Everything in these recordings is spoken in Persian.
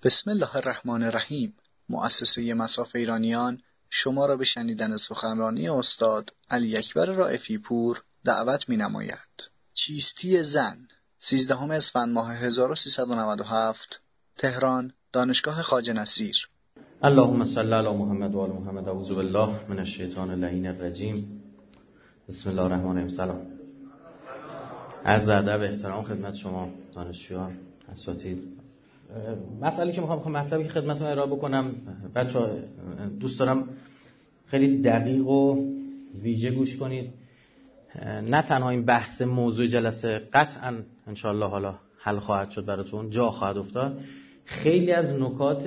بسم الله الرحمن الرحیم. مؤسسه مصاف ایرانیان شما را به شنیدن سخنرانی استاد علی اکبر رائفی پور دعوت می‌نماید. چیستی زن، 13 اسفند ماه 1397، تهران، دانشگاه خواجه نصیر. اللهم صل علی محمد و آل محمد. اعوذ بالله من الشیطان اللعین الرجیم. بسم الله الرحمن الرحیم. سلام. عرض ادب و احترام خدمت شما دانشجویان، اساتید. مطلبی که مطلبی که خدمتتون ارائه بکنم، بچه‌ها دوست دارم خیلی دقیق و ویژه گوش کنید. نه تنها این بحث موضوع جلسه قطعاً انشالله حالا حل خواهد شد براتون، جا خواهد افتاد. خیلی از نکات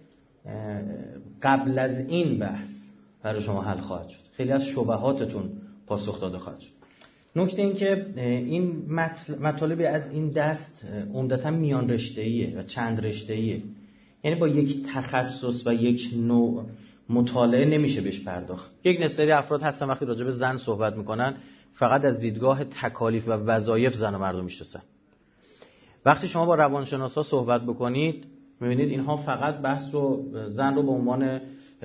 قبل از این بحث برای شما حل خواهد شد. خیلی از شبهاتتون پاسخ داده خواهد شد. نکته این که این مطالبی از این دست عمدتاً میان رشته‌ایه و چند رشته‌ایه. یعنی با یک تخصص و یک نوع مطالعه نمیشه بهش پرداخت. یک سری افراد هستن وقتی راجع به زن صحبت میکنن فقط از دیدگاه تکالیف و وظایف زن و مرد رو میشناسن. وقتی شما با روانشناسا صحبت بکنید میبینید اینها فقط بحث رو زن رو به عنوان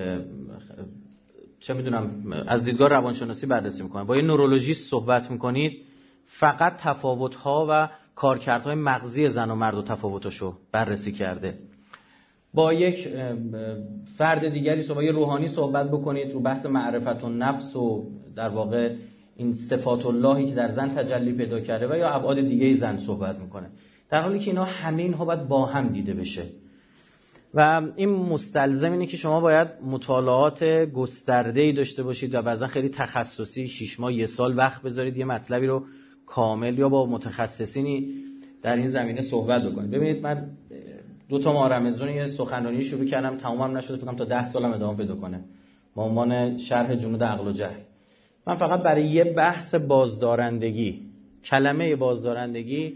از دیدگاه روانشناسی بررسی میکنن. با یه نورولوژیست صحبت میکنید فقط تفاوت‌ها و کارکردهای مغزی زن و مرد و تفاوتاشو بررسی کرده. با یک فرد دیگری با یه روحانی صحبت بکنید رو بحث معرفت النفس و در واقع این صفات اللهی که در زن تجلی پیدا کرده و یا ابعاد دیگه زن صحبت میکنه، در حالی که اینها باید با هم دیده بشه. و این مستلزم اینه که شما باید مطالعات گسترده‌ای داشته باشید و بعضا خیلی تخصصی 6 ماه 1 سال وقت بذارید یه مطلبی رو کامل یا با متخصصینی در این زمینه صحبت بکنید. ببینید من 2 ماه رمضان یه سخنرانی شروع کردم، تمامم نشده، فکر کنم تا 10 سالم ادامه پیدا کنه، با عنوان شرح جنود عقل و جهل. من فقط برای یه بحث بازدارندگی، کلمه بازدارندگی،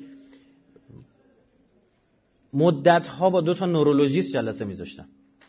مدت‌ها با 2 نورولوژیست جلسه می‌ذاشتم.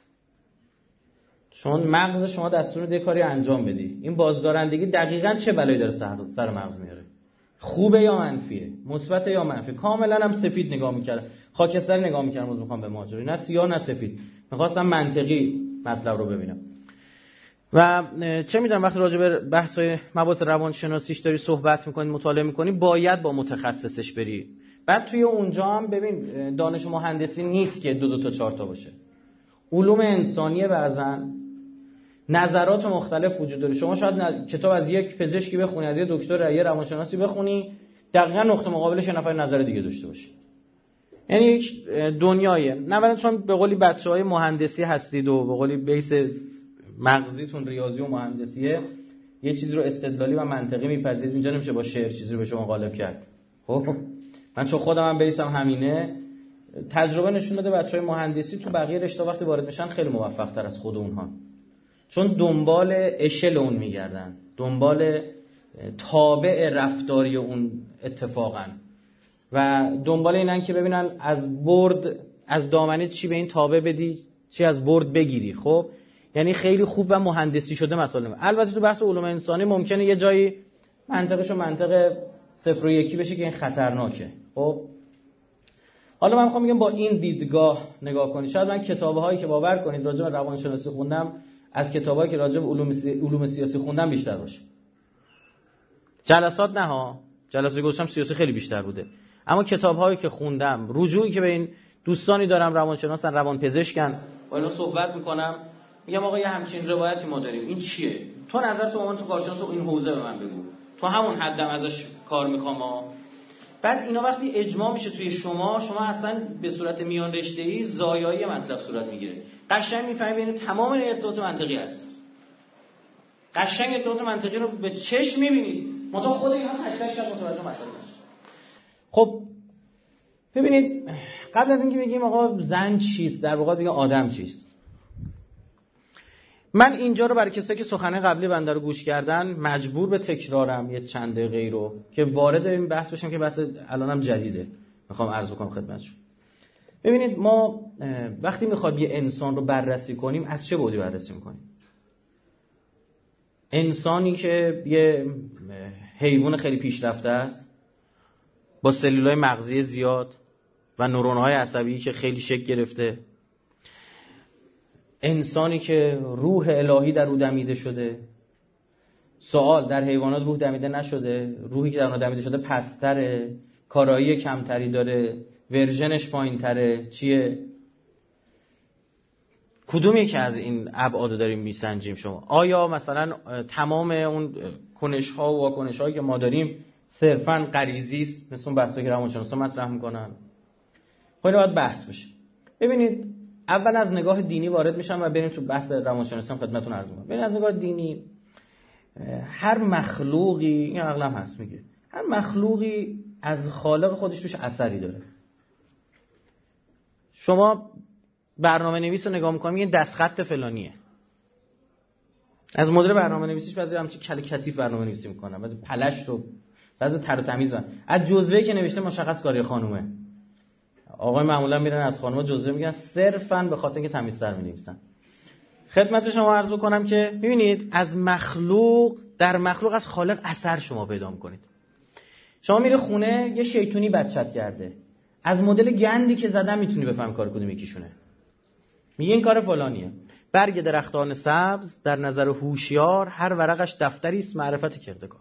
چون مغز شما دستور میده کاری انجام بدی. این بازدارندگی دقیقاً چه بلایی داره سر مغز میاره؟ خوبه یا منفیه؟ مثبت یا منفی؟ کاملاً هم سفید نگاه می‌کردم. خاکستری نگاه می‌کردم از می‌خوام به ماجرا. نه سیاه نه سفید. می‌خواستم منطقی مطلب رو ببینم. و چه می‌دونم وقتی راجع به بحث‌های مباحث روانشناسیش داری صحبت می‌کنی، مطالعه می‌کنی، باید با متخصصش بری. بعد توی اونجا هم ببین دانش مهندسی نیست که 2 تا 4 تا باشه. علوم انسانیه، بعضن نظرات مختلف وجود داره. شما شاید کتاب از یک پزشکی بخونی، از یک دکتر، یه روانشناسی بخونی، دقیقاً نقطه مقابلش یه نفر نظر دیگه داشته باشه. یعنی یک دنیایه. نه چون به قولی بچه‌های مهندسی هستید و به قولی بیس مغزیتون ریاضی و مهندسیه، یه چیزی رو استدلالی و منطقی میپذیرید، اینجا نمیشه با شعر چیزی رو به شما غالب کرد. خب من چون خودم هم بیسم همینه، تجربه نشون داده بچهای مهندسی تو بقیه رشته وقتی وارد میشن خیلی موفق تر از خود اونها، چون دنبال اشل اون میگردن، دنبال تابع رفتاری اون اتفاقا و دنبال اینن که ببینن از دامنه چی به این تابع بدی، چی از برد بگیری. خب یعنی خیلی خوب و مهندسی شده مسائل. البته تو بحث علوم انسانی ممکنه یه جایی منطقش و منطق 0 و 1 بشه که این خطرناکه. خب حالا من میخوام بگم با این دیدگاه نگاه کنید. شاید من کتاب‌هایی که باور کنید راجع به روانشناسی خوندم از کتابایی که راجع به علوم سیاسی خوندم بیشتر باشه. جلسات نه ها، جلسه گذاشتم سیاسی خیلی بیشتر بوده، اما کتاب‌هایی که خوندم، رجوعی که به این دوستانی دارم روانشناسن، روانپزشکن، با اینا صحبت میکنم، میگم آقا یه همچین روایتی ما داریم، این چیه؟ تو نظر تو تو کارشناس این حوزه به من بگو، تو همون حدم ازش کار میخوام. بعد اینا وقتی اجماع میشه توی شما اصلا به صورت میان رشته‌ای زایایی مطلب صورت میگیره. قشنگ میفهمی بین تمام ارتباط منطقی هست. قشنگ ارتباط منطقی رو به چشم میبینید. متا خود اینا تک تک شب متوجه مسئله میشه. خب ببینید قبل از اینکه بگیم آقا زن چیست، در واقع بگیم آدم چیست، من اینجا رو برای کسایی که سخنه قبلی بنده رو گوش کردن مجبور به تکرارم یه چند دقیقه رو که وارد این بحث بشم که بحث الانم جدیده، میخوام عرض کنم خدمتتون. ببینید ما وقتی میخوایم یه انسان رو بررسی کنیم از چه بعدی بررسی میکنیم؟ انسانی که یه حیوان خیلی پیشرفته است با سلولای مغزی زیاد و نورون‌های عصبی که خیلی شکل گرفته انسانی که روح الهی در او دمیده شده. سوال: در حیوانات روح دمیده نشده؟ روحی که در اونها دمیده شده پستره، کارایی کمتری داره، ورژنش پایین‌تره، چیه؟ کدوم یکی از این ابعاد داریم میسنجیم شما؟ آیا مثلا تمام اون کنش‌ها و واکنش‌هایی که ما داریم صرفاً غریزی است، مثل اون بحثی که روانشناسا مطرح می‌کنن؟ خب اینو باید بحث بشه. ببینید، اول از نگاه دینی وارد میشم و بریم تو بحث روانشناسی هم خدمتتون عرض می‌کنم. ببینید، از نگاه دینی هر مخلوقی، این عقلم هست میگه، هر مخلوقی از خالق خودش توش اثری داره. شما برنامه نویس رو نگاه می‌کنید میگن دستخط فلانیه. از مدل برنامه نویسیش بعضی همچین کل کثیف برنامه نویسی می‌کنن، بعضی پلشت و بعضی تر و تمیز. از جزوه‌ای که نوشته مشخص کاری خانومه. آقای معمولا میرن از خانوما جزوه میگن صرفاً به خاطر اینکه تمیزتر می‌نویسن. خدمت شما عرض بکنم که ببینید، از مخلوق، در مخلوق از خالق اثر شما پیدا می‌کنید. شما میری خونه یه شیطونی بچت کرده، از مدل گندی که زدن میتونی بفهم کار کدوم یکیشونه. میگه این کار فلانیه. برگ درختان سبز در نظر هوشیار، هر ورقش دفتری است معرفت کردگار.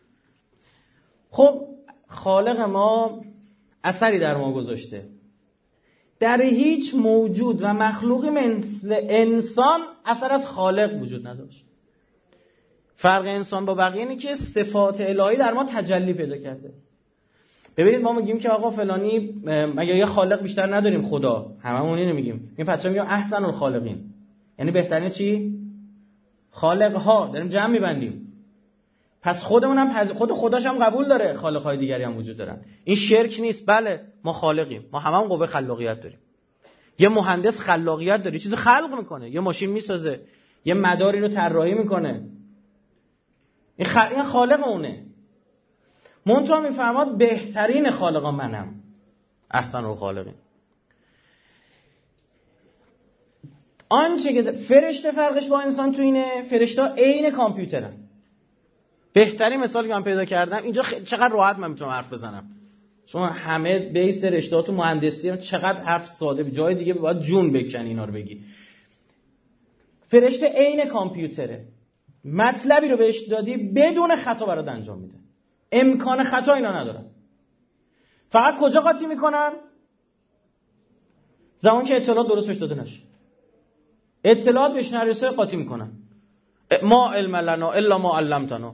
خب خالق ما اثری در ما گذاشته. در هیچ موجود و مخلوقی مثل انسان اثر از خالق وجود نداشت. فرق انسان با بقیه اینه که صفات الهی در ما تجلی پیدا کرده. ببینید، ما میگیم که آقا فلانی، مگه یه خالق بیشتر نداریم؟ خدا. هممون اینو میگیم. این بچه‌ها میگن احسن الخالقین، یعنی بهترین چی؟ خالق ها. داریم جمع میبندیم. پس خودمون هم خود خداش هم قبول داره خالق های دیگری هم وجود دارن. این شرک نیست. بله، ما خالقیم. ما هممون قوه خلاقیت داریم. یه مهندس خلاقیت داره، چیزی خلق میکنه، یه ماشین میسازه، یه مداری رو طراحی میکنه. این خالق اونه. منتها میفرماد بهترین خالقا منم، احسن الخالقین. آنچه که فرشته فرقش با انسان تو اینه، فرشته عین کامپیوترن. بهترین مثالی که من پیدا کردم اینجا، چقدر راحت من میتونم حرف بزنم. شما همه بیس رشته تو مهندسی، چقدر حرف ساده، جای دیگه باید جون بکنی اینا رو بگی. فرشته عین کامپیوتره. مطلبی رو بهش دادی بدون خطا برات انجام میده. امکان خطا اینا ندارن. فقط کجا قاطی میکنن؟ زمان که اطلاعات درست بهش داده نشه. اطلاعات بهش نرسه قاطی میکنن. ما علم لنا الا ما علمتنا.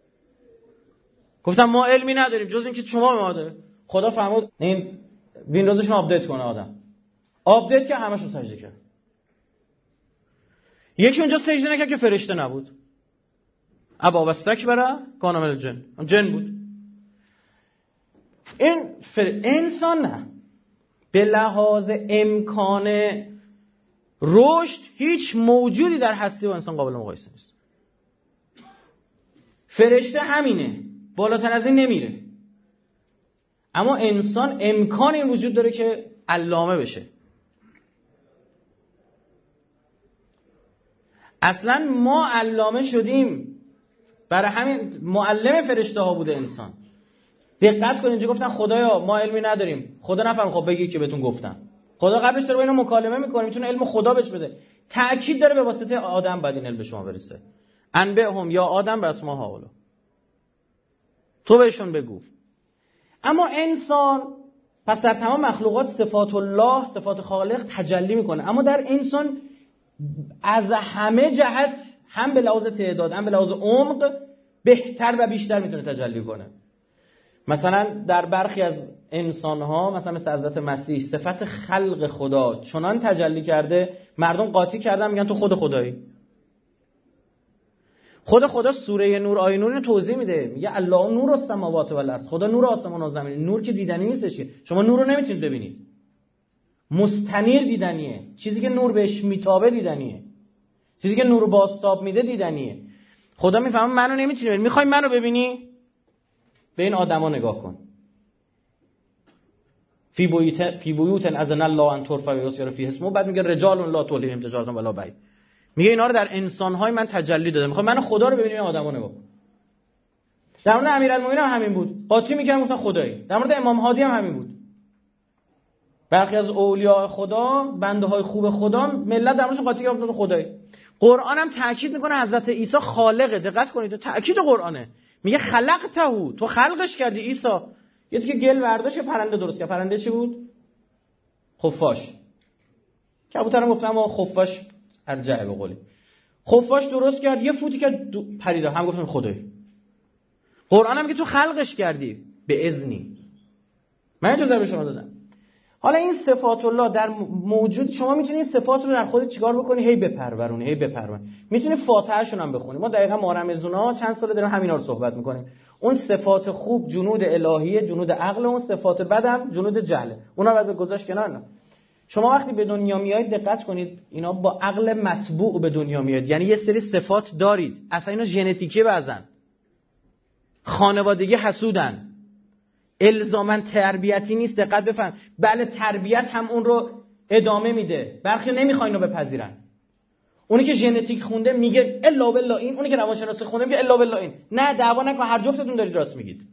گفتم ما علمی نداریم جز اینکه شما به ما داره. خدا فرمود این ویندوزشون آپدیت کنه. آدم آپدیت که همشون سجده کرد. یکی اونجا سجده نکرد که فرشته نبود. ابا واستکبر کان من الجن، جن بود. این انسان نه. به لحاظ امکان رشد هیچ موجودی در هستی با انسان قابل مقایسه نیست. فرشته همینه، بالاتر از این نمیره. اما انسان امکان این وجود داره که علامه بشه. اصلا ما علامه شدیم، برای همین معلم فرشته ها بوده انسان. دقت کنید، اینجا گفتن خدایا ما علمی نداریم. خدا نفهم، خب بگی که بهتون گفتم. خدا قبلش داره با اینا مکالمه میکنه، میتونه علم خدا بهش بده. تأکید داره به واسطه آدم بعد این علم به شما برسه. انبئهم یا آدم باسما هؤلاء، تو بهشون بگو. اما انسان پس در تمام مخلوقات صفات الله، صفات خالق تجلی میکنه، اما در انسان از همه جهت، هم به لحاظ تعداد هم به لحاظ عمق، بهتر و بیشتر میتونه تجلی کنه. مثلا در برخی از انسان‌ها، مثلا مثل حضرت مسیح، صفت خلق خدا چنان تجلی کرده مردم قاطی کردن، میگن تو خود خدایی. خود خدا سوره نور آیه نور رو توضیح میده، میگه الله نور السماوات و الارض. خدا نور آسمان و زمین. نور که دیدنی نیستش که، شما نور رو نمیتونید ببینید. مستنیر دیدنیه. چیزی که نور بهش میتابه دیدنیه. چیزی که نور بازتاب میده دیدنیه. خدا میفهمه منو نمیتونی ببینی. میخوای منو ببینی؟ به این آدما نگاه کن. فی بیوت اذن الله ان ترفع و یذکر فیها اسمه. بعد میگه رجال لا تلهیهم تجارت ولا بیع. میگه اینا رو در انسان‌های من تجلی دادم. میخوای منو خدا رو ببینی، این آدما نگاه کن. در مورد امیرالمومنین هم همین بود. قاطی میگن گفتن خدایی. در مورد امام هادی هم همین بود. برخی از اولیاء خدا، بنده های خوب خدا، ملت درمونش قاطی کردن خدایی. قرآن هم تاکید میکنه حضرت عیسی خالقه. دقت کنید، تاکید قرآنه، میگه خلقته، تو خلقش کردی عیسی. یه دیگه گل برداشت پرنده درست کرد. پرنده چی بود؟ خفاش. کبوترم گفتم ما خفاش ارجعه به قولی. خفاش درست کرد، یه فوتی که پریده، هم گفتن خدایی. قرآن هم میگه تو خلقش کردی به اذنی. من اجازه به شما دادم. حالا این صفات الله در موجود، شما میتونید صفات رو در خودت چیکار بکنی؟ هی بپرورونی. میتونی فاتحه‌شون هم بخونی. ما دقیقاً ما رمضونا چند ساله داریم همینا رو صحبت میکنیم. اون صفات خوب جنود الهیه، جنود عقل، اون صفات بدم جنود جهله. اونا باید گذاشت کنار. نه. شما وقتی به دنیا میایید دقت کنید، اینا با عقل مطبوع به دنیا میاد. یعنی یه سری صفات دارید. اصلا اینا ژنتیکیه، بعضن خانوادگی حسودن. الزاماً تربیتی نیست. دقت بفهم. بله تربیت هم اون رو ادامه میده. برخی نمیخوان اینو بپذیرن. اونی که ژنتیک خونده میگه الا بالله این، اونی که روانشناسی خونده میگه الا بالله این. نه، دعوا نکن، هر جفتتون دارید راست میگید.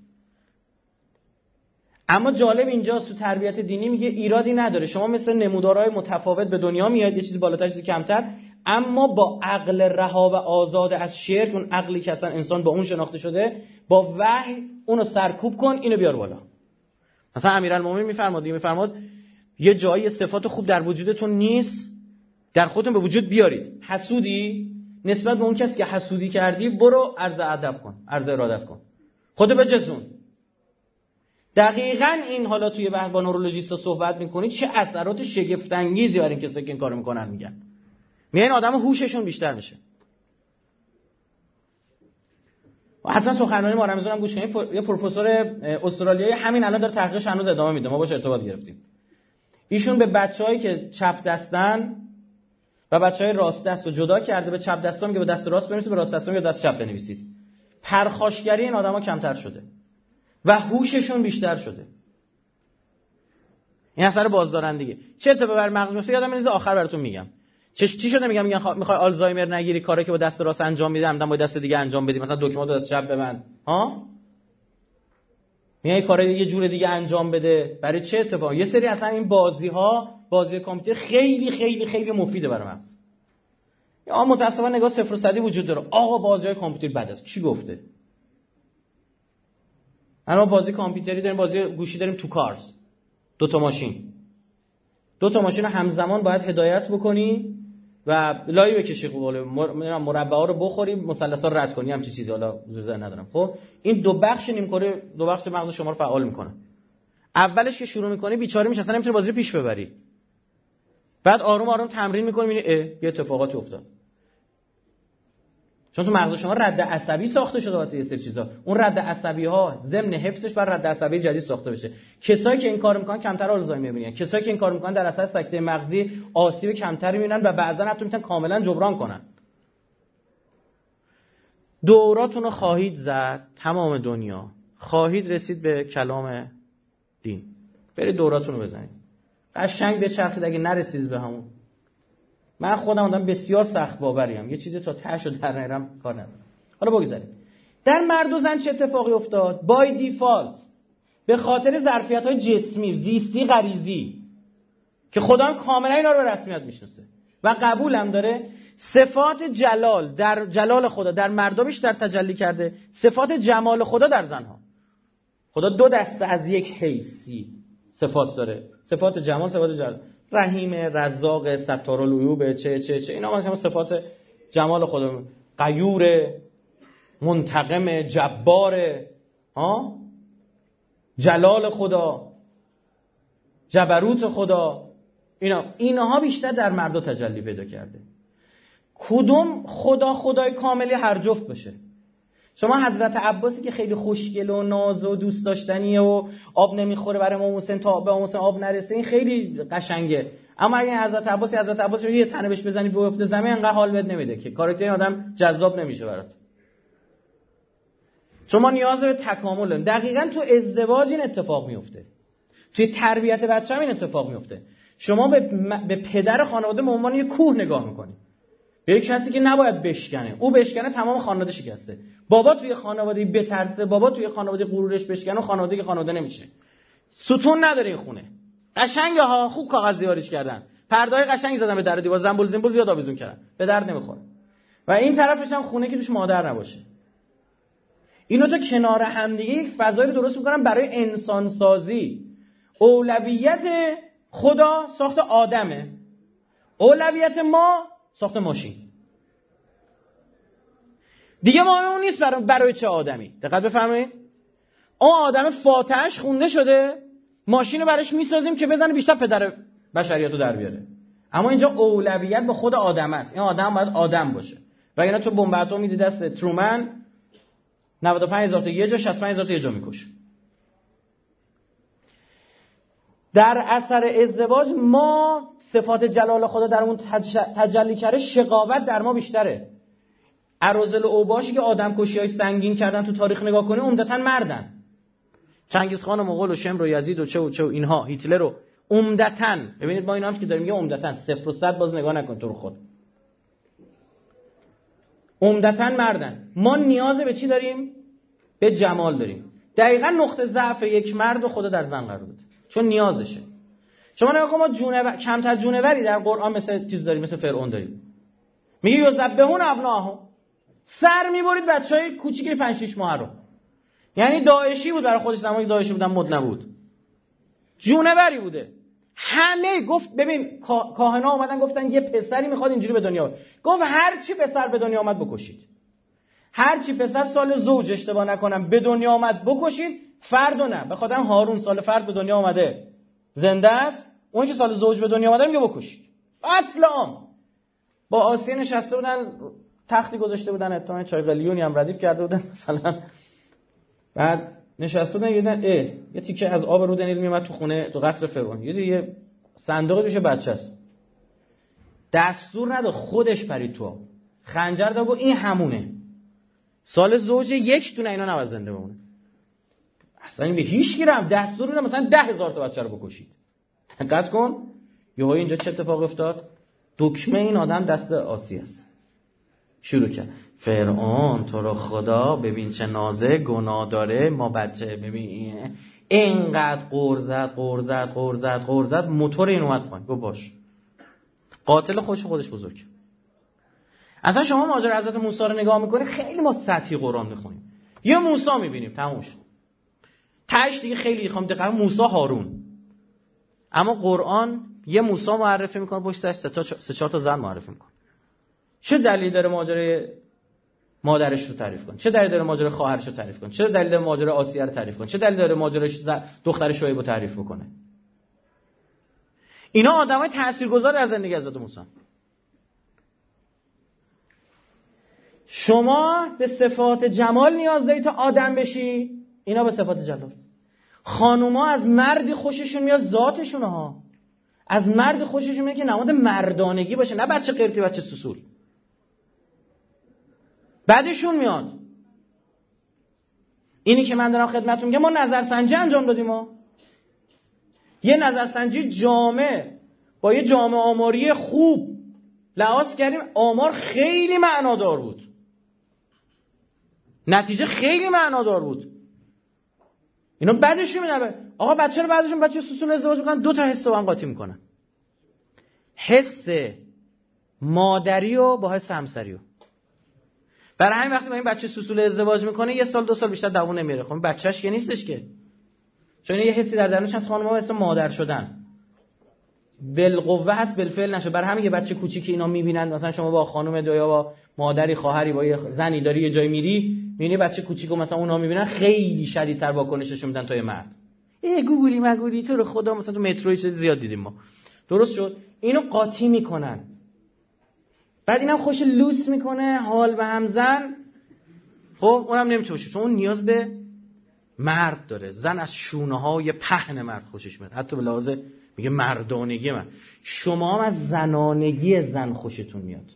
اما جالب اینجاست، تو تربیت دینی میگه ایرادی نداره، شما مثل نمودارهای متفاوت به دنیا میاد، یه چیزی بالاتر چیزی کمتر، اما با عقل رها و آزاد از شرک، اون عقلی که اصلا انسان با اون شناخته شده، با وحی اونو سرکوب کن، اینو بیار بالا. مثلا امیرالمومنین میفرماد یه جایی صفات خوب در وجودتون نیست، در خودتون به وجود بیارید. حسودی نسبت به اون کسی که حسودی کردی، برو عرض ادب کن، عرض ارادت کن، خودت بجزون. دقیقاً این حالا توی بحث با نورولوژیستا صحبت میکنید، چه اثرات شگفت انگیزی برای این کسایی که این کارو میکنن میگن. میگن آدم هوششون بیشتر میشه. و حتما سخنرانی ما رمضان هم گوش کنید. یه پروفسور استرالیایی همین الان داره تحقیقش هنوز ادامه میده، ما باهاش ارتباط گرفتیم. ایشون به بچه‌هایی که چپ دستن و بچه‌های راست دست رو جدا کرده، به چپ دستام که به دست راست بنویسید، به راست دستام که دست چپ بنویسید. پرخاشگری این آدما کمتر شده و هوششون بیشتر شده. این اثر بازدارندگی. چه اتفاقی بر مغز میفته یادم نیست، آخر براتون میگم. چی شده؟ میگن میخوای آلزایمر نگیری، کاری که با دست راست انجام میدی عمدن با دست دیگه انجام بدی، مثلا دکمه رو دست چپ ببند، ها؟ میای کارای یه جور دیگه انجام بده. برای چه اتفاقی؟ یه سری اصلا این بازی کامپیوتر خیلی خیلی خیلی مفیده برای مغز. یا متأسفانه نگاه صفر و صدی وجود داره. آقا بازی‌های کامپیوتر بد است. کی گفته؟ اما بازی کامپیوتری داریم، بازی گوشی داریم، تو کارز. دو تا ماشین رو همزمان باید هدایت بکنی و لایو بکشی، مربعا رو بخوری، مثلثا رو رد کنی، همچین چیزی حالا زوزه ندارم. خب این دو بخش نیمکره، دو بخش مغز شما رو فعال میکنه. اولش که شروع میکنی بیچاره میشه، اصلا نمیتونی بازی رو پیش ببری. بعد آروم آروم تمرین میکنی، میبینی یه اتفاقاتی افتاد. چون تو مغز شما رد عصبی ساخته شده واسه یه سری چیزا. اون رد عصبی ها ضمن حفظش بر رد عصبی جدید ساخته بشه. کسایی که این کارو میکنن کمتر آلزایمر میبینن. کسایی که این کارو میکنن در اثر سکته مغزی آسیب کمتری میبینن و بعضا حتی میتونن کاملا جبران کنن. دوراتون رو خواهید زد، تمام دنیا خواهید رسید به کلام دین. برید دوراتون رو بزنید. قشنگ بچرخید، اگه نرسید به همون. من خودم آدم بسیار سخت باوریم، یه چیزی تا تهشو در نیارم کار ندارم. حالا بگذاریم در مرد و زن چه اتفاقی افتاد؟ بای دیفالت به خاطر ظرفیت‌های جسمی، زیستی، غریزی که خدا هم کاملا اینا رو به رسمیت میشناسه و قبول هم داره، صفات جلال در جلال خدا در مردا بیشتر تجلی کرده، صفات جمال خدا در زنها. خدا دو دسته از یک حیثی صفات داره، صفات جمال، صفات جلال. رحیم، رزاق، ستارالعیوب، چه اینا مثلا صفات جمال خدا. غیور، منتقم، جبار، جلال خدا، جبروت خدا، اینها بیشتر در مردا تجلی پیدا کرده. کدوم خدای کاملی هر جفت باشه. شما حضرت عباسی که خیلی خوشگل و ناز و دوست داشتنیه و آب نمیخوره برای امام حسین تا به امام حسین آب نرسه، این خیلی قشنگه. اما اگه حضرت عباس یه تنه بهش بزنی بیفته زمین، انقدر حال بد نمیده که کاراکتر این آدم جذاب نمیشه برات. شما نیاز به تکامل دارید. دقیقاً تو ازدواج این اتفاق میفته، توی تربیت بچه‌ها این اتفاق میفته. شما به پدر خانواده به عنوان یه کوه نگاه میکنید، به یک کسی که نباید بشکنه. او بشکنه تمام خانواده شکسته. بابا توی خانواده بترسه، بابا توی خانواده غرورش بشکنه، خانواده نمیشه. ستون نداره این خونه. قشنگه ها، خوب کاغذ دیواریش کردن، پرده‌های قشنگ زدن به در و دیوار، زنبول زنبول زیاد آویزون کردن، به درد نمیخوره. و این طرفش هم خونه که توش مادر نباشه. اینو تا کنار هم دیگه یک فضایی رو درست می‌کنن برای انسان سازی. اولویت خدا ساخت آدمه، اولویت ما ساخت ماشین. دیگه مهم نیست برای چه آدمی. دقت بفرمایید، اون آدم فاتحش خونده شده، ماشین رو براش میسازیم که بزنه بیشتر پدر بشریت رو در بیاره. اما اینجا اولویت به خود آدم است. این آدم باید آدم باشه. و اینا تو بمب اتم میدی دست ترومن، 95000 تا یه جا، 65000 تا یه جا میکشه. در اثر ازدواج ما صفات جلال خدا در اون تجلی کرده، شقاوت در ما بیشتره. اراذل و اوباش که آدم کشی‌های سنگین کردن تو تاریخ نگاه کنی عمدتاً مردن. چنگیزخان و مغول و شمر و یزید و چه و اینها، هیتلر رو عمدتاً. ببینید ما اینا هم که داریم میگه عمدتاً، 0 و 100 باز نگاه نکن تو رو خود. عمدتاً مردن. ما نیاز به چی داریم؟ به جمال داریم. دقیقاً نقطه ضعف یک مرد رو خدا در زن قرار داده، چون نیازشه. شما نگاه کن، ما کمتر جونوری در قرآن مثل چیز داریم، مثل فرعون داریم. میگه یذبحون ابناءهم، سر میبرید بچهای کوچیک 5-6 ماه رو. یعنی داعشی بود برای خودش، زمانی داعشی بودن مد نبود، جونوری بوده. همه گفت ببین کاهنا اومدن گفتن یه پسری میخواد اینجوری به دنیا بیاد. گفت هر چی پسر به دنیا اومد بکشید، هر چی پسر سال زوج اشتباه نکنم به دنیا اومد بکشید. فردو نه، به خاطر هارون سال فرد به دنیا اومده زنده است، اون که سال زوج به دنیا اومده میگه بکشید. قتل عام. با آسیه نشسته بودن، تختی گذاشته بودن، اتهام چای قلیونی هم ردیف کرده بودن مثلا. بعد نشسته بودن دیدن یه تیکه از آب رود نیل میومد تو خونه، تو قصر فرعون. یه صندوق توش بچه است. دستور نداد، خودش پرید تو، خنجر داد، گفت این همونه. سال زوج یک دونه اینا نباید زنده بمونه. اصلا این به هیچ کی رم دستور نمیده مثلا 10,000 تا بچه رو بکشید. دقت کن یهو اینجا چه اتفاق افتاد؟ دکمه این آدم دست آسیه است. شروع کرد فرعون تو رو خدا ببین چه نازه گناه داره، ما بچه ببین اینقدر قور زد موتور این اومد پایین. گفت باش، قاتل خودش بزرگ. اصلا شما ماجرا حضرت موسی رو نگاه میکنی، خیلی ما سطحی قرآن میخونیم، یه موسی میبینیم تموم شد، تاش دیگه خیلی خوام دقیقاً موسی هارون. اما قرآن یه موسی معرفی میکنه، پشتش 3-4 تا زن معرفی میکنه. چه دلیلی داره ماجرای مادرش رو تعریف کنه؟ چه دلیلی داره ماجرای خواهرش رو تعریف کنه؟ چه دلیلی داره ماجرای آسیه رو تعریف کنه؟ چه دلیلی داره ماجرای دختر شعیب رو تعریف بکنه؟ اینا آدمای تاثیرگذار در زندگی حضرت موسی. شما به صفات جمال نیاز داری تا آدم بشی، اینا به صفات جلال. خانوما از مردی خوششون میاد ذاتشون ها، از مرد خوششون میاد که نماد مردانگی باشه، نه بچه قرتی بچه سوسول. بعدشون میاد اینی که من دارم خدمتتون میگم. ما نظرسنجی انجام دادیم، ما یه نظرسنجی جامع با یه جامعه آماری خوب لحاظ کردیم، آمار خیلی معنادار بود، نتیجه خیلی معنادار بود. اینا بعدش میاد آقا بچه رو بعدشون بچه سوسول ازدواج میکنن، 2 تا حس رو هم قاطی میکنن، حس مادری و با حس همسری رو. برای همین وقتی با این بچه سوسول ازدواج میکنه 1 سال 2 سال بیشتر دوام نمیره. خب بچهش که نیستش که، چون یه حسی در درونش از خانم‌ها حس مادر شدن بالقوه هست، بالفعل نشه. برای همین یه بچه کوچیکی اینا میبینن، مثلا شما با خانم یا با مادری خواهری با یه زنی داری یه جای میری میبینی بچه کوچیکو مثلا اونا میبینن، خیلی شدیدتر واکنششون میدن تا یه مرد. گوگلی مگولی تو رو خدا، مثلا تو مترو چیز زیاد دیدیم ما. درست شد، اینو قاطی میکنن. بعد اینم خوش لوس میکنه، حال به هم زن. خب اونم نمیتونه باشه، چون اون نیاز به مرد داره. زن از شونه های پهن مرد خوشش میاد، حتی به لحاظ میگه مردانگی من. شما هم از زنانگی زن خوشتون میاد.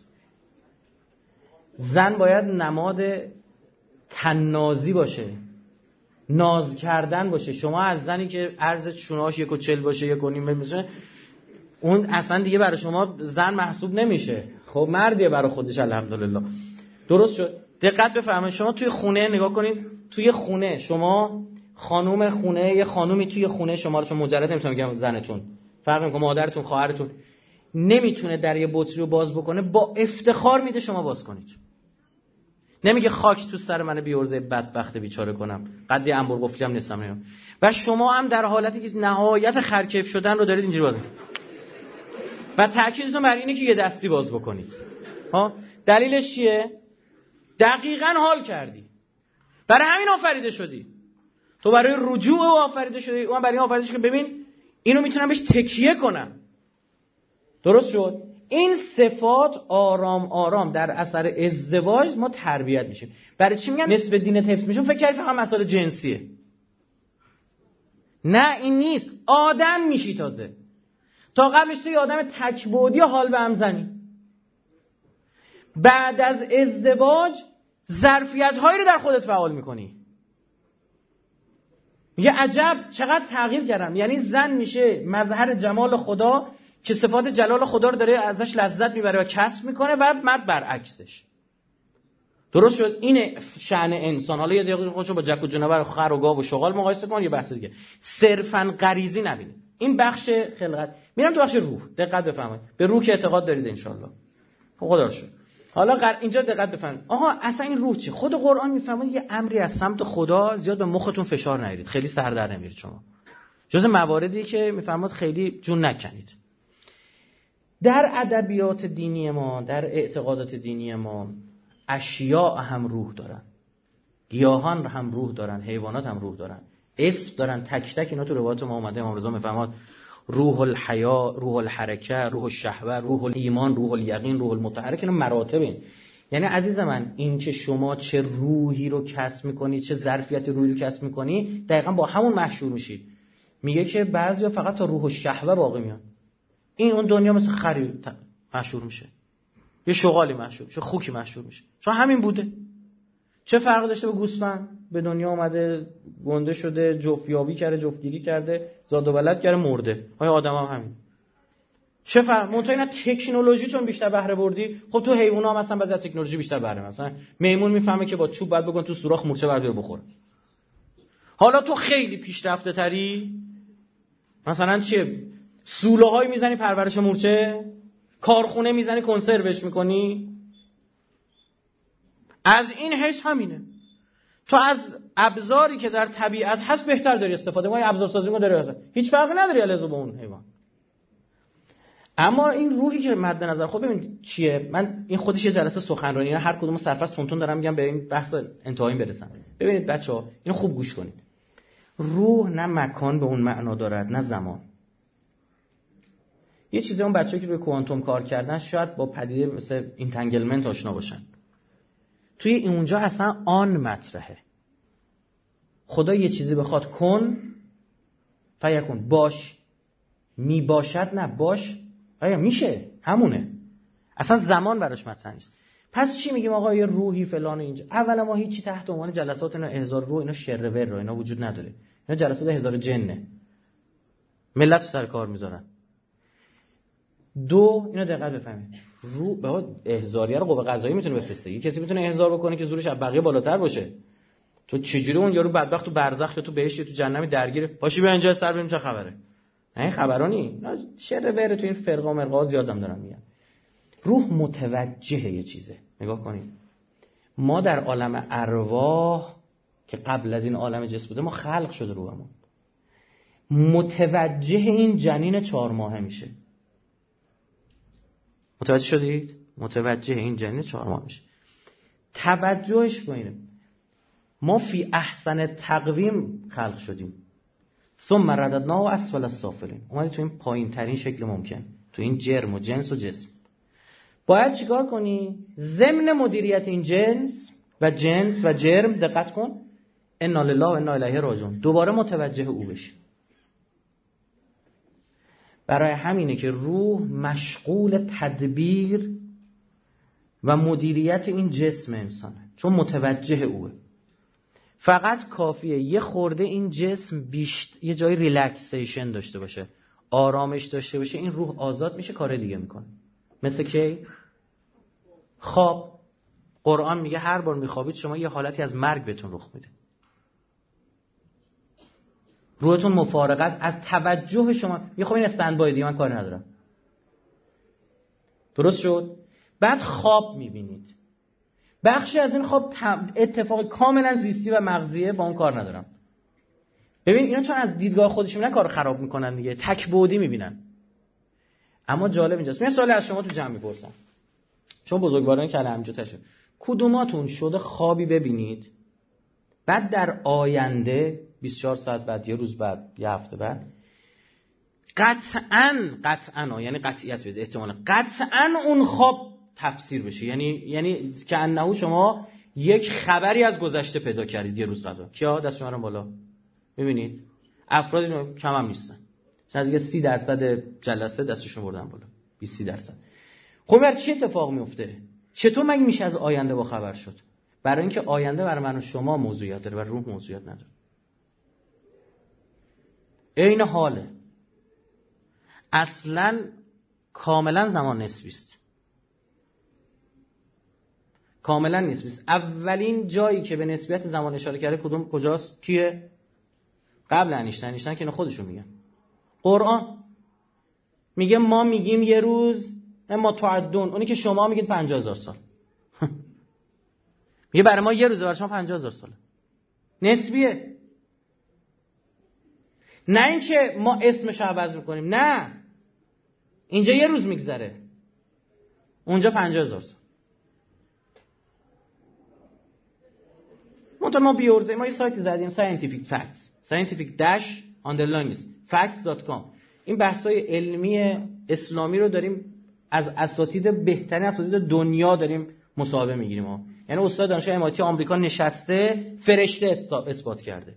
زن باید نماد تنازی باشه، ناز کردن باشه. شما از زنی که عرض شونه‌هاش 1.40 باشه 1.5 باشه، اون اصلا دیگه برای شما زن محسوب نمیشه. خب مردیه برای خودش الحمدلله. درست شد. دقت بفرمایید، شما توی خونه نگاه کنید، توی خونه شما خانوم خونه، یه خانومی توی خونه شما رو، چون مجرد نمیتونم بگم زنتون، فرق میکنه، مادرتون، خواهرتون نمیتونه در یه بطری رو باز بکنه، با افتخار میده شما باز کنید. نمیگه خاک تو سر من بیورزه بدبخت بیچاره کنم، قدی انبر قفلی هم نیستم. و شما هم در حالتی که نهایت خرکیف شدن رو دارید اینجوری باز میکنید و تاکیدتون بر اینه که یه دستی باز بکنید. ها دلیلش چیه؟ دقیقاً حال کردی، برای همین آفریده شدی. تو برای رجوع آفریده شدی، اون برای این آفریده شدی که ببین اینو میتونم بهش تکیه کنم. درست شد؟ این صفات آرام آرام در اثر ازدواج ما تربیت میشیم. برای چی میگن نصف دینت حفظ میشه؟ فکر کردی فقط مسائل جنسیه. نه این نیست، آدم میشی. تازه تا قبلش توی آدم تکبودی حال به هم زنی. بعد از ازدواج ظرفیت‌هایی رو در خودت فعال میکنی. یه عجب چقدر تغییر کردم. یعنی زن میشه مظهر جمال خدا که صفات جلال خدا رو داره ازش لذت میبره و کسب میکنه، و مرد برعکسش. درست شد؟ این شأن انسان. حالا یه دقیقه خودشو با جک و جونور و خر و گاو و شغال مقایسه کن، یه بحث دیگه. صرفاً غریزی نبینید. این بخش خلقت. میرم تو بخش روح. دقت بفرمایید. به روح که اعتقاد دارید ان شاءالله. خدا رو شکر. حالا اینجا دقت بفرمایید. آها اصلا این روح چی؟ خود قرآن میفرماید یه امری از سمت خدا، زیاد به مختون فشار نیارید، خیلی سر در نمیارید شما. جزء مواردی که میفرماید خیلی جون نکنید. در ادبیات دینی ما، در اعتقادات دینی ما، اشیاء هم روح دارن، گیاهان هم روح دارن، حیوانات هم روح دارن، اسم دارن. تک تک اینا تو روایات ما اومده. امام رضا میفرماد روح الحیا، روح الحرکه، روح الشهوه، روح الایمان، روح الیقین، روح المتحرک. اینا مراتب این. یعنی عزیز من این که شما چه روحی رو کسب میکنی، چه ظرفیت روحی رو کسب میکنی، دقیقاً با همون محشور میشی. میگه که بعضیا فقط تا روح الشهوه باقی میان. این اون دنیا مثل خری محشور میشه، یه شغالی محشور میشه، خوکی محشور میشه. چون همین بوده. چه فرق داشته با گوسفند؟ به دنیا اومده، گنده شده، جفتیابی کرده، جفتگیری کرده، زاد و ولد کرده، مرده. های آدم هم همین. چه فرق؟ منتها اینا تکنولوژی چون بیشتر بهره بردی. خب تو حیونا هم مثلا بعضی از تکنولوژی بیشتر بهره. مثلا میمون میفهمه که با چوب بعد بگن تو سوراخ مورچه برداره بخوره. حالا تو خیلی پیشرفته تری، مثلا چیه؟ سولاهایی میزنی پرورش مورچه، کارخونه میزنی کنسروش میکنی. از این حیث همینه. تو از ابزاری که در طبیعت هست بهتر داری استفاده. ما ابزار سازی ما داره، هیچ فرقی نداری علیه با اون حیوان. اما این روحی که مد نظر خود ببین چیه. من این خودش یه جلسه سخنرانی هر کدوم سرفصل تونتون دارم میگم به این بحث انتهایی برسم. ببینید بچه‌ها اینو خوب گوش کنید. روح نه مکان به اون معنا دارد نه زمان. یه چیزی اون بچه‌ها که روی کوانتوم کار کردن شاید با پدیده مثل اینتنگلمنت آشنا باشن. توی اونجا اصلا آن مطرحه. خدا یه چیزی بخواد کن فیکون، باش، می باشد نه باش، آیا میشه، همونه. اصلا زمان براش مطرح نیست. پس چی میگیم آقا یه روحی فلان اینجا؟ اولا ما هیچی تحت عنوان جلسات اینا احضار روح اینا شرور رو اینا وجود نداره. اینا جلسات احضار جنه. ملت سر کار میذارن. دو اینو دقت بفهمید. روح به احضاریه رو قوه قضاییه میتونه بفرسته. کسی میتونه احضار بکنه که زورش از بقیه بالاتر باشه. تو چجوری اون یارو بدبخت تو برزخ یا تو بهشت یا تو جهنم درگیر پاشی به اینجا سر ببینیم چه خبره؟ نه این خبرانی شر وره تو این فرقا مرقا زیادم دارم میگم. روح متوجه یه چیزه. نگاه کنید. ما در عالم ارواح که قبل از این عالم جسم بوده، ما خلق شده روحمون. متوجه این جنین 4 ماهه میشه. متوجه شدید؟ متوجه این جنین 4 ماه میشه. توجهش کنید. ما فی احسن تقویم خلق شدیم. ثم رددناه اسفل السافلین. اومدی تو این پایین ترین شکل ممکن، تو این جرم و جنس و جسم. باید چیکار کنی؟ ضمن مدیریت این جنس و جرم دقت کن. انا لله و انا الیه راجعون. دوباره متوجه او بشی. برای همینه که روح مشغول تدبیر و مدیریت این جسم انسانه، چون متوجه اوه. فقط کافیه یه خورده این جسم یه جای ریلکسیشن داشته باشه، آرامش داشته باشه، این روح آزاد میشه، کار دیگه میکنه. مثل کی؟ خواب. قرآن میگه هر بار میخوابید شما یه حالتی از مرگ بهتون رخ میده. روحتون مفارقت از توجه شما. خب این استندبای دیگه، من کاری ندارم. درست شد؟ بعد خواب میبینید. بخشی از این خواب اتفاق کاملا زیستی و مغزیه، با اون کار ندارم. ببین اینا چون از دیدگاه خودشون میبینن کارو خراب میکنن دیگه، تک بعدی میبینن. اما جالب اینجاست، من سوال از شما تو جمع میپرسم، چون بزرگواران کلمه همینجا تشه، کدوماتون شده خوابی ببینید بعد در آینده 24 ساعت بعد، یه روز بعد، یه هفته بعد، قطعاً یعنی قطعیت بده، احتمالاً قطعاً اون خواب تفسیر بشه، یعنی که انه شما یک خبری از گذشته پیدا کردید یه روز قبل. کیا دست شما رو بالا؟ ببینید افرادی کم هم نیستن، نزدیک 30% جلسه دستشون بردن بالا، 20-30%. خب بر چی اتفاق میفته؟ چطور مگه میشه از آینده با خبر شد؟ برای اینکه آینده برای من و شما موضوعیت داره و روح موضوعیت نداره. این حاله اصلا کاملا زمان نسبی است، کاملا نسبی است. اولین جایی که به نسبیت زمان اشاره کرده کجاست؟ کیه؟ قبل انیشتین که خودشون میگن. قرآن میگه ما میگیم یه روز، اما تعدون، اونی که شما میگید 50,000 سال. میگه برای ما یه روزه، برای شما 50,000 ساله. نسبیه. نه اینکه ما اسمش عوض میکنیم، نه، اینجا یه روز میگذره، اونجا 50,000 سال. ما بیورزه، ما یه سایتی زدیم scientific facts scientific-facts.com. این بحث‌های علمی اسلامی رو داریم از اساتید بهترین اساتید دنیا داریم مصاحبه میگیریم. یعنی استاد دانشگاه MIT آمریکا نشسته، فرشته اثبات کرده.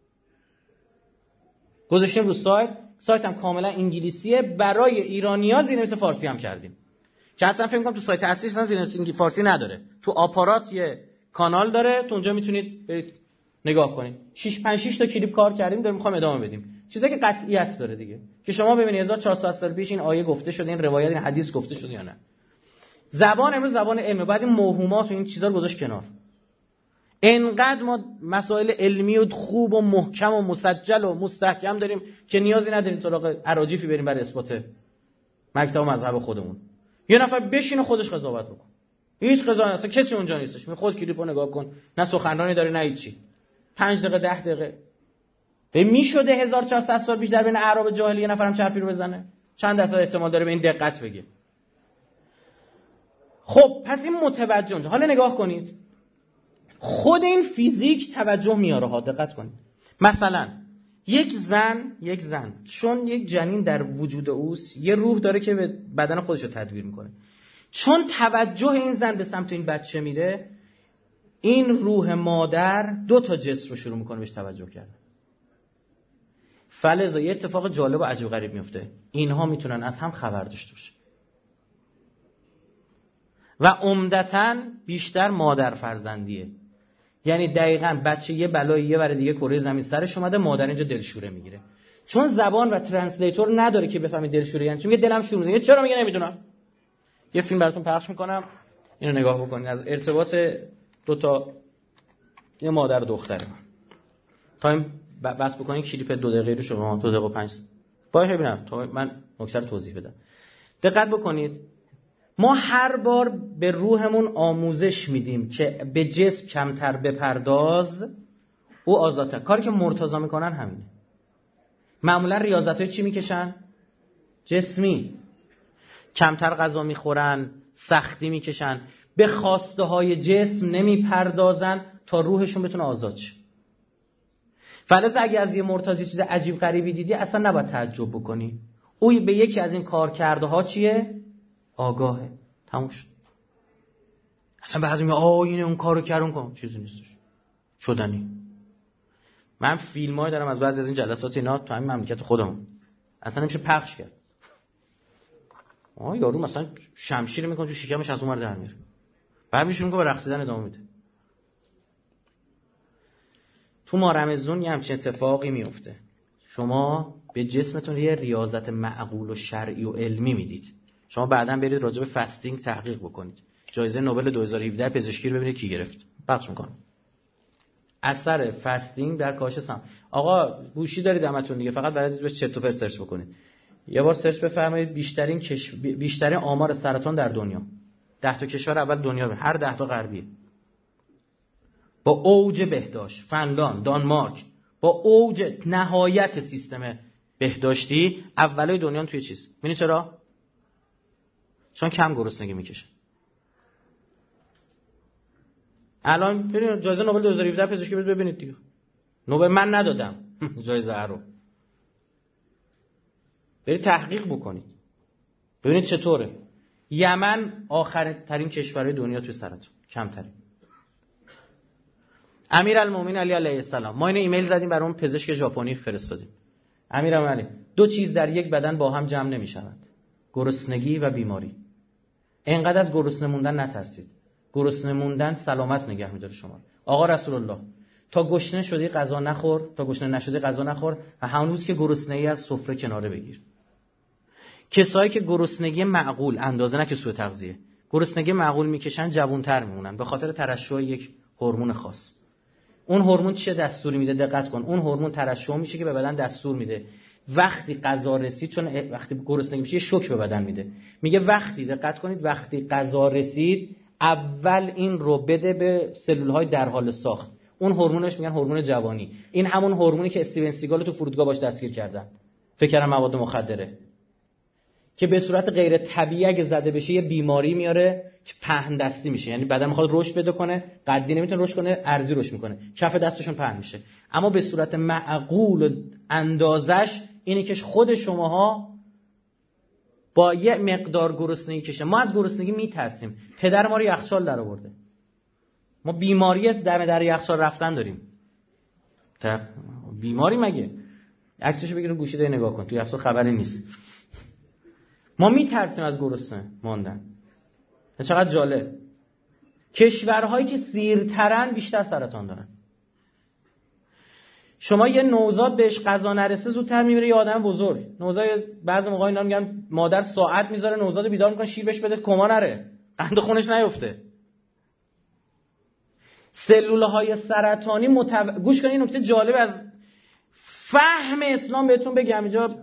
گذاشتیم رو سایت هم کاملا انگلیسیه، برای ایرانی‌ها زیرنویس فارسی هم کردیم. که حتما فکر می‌کنم تو سایت اصلیش زیرنویس فارسی نداره. تو آپارات یه کانال داره، تو اونجا میتونید برید نگاه کنید. 5-6 تا کلیپ کار کردیم، داریم می‌خوام ادامه بدیم. چیزی که قطعیت داره دیگه، که شما ببینید 1400 سال پیش این آیه گفته شده، این روایت، این حدیث گفته شده یا نه. زبان امروز زبان علمه، بعد این موهومات و این چیزا رو گذاشت کنار. انقدر ما مسائل علمی و خوب و محکم و مسجل و مستحکم داریم که نیازی نداریم سراغ اراجیفی بریم برای اثبات مکتب و مذهب خودمون. یه نفر بشینه خودش قضاوت بکن، هیچ قضاوتی اصلا کسی اونجا نیستش، می خود کلیپو نگاه کن، نه سخنرانی داره نه هیچی. 5 دقیقه 10 دقیقه میشده 1400 سال پیش در بین اعراب جاهلی یه نفرم چرفی رو بزنه؟ چند درصد احتمال داره به این دقت بگه؟ خب پس این متوجه اونجا. حالا نگاه کنید، خود این فیزیک توجه میاره ها، دقت کنید. مثلا یک زن چون یک جنین در وجود اوست، یه روح داره که به بدن خودش رو تدبیر میکنه. چون توجه این زن به سمت این بچه میره، این روح مادر 2 تا جسم رو شروع میکنه بهش توجه کردن. فلذا یه اتفاق جالب و عجیب غریب میفته، اینها میتونن از هم خبر داشته باشن و عمدتاً بیشتر مادر فرزندیه. یعنی دقیقاً بچه یه بلایی یه برای دیگه کره زمین سرش اومده، مادر اینجا دلشوره میگیره، چون زبان و ترنسلیتور نداره که بفهمید دلشوره یعنی چی. میگه دلم شور میزنه. چرا میگه نمیدونم. یه فیلم براتون پخش میکنم، اینو نگاه بکنید، از ارتباط 2 تا یه مادر و دختره. تایم بس بکنید کلیپ 2 دقیقه رو شما 2 دقیقه و 5 باشه ببینم تا من نکته رو توضیح بدم. دقت بکنید، ما هر بار به روحمون آموزش میدیم که به جسم کمتر بپرداز، او آزادتر. کاری که مرتضی میکنن همینه. معمولا ریاضت‌های چی میکشن؟ جسمی. کمتر غذا میخورن، سختی میکشن، به خواسته های جسم نمیپردازن تا روحشون بتونه آزاد شه. فلذا اگه از یه مرتضی چیز عجیب غریبی دیدی، اصلا نباید تعجب بکنی. او به یکی از این کارکرده ها چیه؟ آگاهه. تموم شد. اصلا بعضی میگه اینه اون کارو کردن کن، چیزی نیستش. شدنی. من فیلمای دارم از بعضی از این جلسات اینا تو همین مملکت خودمون. اصلا نمیشه پخش کرد. یارو مثلا شمشیر میکنه تو شکمش، از اونور در میره. بعد میشون که به رقصیدن ادامه میده. تو ما رمضان یه همچین اتفاقی میفته. شما به جسمتون یه ریاضت معقول و شرعی و علمی میدید. شما بعداً برید راجع به فاستینگ تحقیق بکنید. جایزه نوبل 2017 پزشکی رو ببینید کی گرفت. پخش میکنم. اثر فاستینگ در کاهش سم. آقا گوشی دارید همتون دیگه، فقط برای بهش چت و پرت سرچ بکنید. یه بار سرچ بفرمایید بیشترین آمار سرطان در دنیا. 10 تا کشور اول دنیا، هر 10 تا غربیه. با اوج بهداشت، فنلاند، دانمارک، با اوج نهایت سیستم بهداشتی اولای دنیا توی چیز. ببینید چرا؟ چون کم گرسنگی میکشه. الان ببینید جایزه نوبل 2017 پزشکی ببینید دیگه. نوبل من ندادم جایزه رو. برید تحقیق بکنید. ببینید چطوره. یمن آخرین کشورهای دنیا توی سرطان، کمترین. امیرالمومنین علی علیه السلام، ما این ایمیل زدیم برای اون پزشک ژاپنی فرستادیم. امیرالمومنین، 2 چیز در یک بدن با هم جمع نمی‌شود: گرسنگی و بیماری. اینقدر از گرسنه موندن نترسید. گرسنه موندن سلامت نگه می‌داره شما. آقا رسول الله، تا گشنه شدی غذا نخور، تا گشنه نشدی غذا نخور و هنوز که گرسنه‌ای از سفره کناره بگیر. کسایی که گرسنگی معقول، اندازه نه که سوء تغذیه، گرسنگی معقول میکشن جوان‌تر میمونن به خاطر ترشح یک هورمون خاص. اون هورمون چه دستوری میده؟ دقت کن. اون هورمون ترشح میشه که به بدن دستور میده وقتی غذا رسید، چون وقتی گرسنگی میشه شوک به بدن میده، میگه وقتی، دقت کنید، وقتی غذا رسید اول این رو بده به سلول‌های در حال ساخت. اون هورمونش میگن هورمون جوانی. این همون هورمونی که استیون سیگال تو فرودگاه باش دستگیر کردن، فکر کردن مواد مخدره، که به صورت غیر طبیعی اگه زده بشه یه بیماری میاره که پهن دستی میشه. یعنی بدن میخواد رشد بده کنه، قدی نمیتونه رشد کنه، ارزی رشد میکنه، کف دستشون پهن میشه. اما به صورت معقول و اندازش اینه که خود شماها با یه مقدار گرسنگی کشه. ما از گرسنگی میترسیم. پدر ما رو یخچال در آورده. ما بیماری دم در یخچال رفتن داریم. بیماری مگه؟ عکسشو بگیر گوشی ده نگاه کن، تو یخچال خبری نیست. ما میترسیم از گرسنه ماندن. چقدر جالب. کشورهایی که سیرترن بیشتر سرطان دارن. شما یه نوزاد بهش غذا نرسه زودتر میمیره. یه آدم بزرگ نوزاد، بعضی موقع اینا میگن مادر ساعت میذاره نوزاد بیدار میکنه شیر بهش بده کما نره، قند خونش نیفته. سلولهای سرطانی گوش کنید، نکته جالب از فهم اسلام بهتون بگم اینجا.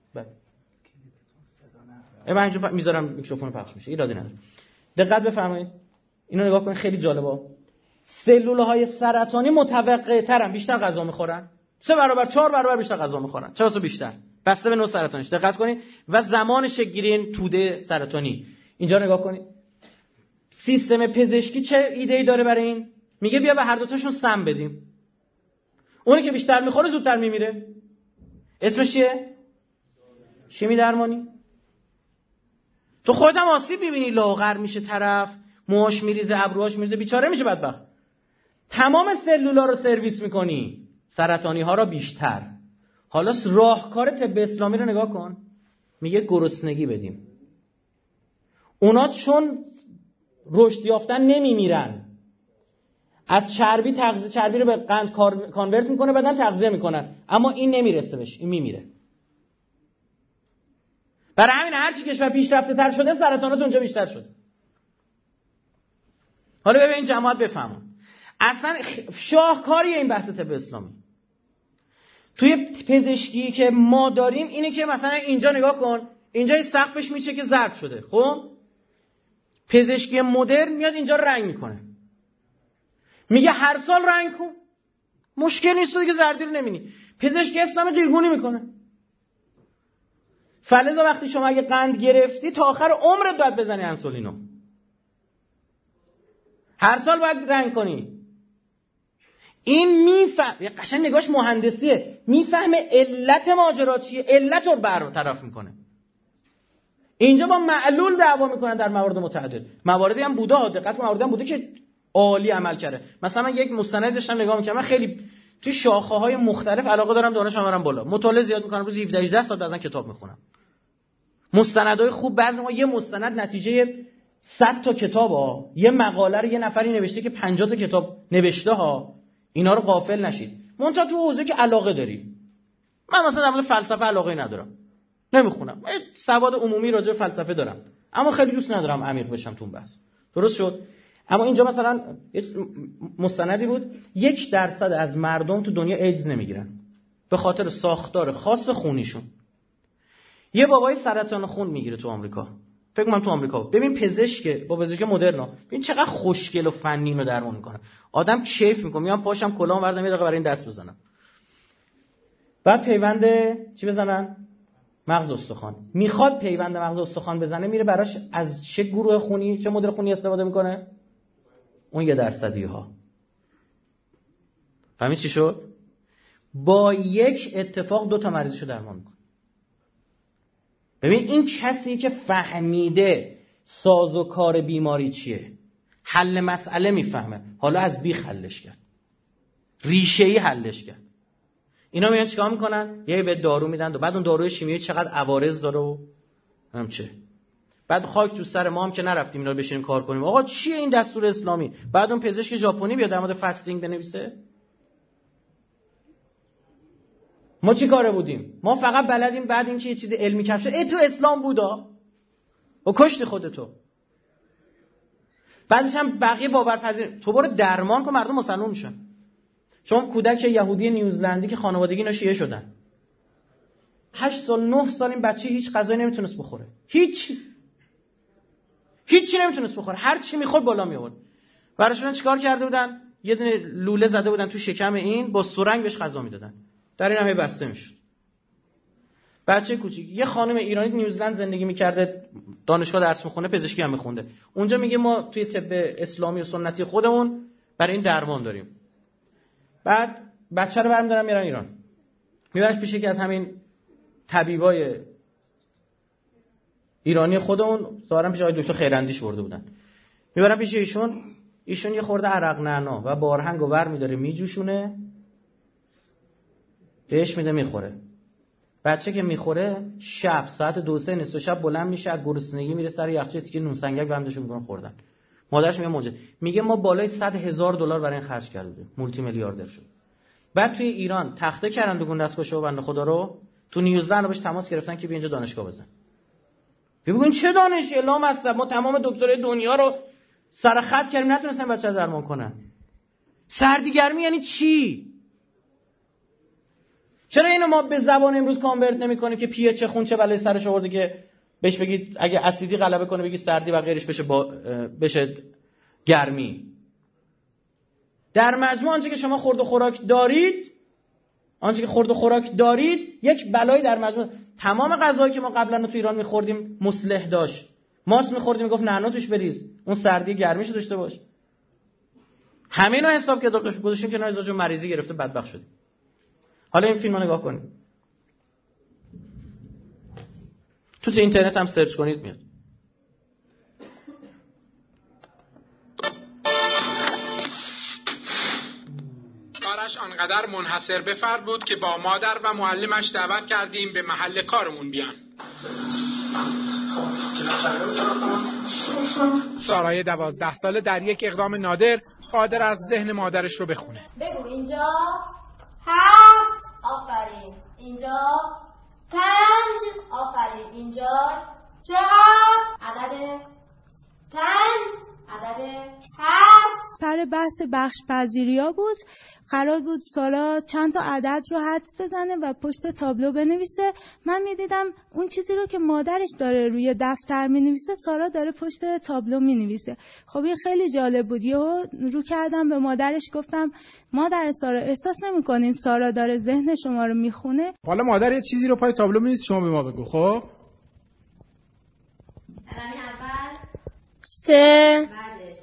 من اینجا میذارم میکروفون پخش میشه، ایرادی نداره. دقت بفرمایید، اینو نگاه کنید، خیلی جالبه. سلولهای سرطانی متوقع ترن، بیشتر غذا میخورن. 3 برابر 4 برابر بیشتر غذا میخورن. چرا بیشتر؟ بسته به نوع سرطانش. دقت کنید و زمان شکل گیری این توده سرطانی. اینجا نگاه کنید. سیستم پزشکی چه ایده‌ای داره برای این؟ میگه بیا به هر دو تاشون سم بدیم. اونی که بیشتر میخوره زودتر میمیره. اسمش چیه؟ شیمی درمانی. تو خودت هم آسیب می‌بینی، لاغر میشه طرف، موهاش میریزه، ابروهاش میریزه، بیچاره میشه بدبخت. تمام سلولا رو سرویس میکنی، سرطانی ها رو بیشتر. حالا راهکار طب اسلامی رو نگاه کن، میگه گرسنگی بدیم. اونا چون رشد یافتن نمیمیرن، از چربی چربی رو به قند کانورت میکنه، بدن تغذیه میکنن، اما این نمیرسه بهش، این میمیره. برای همین هر چی کشور پیشرفته تر شده سرطانات اونجا بیشتر شده. حالا ببین جماعت بفهمون، اصلا شاهکاری این بحث طب اسلامی توی پزشکی که ما داریم اینه که مثلا اینجا نگاه کن، اینجا این سقفش میشه که زرد شده. خب پزشکی مدرن میاد اینجا رنگ میکنه، میگه هر سال رنگ کن، مشکل نیست، تو دیگه زردی رو نمیبینی. پزشکی اسلامی قیرگونی میکنه. فلزا وقتی شما اگه قند گرفتی تا آخر عمرت باید بزنی انسولینو، هر سال باید رنگ کنی. این میفهم، قشنگ نگاش مهندسیه، میفهمه علت ماجرا چیه، علت رو برطرف میکنه. اینجا با معلول دعوا میکنن در موارد متعدد. مواردی هم بوده، دقت کن، مواردی هم بوده که عالی عمل کرده. مثلا من یک مستند داشتم نگاه میکردم، من خیلی توی شاخه‌های مختلف علاقه دارم، دانشم برم بالا، مطالعه زیاد میکنم، روزی 17 18 ساعت بعضن کتاب میخونم. مستندای خوب، بعضی ما یه مستند نتیجه 100 تا کتاب یه مقاله رو یه نفری نوشته که 50 تا کتاب نوشته ها. اینا رو غافل نشید. منتها تو حوزه‌ای که علاقه داری. من مثلا در مورد فلسفه علاقه ندارم، نمیخونم. سواد عمومی راجع به فلسفه دارم، اما خیلی دوست ندارم عمیق بشم تو اون بحث. درست شد؟ اما اینجا مثلا مستندی بود 1% از مردم تو دنیا ایدز نمیگیرن به خاطر ساختار خاص خونیشون. یه بابای سرطان خون میگیره تو آمریکا، فکر کنم تو آمریکا. ببین با پزشک مدرن، ببین چقدر خوشگل و فنی اینو درمان میکنه. آدم کیف میکنه، میام پاشم کلام بردم یه دقیقه برای این دست بزنم. بعد پیوند چی بزنن؟ مغز استخوان. میخواد پیوند مغز استخوان بزنه، میره براش از چه گروه خونی، چه مدل خونی استفاده میکنه؟ اون 1% ها. فهمید چی شد؟ با یک اتفاق 2 تا مریضشو درمان میکنه. ببین این کسی که فهمیده سازوکار بیماری چیه، حل مسئله میفهمه، حالا از بیخ حلش کرد، ریشه‌ای حلش کرد. اینا میان چیکار میکنن؟ یه به دارو میدن و بعد اون داروی شیمیایی چقدر عوارض داره و هم چه. بعد خاک تو سر ما هم که نرفتیم اینا رو بشینیم کار کنیم. آقا چیه این دستور اسلامی؟ بعد اون پزشک ژاپنی بیاد در مورد فاستینگ بنویسه. ما چی کاره بودیم؟ ما فقط بلدیم بعد اینکه یه چیز علمی کشف شد تو اسلام بودا و کشتی خودتو. بعدش هم بقیه باورپذیر. تو برو درمان کن مردم مسلمان میشن. شما کودک یهودی نیوزلندی که خانوادگی اینا شیعه شدن، 8 سال 9 سال این بچه هیچ غذایی نمیتونست بخوره، هیچی نمیتونست بخوره، هر چی میخورد بالا میآورد. براشون چیکار کرده بودن؟ یه دونه لوله زده بودن تو شکم این، با سرنگ بهش غذا میدادن، در این هم بسته میشد. بچه کوچیک، یه خانم ایرانی نیوزلند زندگی میکرده، دانشگاه درس میخونه، پزشکی هم میخونده. اونجا میگه ما توی طب اسلامی و سنتی خودمون برای این درمان داریم. بعد بچه رو برمی‌دارن میرن ایران، میبرنش پیش یکی از همین طبیبای ایرانی خودمون، ظاهرا پیش آقای دکتر خیراندیش برده بودن. میبرن پیش ایشون یه خورده عرق نعنا و بارهنگ و ور میداره میجوشونه، بهش میده میخوره. بچه که میخوره شب ساعت 2-3 نصف شب بلند میشه، از گرسنگی میره سر یخچال تیکه نون سنگک بندشون میکنه خوردن. مادرش میگه موجه، میگه ما بالای $100,000 برای این خرج کردیم، مولتی میلیاردر شد. بعد توی ایران تخته کردن دگون دستگاه بنده خدا رو، تو نیوزلند رو بهش تماس گرفتن که بیا اینجا دانشگاه بزن. ببین چه دانشی لامصب، ما تمام دکترای دنیا رو سر خط کردیم نتونستن بچه‌ها درمان کنن. سردی گرمی یعنی چی؟ چرا اینو ما به زبان امروز کانورت نمی‌کنیم که پی اچ خون چه بلای سرش آورده که بهش بگید اگه اسیدی غلبه کنه بگید سردی و غیرش بشه گرمی. در مجموع آنچه که شما خورد و خوراک دارید یک بلایی در مجموع. تمام غذایی که ما قبلا تو ایران می‌خوردیم مصلح داشت. ماست می‌خوردیم میگفت نعنا توش بریز، اون سردی گرمیشو داشته باش. همه اینا حساب که گذاشتیم که نایزاجو مریضی گرفته بدبخت شدیم. حالا این فیلمو نگاه کنید. تو اینترنت هم سرچ کنید میاد. کارش آنقدر منحصر به فرد بود که با مادر و معلمش دعوت کردیم به محل کارمون بیان. سارای 12 ساله در یک اقدام نادر قادر است ذهن مادرش رو بخونه. بگو اینجا 7 آفرین، اینجا 5 آفرین، اینجا 4 عدد 5 عدد 7. سر بحث پذیریا بود. قرار بود سارا چند تا عدد رو حدس بزنه و پشت تابلو بنویسه. من میدیدم اون چیزی رو که مادرش داره روی دفتر مینویسه سارا داره پشت تابلو مینویسه. خب این خیلی جالب بود. یهو رو کردم به مادرش گفتم مادر سارا احساس نمی‌کنین سارا داره ذهن شما رو میخونه؟ حالا مادر یه چیزی رو پای تابلو مینویسه شما به ما بگو. خب علمی اول 3 بعدش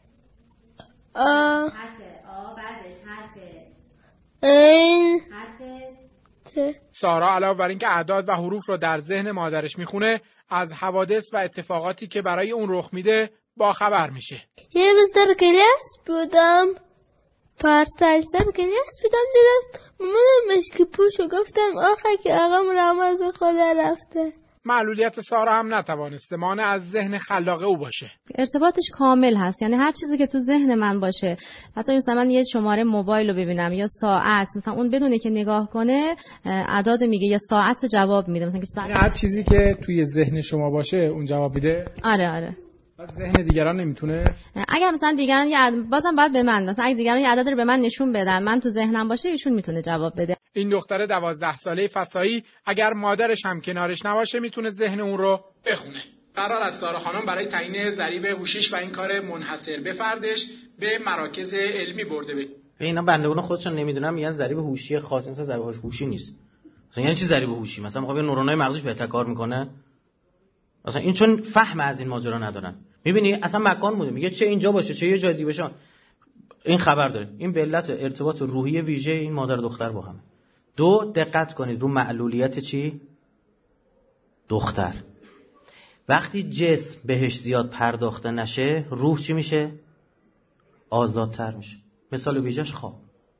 حرف آ بعدش حرف این حرف سارا علاوه بر اینکه اعداد و حروف رو در ذهن مادرش میخونه، از حوادث و اتفاقاتی که برای اون رخ میده با خبر میشه. یه روز در کلاس بودم، پارسال در کلاس بودم، دیدم مامانم مشکی پوشو، گفتم آخه که آقام رمز خدا رفته. معلولیت سارا هم نتوانسته مانع از ذهن خلاق او باشه. ارتباطش کامل هست، یعنی هر چیزی که تو ذهن من باشه، حتی مثلا من یه شماره موبایل رو ببینم یا ساعت، مثلا اون بدونه که نگاه کنه اعداد میگه یا ساعت رو جواب میده. مثلا که ساعت هر چیزی که توی ذهن شما باشه اون جواب میده. آره بس ذهن دیگران نمیتونه. اگر مثلا دیگران بازم باید به من، مثلا اگه دیگران یه عدد رو به من نشون بدن، من تو ذهنم باشه، ایشون میتونه جواب بده. این دختر 12 ساله فسایی اگر مادرش هم کنارش نباشه میتونه ذهن اون رو بخونه. قرار است سارا خانم برای تعیین ضریب هوشیش و این کار منحصر به فردش به مراکز علمی برده بشه. اینا بندگان خودشون نمیدونن، میگن ضریب هوشی خاص، مثلا ضریب هوشی نیست. مثلا یعنی چی ضریب هوشی؟ مثلا میگه نورونای مغزش بهتر کار میکنه. مثلا این چون فهم از این ماجرا ندارن. میبینی اصلا مکان بوده، میگه چه اینجا باشه چه یه جای دیگه باشه. این خبر داره. این به علت ارتباط روحی ویژه این مادر و دختر با هم. دو، دقت کنید رو معلولیت چی؟ دختر. وقتی جسم بهش زیاد پرداخته نشه، روح چی میشه؟ آزادتر میشه. مثال ویژه‌اش خواب.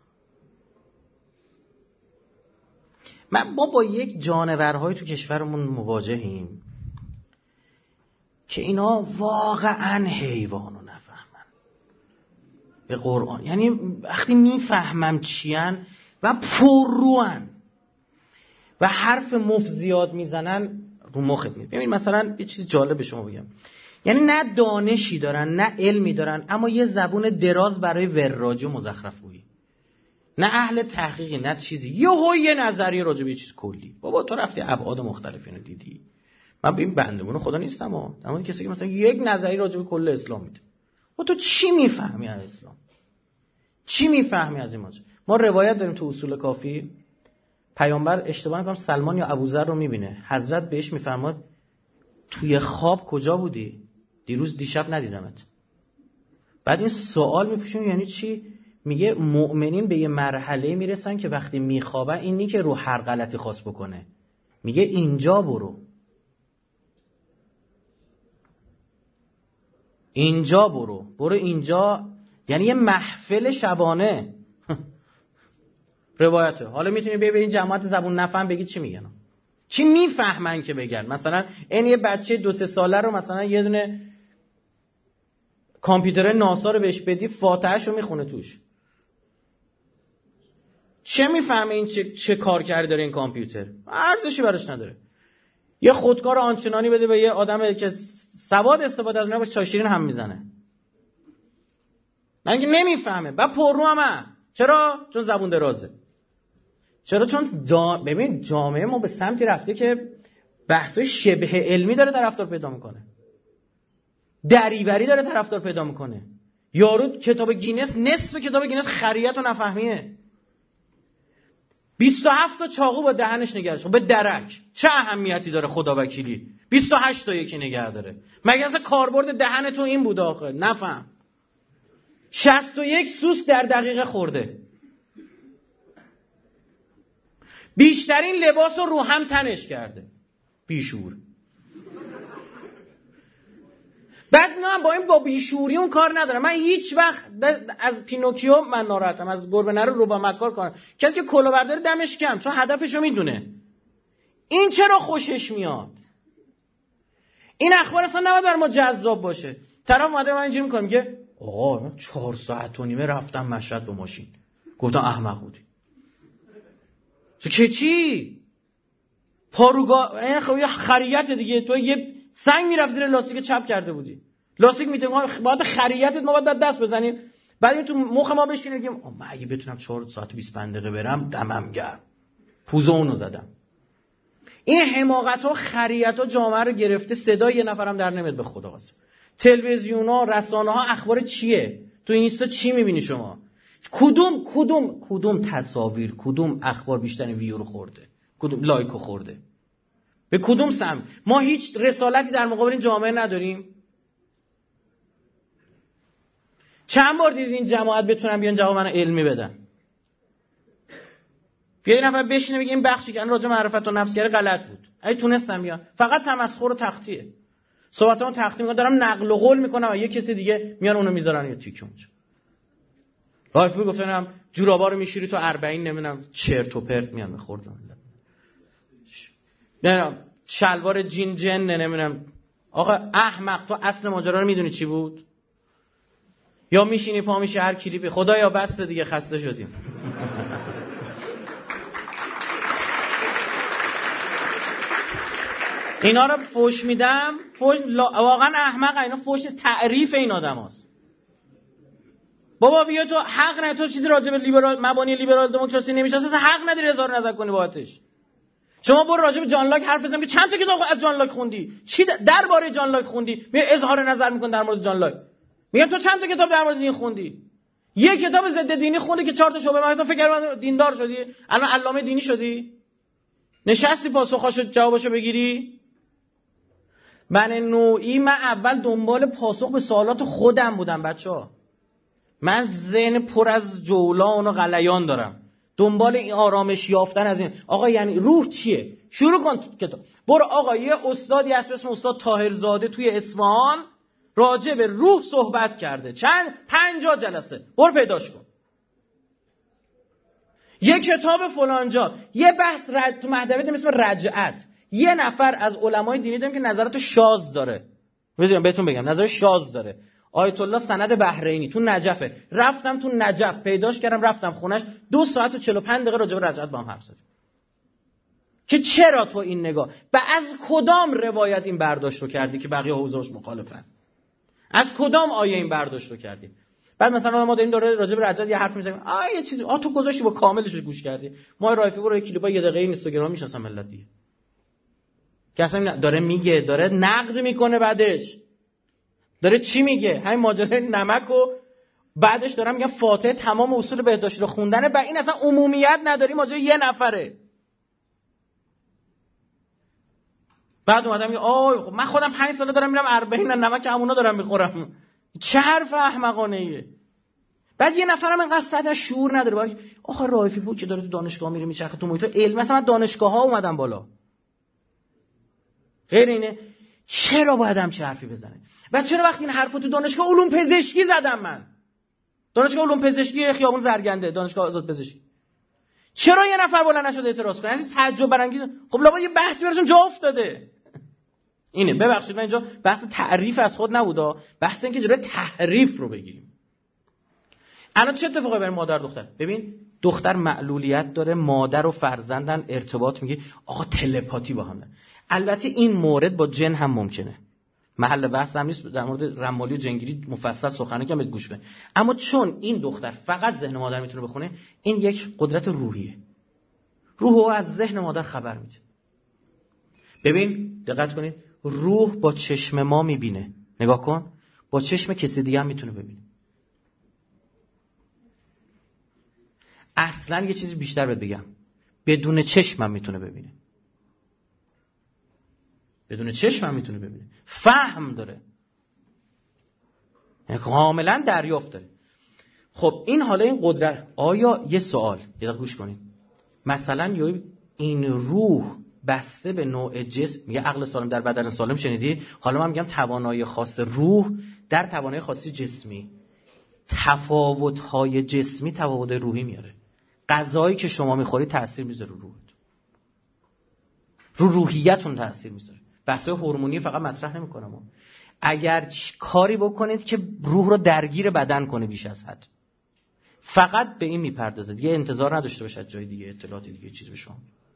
ما با یک جانورهای تو کشورمون مواجهیم که اینا واقعا حیوانو نفهمن به قرآن. یعنی وقتی میفهمم چیان و پرروان و حرف مفت زیاد میزنن رو مخت میاد. ببین مثلا یه چیز جالب به شما بگم، یعنی نه دانشی دارن نه علمی دارن، اما یه زبون دراز برای وراجی و مزخرفگویی، نه اهل تحقیقی نه چیزی، یه نظریه راجع به یه چیز کلی. بابا تو رفتی ابعاد مختلف اینو دیدی. من به این بندگون خدا نیستم اما کسی که مثلا یک نظریه راجع به کل اسلام میده، و تو چی میفهمی از اسلام؟ چی میفهمی از این ماجرا؟ ما روایت داریم تو اصول کافی، پیامبر اشتباه نکنم سلمان یا ابوذر رو میبینه، حضرت بهش میفرماد توی خواب کجا بودی؟ دیشب ندیدمت. بعد این سوال میپوشیم یعنی چی؟ میگه مؤمنین به یه مرحله میرسن که وقتی میخوابن این نی که رو هر غلطی خواست بکنه، میگه اینجا برو، اینجا برو اینجا، یعنی یه محفل شبانه. روایته. حالا میتونی ببینید جماعت زبون نفهم بگید چی میگن، چی میفهمن که بگن. مثلا این یه بچه 2-3 ساله رو مثلا یه دونه کامپیوتر ناسا رو بهش بدی، فاتحه‌شو میخونه توش، چه میفهمه این چه کار کرده داره این کامپیوتر؟ ارزشی براش نداره. یه خودکار آنچنانی بده به یه آدم که سواد استفاده از اونها باشه، چای شیرین هم میزنه. من که نمیفهمه. بعد پررو هم. چرا؟ چون زبون درازه. چرا؟ چون ببین جامعه ما به سمتی رفته که بحثای شبه علمی داره طرفدار پیدا میکنه، دریوری داره طرفدار پیدا میکنه. یارو کتاب گینس، نصف کتاب گینس خریت و نفهمیه. 27 تا چاقو با دهنش نگرش به درک. چه اهمیتی داره خدا وکیلی 28 تا یکی نگه داره؟ مگه اصلا کاربرد دهن تو این بود آخه؟ نفهم. 61 سوسک در دقیقه خورده. بیشترین لباس رو هم تنش کرده. بیشور. بعد نه با بیشوری اون کار ندارم. من هیچ وقت از پینوکیو من ناراحتم، از گربه نره روبا مکار کنم. کسی که کلاهبردار دمش کم، چون هدفشو میدونه. این چرا خوشش میاد؟ این اخبار اصلا نباید بر ما جذاب باشه. طرف اومده من اینجوری میکنم میگه آقا من 4 ساعت و نیمه رفتم مشهد با ماشین. گفتم احمق بودی. چی؟ پاروگا این خب یه خریت دیگه. تو یه سنگ میرفت زیر لاستیک چپ کرده بودی. لاستیک میتونم باید خریتت ما باید دست بزنیم. بعد این تو مخ ما بشینه بگیم من اگه بتونم 4 ساعت و 25 دقیقه برم دمم گرم. پوزو اونو زدم. این حماقت‌ها خریت‌ها جامعه رو گرفته. صدای یه نفرم در نمیاد به خدا واسه. تلویزیون‌ها، رسانه‌ها اخبار چیه؟ تو اینستا چی می‌بینی شما؟ کدوم تصاویر، کدوم اخبار بیشترین ویو رو خورده؟ کدوم لایکو خورده؟ به کدوم سمت؟ ما هیچ رسالتی در مقابل این جامعه نداریم. چند بار دیدین این جماعت بتونن بیان جواب من علمی بدن؟ یه نفر بشینه بگه این بخشی که راجع معرفت و نفسگری غلط بود. اگه تونستم بیان، فقط تمسخر و تختیه. صحبتامو تختی میکنم، دارم نقل و قول میکنم و یه کسی دیگه میان اونو میذارن یه تیک اونجا. رایفور گفتم جورابا رو میشوری تو 40 نمیدونم چرت و پرت میان میخوردم. نه شلوار جین جن نمیدونم. آقا احمق تو اصل ماجرا رو میدونی چی بود؟ یا میشینی پا میشه هر کلیپی خدایا بس دیگه خسته شدیم. اینا رو فوش میدم، واقعا احمق، اینا فوش تعریف این آدماست. بابا بیا تو حق نداری، تو چیزی راجع به مبانی لیبرال دموکراسی نمی‌شناسی، حق نداری اظهار نظر کنی باهاتش. شما برو راجع به جان لاک حرف بزن که چند تا کتاب از جان لاک خوندی، چی درباره جان لاک خوندی، می اظهار نظر می‌کن در مورد جان لاک. میگم تو چند تا کتاب در مورد دین خوندی؟ یه کتاب ضد دینی خوندی که 4 تا شعبه مثلا فکر کردم دیندار شدی، الان علامه دینی شدی؟ نشستی پاسخاشو جوابشو بگیری؟ من اول دنبال پاسخ به سوالات خودم بودم بچه‌ها. من ذهن پر از جولان و غلیان دارم، دنبال این آرامش یافتن از این. آقا یعنی روح چیه؟ شروع کن کتاب. برو آقا یه استادی هست به اسم استاد طاهرزاده توی اصفهان راجع به روح صحبت کرده، 50 جلسه، برو پیداش کن. یه کتاب فلانجا، یه بحث تو مهدوی اسم رجعت، یه نفر از علمای دینی دیدم که نظرات شاذ داره. بهتون بگم نظر شاذ داره. آیت الله سند بحرینی تو نجفه. رفتم تو نجف پیداش کردم، رفتم خونش 2 ساعت و 45 دقیقه راجع به رجعت با هم حرف زدیم. که چرا تو این نگاه و از کدام روایت این برداشت رو کردی که بقیه حوزه‌اش مخالفن؟ از کدام آیه این برداشت رو کردی؟ بعد مثلا ما داریم راجع به رجعت یه حرف میزنیم، یه چیزی تو گذاشتی با کاملش گوش کردی. ما رایفی برو کلیپا 1 دقیقه اینستاگرام میشناسم ملت دیگه. که اصلا داره میگه، داره نقد میکنه، بعدش داره چی میگه؟ همین ماجرای نمک و بعدش دارم میگم فاتحه تمام اصول بهداشتی رو خوندنه، این اصلا عمومیت نداری، ماجرا یه نفره. بعد اومدم میگه خب من خودم 5 ساله دارم میرم 40 نمک همونا دارم میخورم. چه حرف احمقانه ایه. بعد یه نفرم اینقدر سطح شعور نداره، آخه رایفی بود که داره تو دانشگاه میره میچرخه تو محیط علم، مثلا دانشگاه‌ها اومدن بالا. غیر اینه چرا باید همچین حرفی بزنه؟ بعد چرا وقتی این حرفو تو دانشگاه علوم پزشکی زدم من، دانشگاه علوم پزشکی خیابون زرگنده، دانشگاه آزاد پزشکی، چرا یه نفر بلند نشده اعتراض کنه؟ این تعجب برانگیز. خب لابا یه بحثی براشون جا افتاده. اینه، ببخشید من اینجا بحث تعریف از خود نبودا، بحث این که جلوی تحریف رو بگیریم. الان چه اتفاقی برای مادر دختر؟ ببین دختر معلولیت داره، مادر و فرزندن ارتباط میگه، آقا تلپاتی با هم. البته این مورد با جن هم ممکنه، محل بحث هم نیست، در مورد رمالی و جنگیری مفصل سخنرانی کنم بهت گوش کن. اما چون این دختر فقط ذهن مادر میتونه بخونه، این یک قدرت روحیه، روح از ذهن مادر خبر میده. ببین دقت کنید، روح با چشم ما میبینه، نگاه کن، با چشم کسی دیگه هم میتونه ببینه. اصلا یه چیزی بیشتر بهت بگم، بدون چشم هم میتونه ببینه، بدون چشم هم میتونه ببینه، فهم داره، یعنی کاملا دریافت داره. خب این حالا این قدرت، آیا یه سوال، یه دقیقه گوش کنید، مثلا این روح بسته به نوع جسم، میگه عقل سالم در بدن سالم، شنیدی؟ حالا من میگم توانایی خاص روح در توانایی خاصی جسمی. تفاوت‌های جسمی تفاوت روحی میاره. غذایی که شما میخوری تأثیر میذاره رو روحت، رو روحیتون تأثیر میذاره. بحث‌های هورمونی فقط مطرح نمی‌کنم. اگر کاری بکنید که روح رو درگیر بدن کنه بیش از حد، فقط به این میپردازه، دیگه انتظار نداشته باشد جای دیگه اطلاعات دیگه چیز به شما.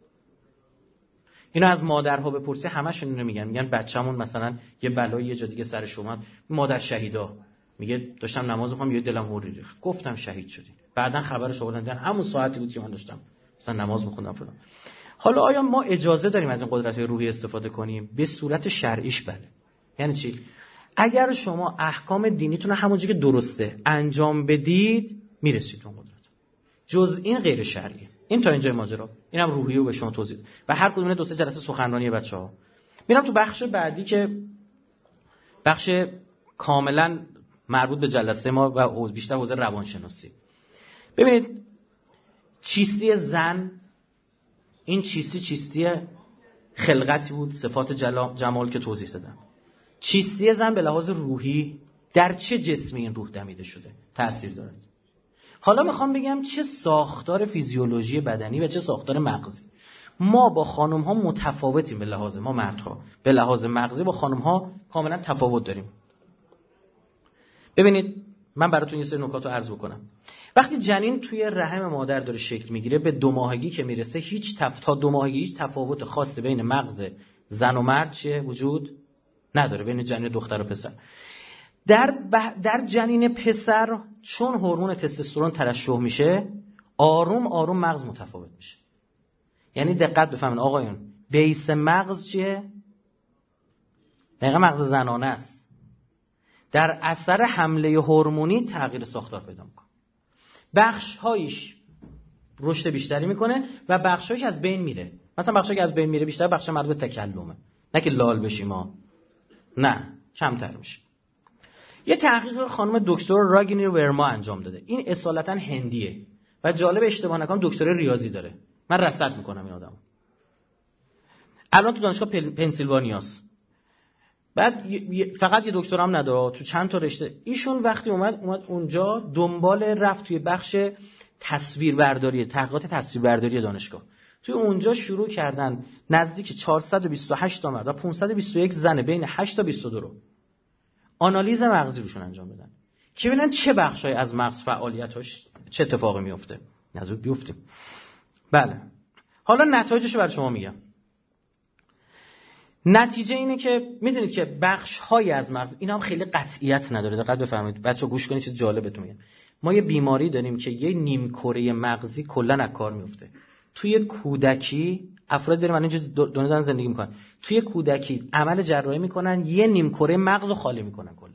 اینو از مادرها بپرسی، همشون اینو میگن بچه‌مون مثلا یه بلایی یه جا دیگه سرش اومد، مادر شهیدا، میگه داشتم نماز می‌خوندم یه دلم هوری ریخت، گفتم شهید شدین، بعدن خبرش آوردن همون ساعتی بود که من داشتم مثلا نماز می‌خوندم فلان. حالا آیا ما اجازه داریم از این قدرت‌های روحی استفاده کنیم؟ به صورت شرعیش بله. یعنی چی؟ اگر شما احکام دینیتون رو همونجوری که درسته انجام بدید، میرسید اون قدرت. جز این غیر شرعیه. این تا اینجای ماجرا. اینم روحیه رو به شما توضیح دادم. و هر کدوم 2-3 جلسه سخنرانی بچه‌ها. میرم تو بخش بعدی که بخش کاملا مربوط به جلسه ما و بیشتر حوزه روانشناسی. ببینید چیستی زن، این چیستی خلقتی بود، صفات جمال که توضیح دادم. چیستی زن به لحاظ روحی در چه جسمی این روح دمیده شده تأثیر دارد. حالا میخوام بگم چه ساختار فیزیولوژی بدنی و چه ساختار مغزی. ما با خانم ها متفاوتیم، به لحاظ ما مردها به لحاظ مغزی با خانم ها کاملا تفاوت داریم. ببینید من براتون یه سری نکات رو عرض بکنم. وقتی جنین توی رحم مادر داره شکل میگیره، به 2 ماهگی که میرسه تا 2 ماهگی هیچ تفاوت خاصی بین مغز زن و مرد چیه؟ وجود نداره بین جنین دختر و پسر. در جنین پسر چون هورمون تستوسترون ترشح میشه، آروم آروم مغز متفاوت میشه. یعنی دقت بفهمین آقایون، بیس مغز چیه؟ دقیقا مغز زنانه است. در اثر حمله هورمونی تغییر ساختار پیدا میکنه. بخش‌هایش رشد بیشتری میکنه و بخش‌هایش از بین میره. مثلا بخشی که از بین میره بیشتر بخش مربوط به تکلمه. نه که لال بشیم ما. نه، کمتر میشه. یه تحقیق خانم دکتر راگینی ورما انجام داده. این اصالتا هندیه و جالب اشتباه نکنم دکترای ریاضی داره. من رصد میکنم این آدمو. الان تو دانشگاه پنسیلوانیاست. بعد فقط یه دکترام نداره، تو چند تا رشته. ایشون وقتی اومد اونجا دنبال رفت توی بخش تصویربرداری، تحقیقات تصویربرداری دانشگاه. توی اونجا شروع کردن نزدیک 428 تا مرد و 521 زن بین 8 تا 22 رو آنالیز مغزی روشون انجام بدن که ببینن چه بخشای از مغز فعالیتاش چه اتفاقی میفته. نزدیک بیفتیم. بله. حالا نتایجش رو برای شما میگم. نتیجه اینه که میدونید که بخش‌های از مغز، اینا هم خیلی قطعیت نداره. دقت بفرمایید بچه‌ها، گوش کنید چه جالب بهتون میگم. ما یه بیماری داریم که یه نیمکره مغزی کلا از کار میفته. توی کودکی افراد داریم الان اینجا دنیا زندگی میکنن، توی کودکی عمل جراحی میکنن یه نیمکره مغز رو خالی میکنن کلا.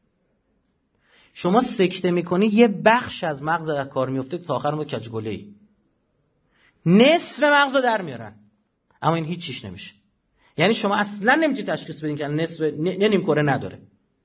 شما سکته میکنی یه بخش از مغز از کار میفته تا آخر اون کجگله‌ای. نصف مغز رو در میارن اما این هیچ چیش نمیشه. یعنی شما اصلا نمیتونید تشخیص بدین که نصف نیمکره نداره،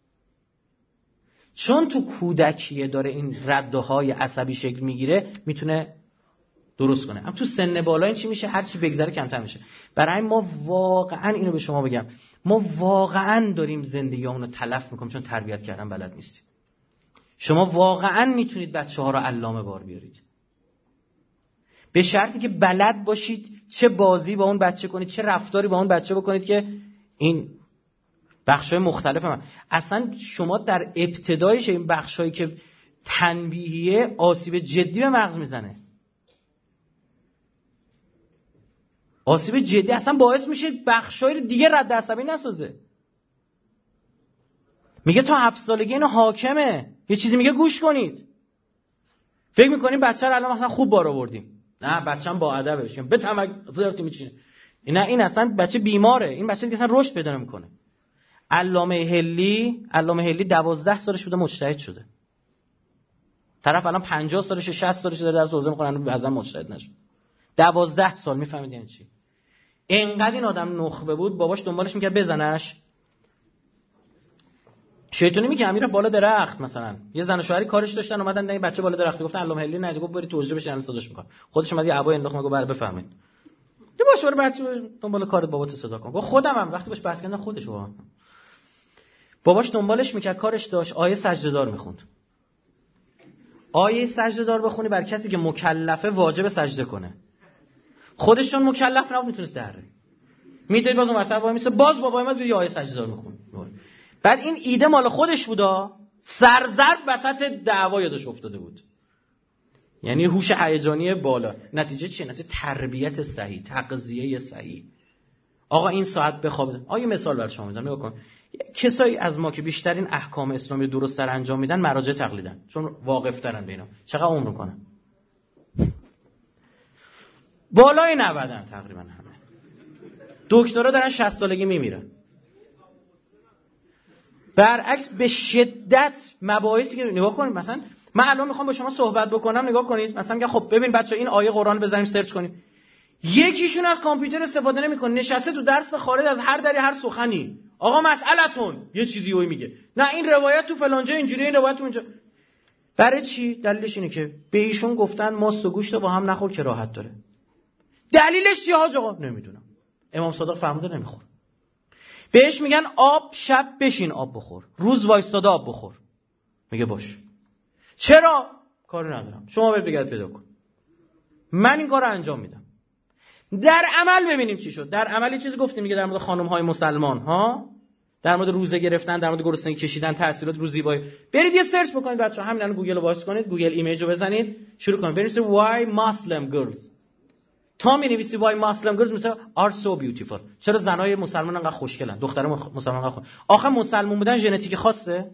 چون تو کودکیه داره این رده‌های عصبی شکل میگیره، میتونه درست کنه. اما تو سن بالا این چی میشه؟ هر چی بگذره کمتر میشه. برای ما واقعا اینو به شما بگم، ما واقعا داریم زندگیامون رو تلف میکنیم چون تربیت کردن بلد نیستیم. شما واقعا میتونید بچه‌ها رو علامه بار بیارید، به شرطی که بلد باشید چه بازی با اون بچه کنید، چه رفتاری با اون بچه بکنید که این بخشای مختلف هم. اصلا شما در ابتدایش این بخشایی که تنبیهیه آسیب جدی به مغز میزنه. آسیب جدی اصلا باعث میشه بخشای دیگه رد عصبی نسازه. میگه تا 7 سالگی اینو حاکمه، یه چیزی میگه گوش کنید. فکر میکنیم بچه رو الان مثلا خوب بار آوردیم. نه، بچه‌م با ادبه، بشین بتمک زرتی میچینه. نه، این اصلا بچه بیماره. این بچه دیگه اصلا رشد پیدا نمیکنه. علامه هلی 12 سالش بوده مجتهد شده. طرف الان 50 سالشه 60 سالشه داره درس حوزه میخونه، هنوز اصلا مجتهد نشد. 12 سال. میفهمید یعنی چی؟ اینقدر این آدم نخبه بود، باباش دنبالش میکرد بزنش. شیطانی میگه امیر بالا درخت، مثلا یه زن و شوهری کارش داشتن اومدن این بچه بالا درخت، گفتن علامه هلی نه، گفت برید توجه بشین صداش میکنه. خودش اومد یه عبای انداخت، میگه بله بفهمید. یه باشه برو بچه دنبال کارت بابات صدا کن. گفت خودم هم وقتی باش بحث کردن خودش باباش دنبالش میکرد، کارش داشت آیه سجده‌دار میخوند. آیه سجده‌دار بخونی بر کسی که مکلفه واجب سجده کنه. خودش چون مکلف نبود میتونست دره. میدید باز اون مرتبه وای میسه، باز بابای ما یه آیه سجده‌دار میخوند. بعد این ایده مال خودش بودا، سرزرد وسط دعوا یادش افتاده بود. یعنی هوش هیجانی بالا. نتیجه چیه؟ نتیجه تربیت صحیح، تغذیه صحیح. آقا این ساعت بخوابه. آیه مثال برای شما میزنم، نگاه کن. کسایی از ما که بیشترین احکام اسلامی درست تر انجام میدن مراجع تقلیدن، چون واقف ترن به اینا. چقدر عمر میکنن؟ بالای 90 تقریبا همه. دکترا دارن 60 سالگی میمیرن. برعکس به شدت مباحثی که نگاه کنید، مثلا من الان میخوام با شما صحبت بکنم، نگاه کنید مثلا میگم خب ببین بچا این آیه قرآن بزنیم سرچ کنیم، یکیشون از کامپیوتر استفاده نمیکنه، نشسته تو درس خارج از هر دری هر سخنی، آقا مسئلتون یه چیزی اوی میگه، نه این روایت تو فلان جا اینجوری، این روایت تو اونجا. برای چی؟ دلیلش اینه که به ایشون گفتن ماست و گوشت با هم نخور که راحت داره. دلیلش چیه حاج آقا؟ نمیدونم. امام صادق فرموده نمیخور. بهش میگن آب شب بشین آب بخور، روز وایستاده آب بخور، میگه باش. چرا؟ کاری ندارم، شما برید بگرد پیدا کن، من این کار رو انجام میدم. در عمل ببینیم چی شد. در عمل چیزی گفتیم میگه در مورد خانم های مسلمان ها، در مورد روزه گرفتن، در مورد گرسنگی کشیدن، تاثیرات رو زیبایی. برید یه سرچ بکنید بچه‌ها، همین الان گوگل رو باز کنید، گوگل ایمیج رو بزنید، شروع کنید بنویسید why Muslim girls تا می‌نویسی why Muslim girls مثلا are so beautiful، چرا زنای مسلمان انقدر خوشگلن، دخترای مسلمان انقدر آخه مسلمان بودن ژنتیک خاصه؟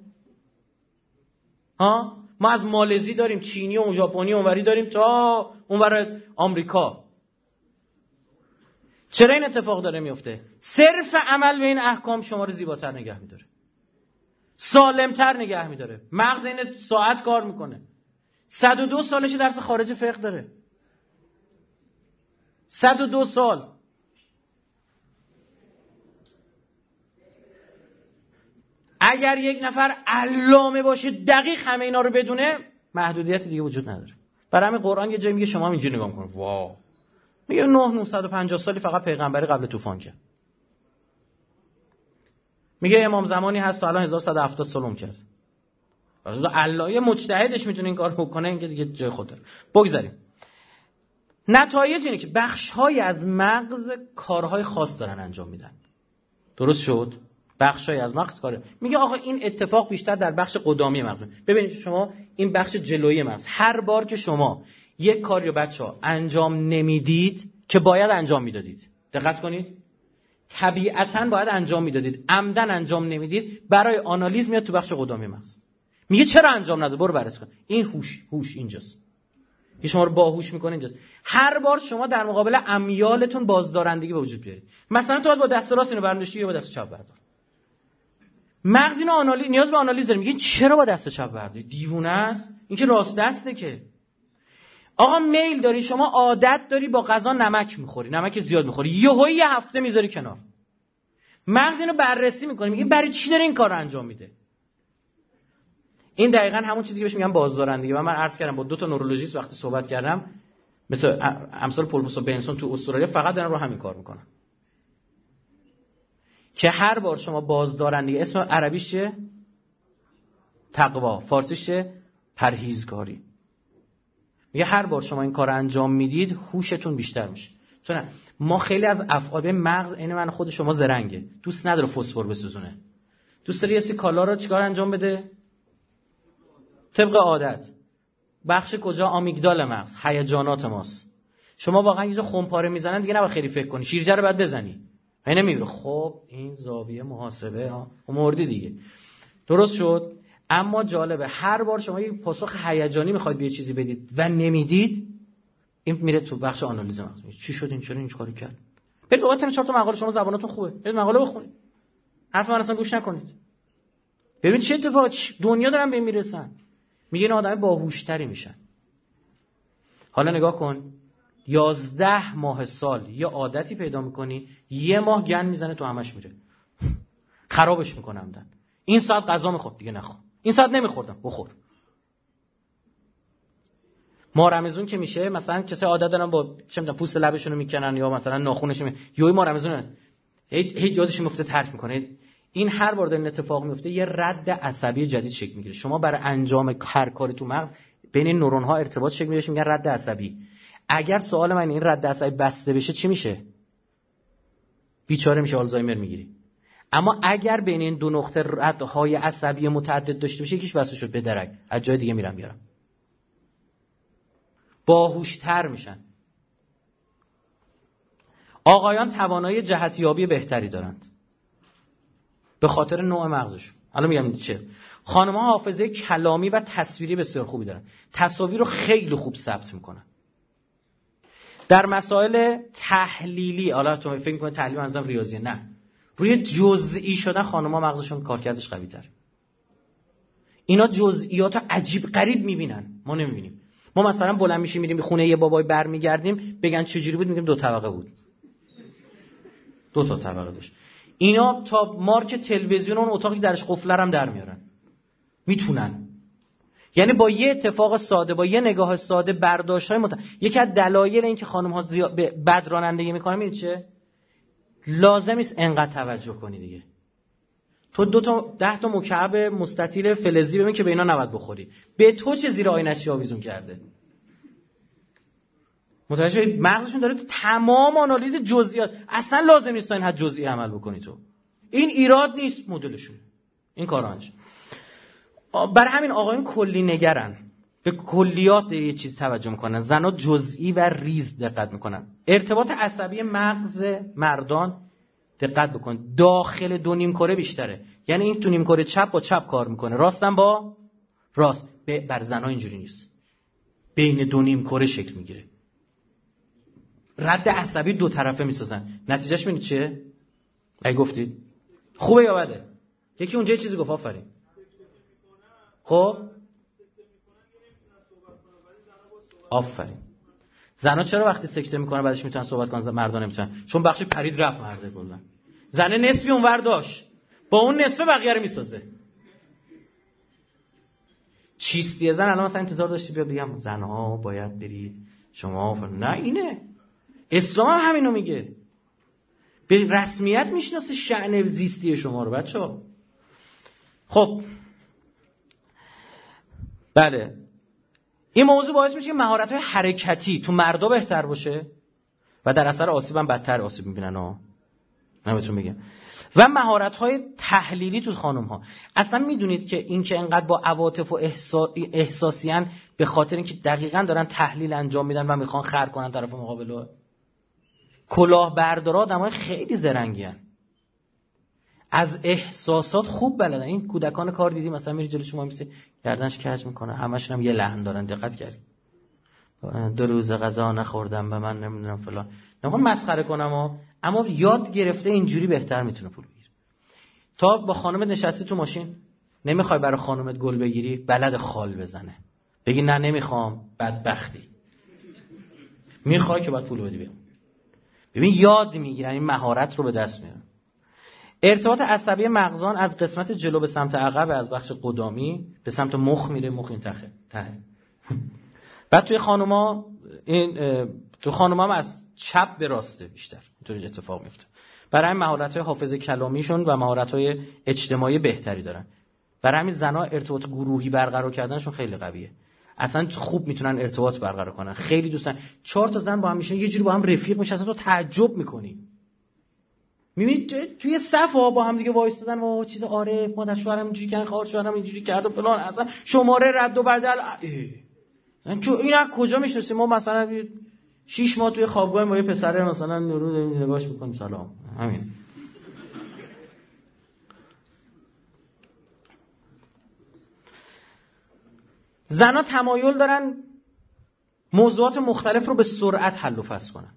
ها ما از مالزی داریم، چینی و ژاپنی اونوری داریم تا اونور آمریکا. چرا این اتفاق داره میفته؟ صرف عمل به این احکام شما رو زیباتر نگه می‌داره، سالمتر نگه می‌داره. مغز این ساعت کار میکنه. 102 سالشه درس خارج فقه داره، 102 سال. اگر یک نفر علامه باشه دقیق همه اینا رو بدونه، محدودیت دیگه وجود نداره. برای همین قرآن یه جایی میگه شما اینجوری نگاه کن، واو، میگه 950 سالی فقط پیغمبری قبل طوفان کرد. میگه امام زمانی هست تا الان 1170 سال کرد. علایه مجتهدش میتونه این کار بکنه، این که دیگه جای خود داره. بگذاریم. نتایج اینه که بخش‌های از مغز کارهای خاص دارن انجام میدن. درست شد؟ بخش‌های از مغز کاره. میگه آقا این اتفاق بیشتر در بخش قدامی مغز. ببینید شما این بخش جلویی مغز، هر بار که شما یک کاری رو بچه‌ها انجام نمیدید که باید انجام میدادید، دقت کنید، طبیعتاً باید انجام میدادید، عمدن انجام نمیدید، برای آنالیز میاد تو بخش قدامی مغز. میگه چرا انجام نداد؟ برو بررسی کن. این هوش اینجاست. این شما رو باهوش میکنه اینجاست. هر بار شما در مقابل امیالتون بازدارندگی به وجود بیارید. مثلا تو باید با دست راست اینو برداشتی یا با دست چپ بردار. مغز اینو نیاز به آنالیز داره. میگه چرا با دست چپ برداری؟ دیوونه است؟ این که راست دسته که. آقا میل داری، شما عادت داری با غذا نمک میخوری، نمک زیاد میخوری، یهو یه هفته میذاری کنار. مغز اینو بررسی میکنه، میگه برای چی داره این کارو انجام میده؟ این دقیقاً همون چیزی که بهش میگن بازدارندگی. و من عرض کردم با 2 تا نورولوژیست وقتی صحبت کردم، مثل امثال پروفسور بنسون تو استرالیا، فقط دارن رو همین کار میکنن که هر بار شما بازدارندگی، اسم عربیش چیه؟ تقوا، فارسیش چیه؟ پرهیزکاری. میگه هر بار شما این کار انجام میدید هوشتون بیشتر میشه. چون ما خیلی از افعال مغز عین من خود شما زرنگه، دوست نداره فسفر بسوزونه، دوست داره یه سری کالا رو چیکار انجام بده؟ طبق عادت. بخش کجا؟ آمیگدال مغز، هیجانات ماست. شما واقعا یه جا خمپاره میزنن دیگه نباید خیلی فکر کنی، شیرجه رو بعد بزنی، این نمیره. خب این زاویه محاسبه ها مردی دیگه. درست شد؟ اما جالبه هر بار شما یک پاسخ هیجانی میخواید به یه چیزی بدید و نمیدید، این میره تو بخش آنالیز مغز. چی شد این؟ چرا این کارو کرد؟ برید بابتون 4 تا مقاله، شما زبانتون خوبه، برید مقاله بخونید، حرف من اصلا گوش نکنید، ببین چه اتفاقی دنیا دارن به میرسن. میگه این آدم باهوشتری میشن. حالا نگاه کن، 11 ماه سال یه عادتی پیدا میکنی، 1 ماه گن میزنه تو همش میره، خرابش میکنم. این ساعت غذا میخورد دیگه نخور، این ساعت نمیخوردم بخور. ما رمضان که میشه مثلا کسای عادت دارن با چه میدونم پوست لبشون رو میکنن یا مثلا ناخونش یوی ما رمضان هی یادش میفته ترک میکنه. این هر بار این اتفاق میفته یه رد عصبی جدید شکل میگیره. شما برای انجام هر کاری تو مغز بین این نورون ها ارتباط شکل میگیره، میگن رد عصبی. اگر سوال من این رد عصبی بسته بشه چی میشه؟ بیچاره میشه، آلزایمر میگیری. اما اگر بین این 2 نقطه ردهای عصبی متعدد داشته باشه، یکیش بسته شد بدرک، از جای دیگه میرم بیارم، باهوشتر میشن. آقایان توانایی جهتیابی بهتری دارند به خاطر نوع مغزشون. الان میگم چه. خانم‌ها حافظه کلامی و تصویری بسیار خوبی دارن، تصاویر رو خیلی خوب ثبت میکنن. در مسائل تحلیلی، حالا تو فکر می‌کنید تحلیل منظورم ریاضیه، نه، روی جزئی شدن خانم‌ها مغزشون کارکردش قوی‌تره. اینا جزئیات عجیب غریب می‌بینن، ما نمی‌بینیم. ما مثلا بلند میشیم میریم خونه یه بابای برمیگردیم، بگن چجوری بود، میگیم 2 طبقه بود، 2 تا طبقه داشت. اینا تا مارک تلویزیون اون اتاقی که درش قفلر هم در میارن، میتونن. یعنی با یه اتفاق ساده، با یه نگاه ساده، برداشت‌های یکی از دلایل این که خانم‌ها بد رانندگی میکنن میدونی چه؟ لازم نیست انقدر توجه کنی دیگه. تو 10 تا مکعب مستطیل فلزی ببین که به اینا نباید بخوری. به تو چه زیر آینه‌اش آویزون کرده؟ متوجه مغزشون داره تمام آنالیز جزئیات، اصلا لازم نیست تا این حد جزئی عمل بکنی تو. این ایراد نیست مدلشون. این کارا انجام. برای همین آقایون کلی نگرن. به کلیات یه چیز توجه میکنن، زنها جزئی و ریز دقت میکنن. ارتباط عصبی مغز مردان دقت بکن داخل دو نیم کره بیشتره، یعنی این تو نیم کره چپ با چپ کار میکنه، راستم با راست. بر زنها اینجوری نیست، بین دو نیم کره شکل میگیره، رد عصبی دو طرفه میسازن. نتیجهش میبینید چیه؟ اگه گفتید خوبه یا بده؟ یکی اونجا یه چیزی گفت آفرین. خب آفرین. زنا چرا وقتی سکته میکنه بعدش میتونن صحبت کنن، مردا نمیتونن؟ چون بخشی پرید رفت مرده کلا. زنه نصفی اونور داشت، با اون نصف بقیه رو میسازه. چیستی زن الان مثلا انتظار داشتی بیاد بگم زنها باید برید شما نه، اینه اسلام هم همینو میگه، به رسمیت میشناسه شأن زیستی شما رو بچه‌ها. خب بله، این موضوع باعث میشه که مهارت‌های حرکتی تو مردا بهتر باشه و در اثر آسیب هم بدتر آسیب می‌بینن ها، من بهتون میگم. و مهارت‌های تحلیلی تو خانم‌ها. اصلا میدونید که این که انقدر با عواطف و احساسیان به خاطر اینکه دقیقاً دارن تحلیل انجام میدن و میخوان خر کنن طرف مقابل. کلاهبردارا آدمای خیلی زرنگیان، از احساسات خوب بلدن. این کودکان کار دیدی مثلا میری جلوی شما میسه گردنش کج میکنه، همشون هم یه لحن دارن، دقت کردید؟ 2 روز غذا نخوردم به من نمیدونم فلان. نمیخوام مسخره کنم اما یاد گرفته اینجوری بهتر میتونه پول بگیره. تا با خانمت نشستی تو ماشین نمیخوای برای خانمت گل بگیری، بلد خال بزنه، بگی نه نمیخوام، بدبختی. میخوای که باید پول بدی بیام. ببین یاد میگیرن، این مهارت رو به دست میارن. ارتباط عصبی مغزان از قسمت جلو به سمت عقب، از بخش قدامی به سمت مخ میره، مخ این ته. بعد توی خانوما هم از چپ به راسته بیشتر اینطوری اتفاق میفته. برای همین مهارت‌های حافظه کلامیشون و مهارت‌های اجتماعی بهتری دارن. برای همین زنا ارتباط گروهی برقرار کردنشون خیلی قویه. اصلا خوب میتونن ارتباط برقرار کنن. خیلی دوستن 4 تا زن با هم میشن، یه جوری با هم رفیق میشن، تو تعجب میکنی. میبینید توی صف ها با هم دیگه وایستادن و چیز، آره مادر شوهرم اینجوری کردن، خواهر شوهرم اینجوری کرد و فلان، اصلا شماره رد و بدل. مثلا اینا کجا میشناسیم؟ ما مثلا 6 ماه توی خوابگاه با یه پسر مثلا نورو نگاهش میکنیم سلام، همین. زنا تمایل دارن موضوعات مختلف رو به سرعت حل و فصل کنن.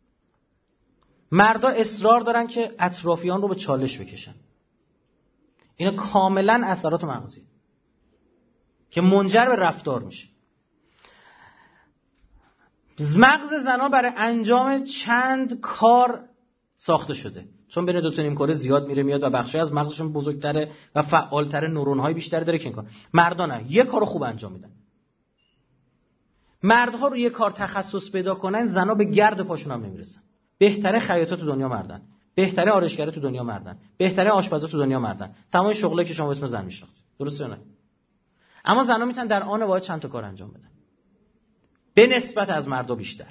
مردا اصرار دارن که اطرافیان رو به چالش بکشن. اینا کاملا اثرات مغزی که منجر به رفتار میشه. مغز زنا برای انجام چند کار ساخته شده، چون بین 2 تا نیم کره زیاد میره میاد و بخشی از مغزشون بزرگتره و فعالتره، نورون‌های بیشتری داره که این کار. مردا نه، یه کارو خوب انجام میدن. مردها رو یه کار تخصص پیدا کنن، زنا به گرد پاشون هم نمیرسن. بهتره خیاطا تو دنیا مردن، بهتره آرایشگرا تو دنیا مردن، بهتره آشپزا تو دنیا مردن. تمام شغلایی که شما اسم زن میشناختید، درسته نه؟ اما زنا میتونن در آن واحد چند تا کار انجام بدن، به نسبت از مردا بیشتر.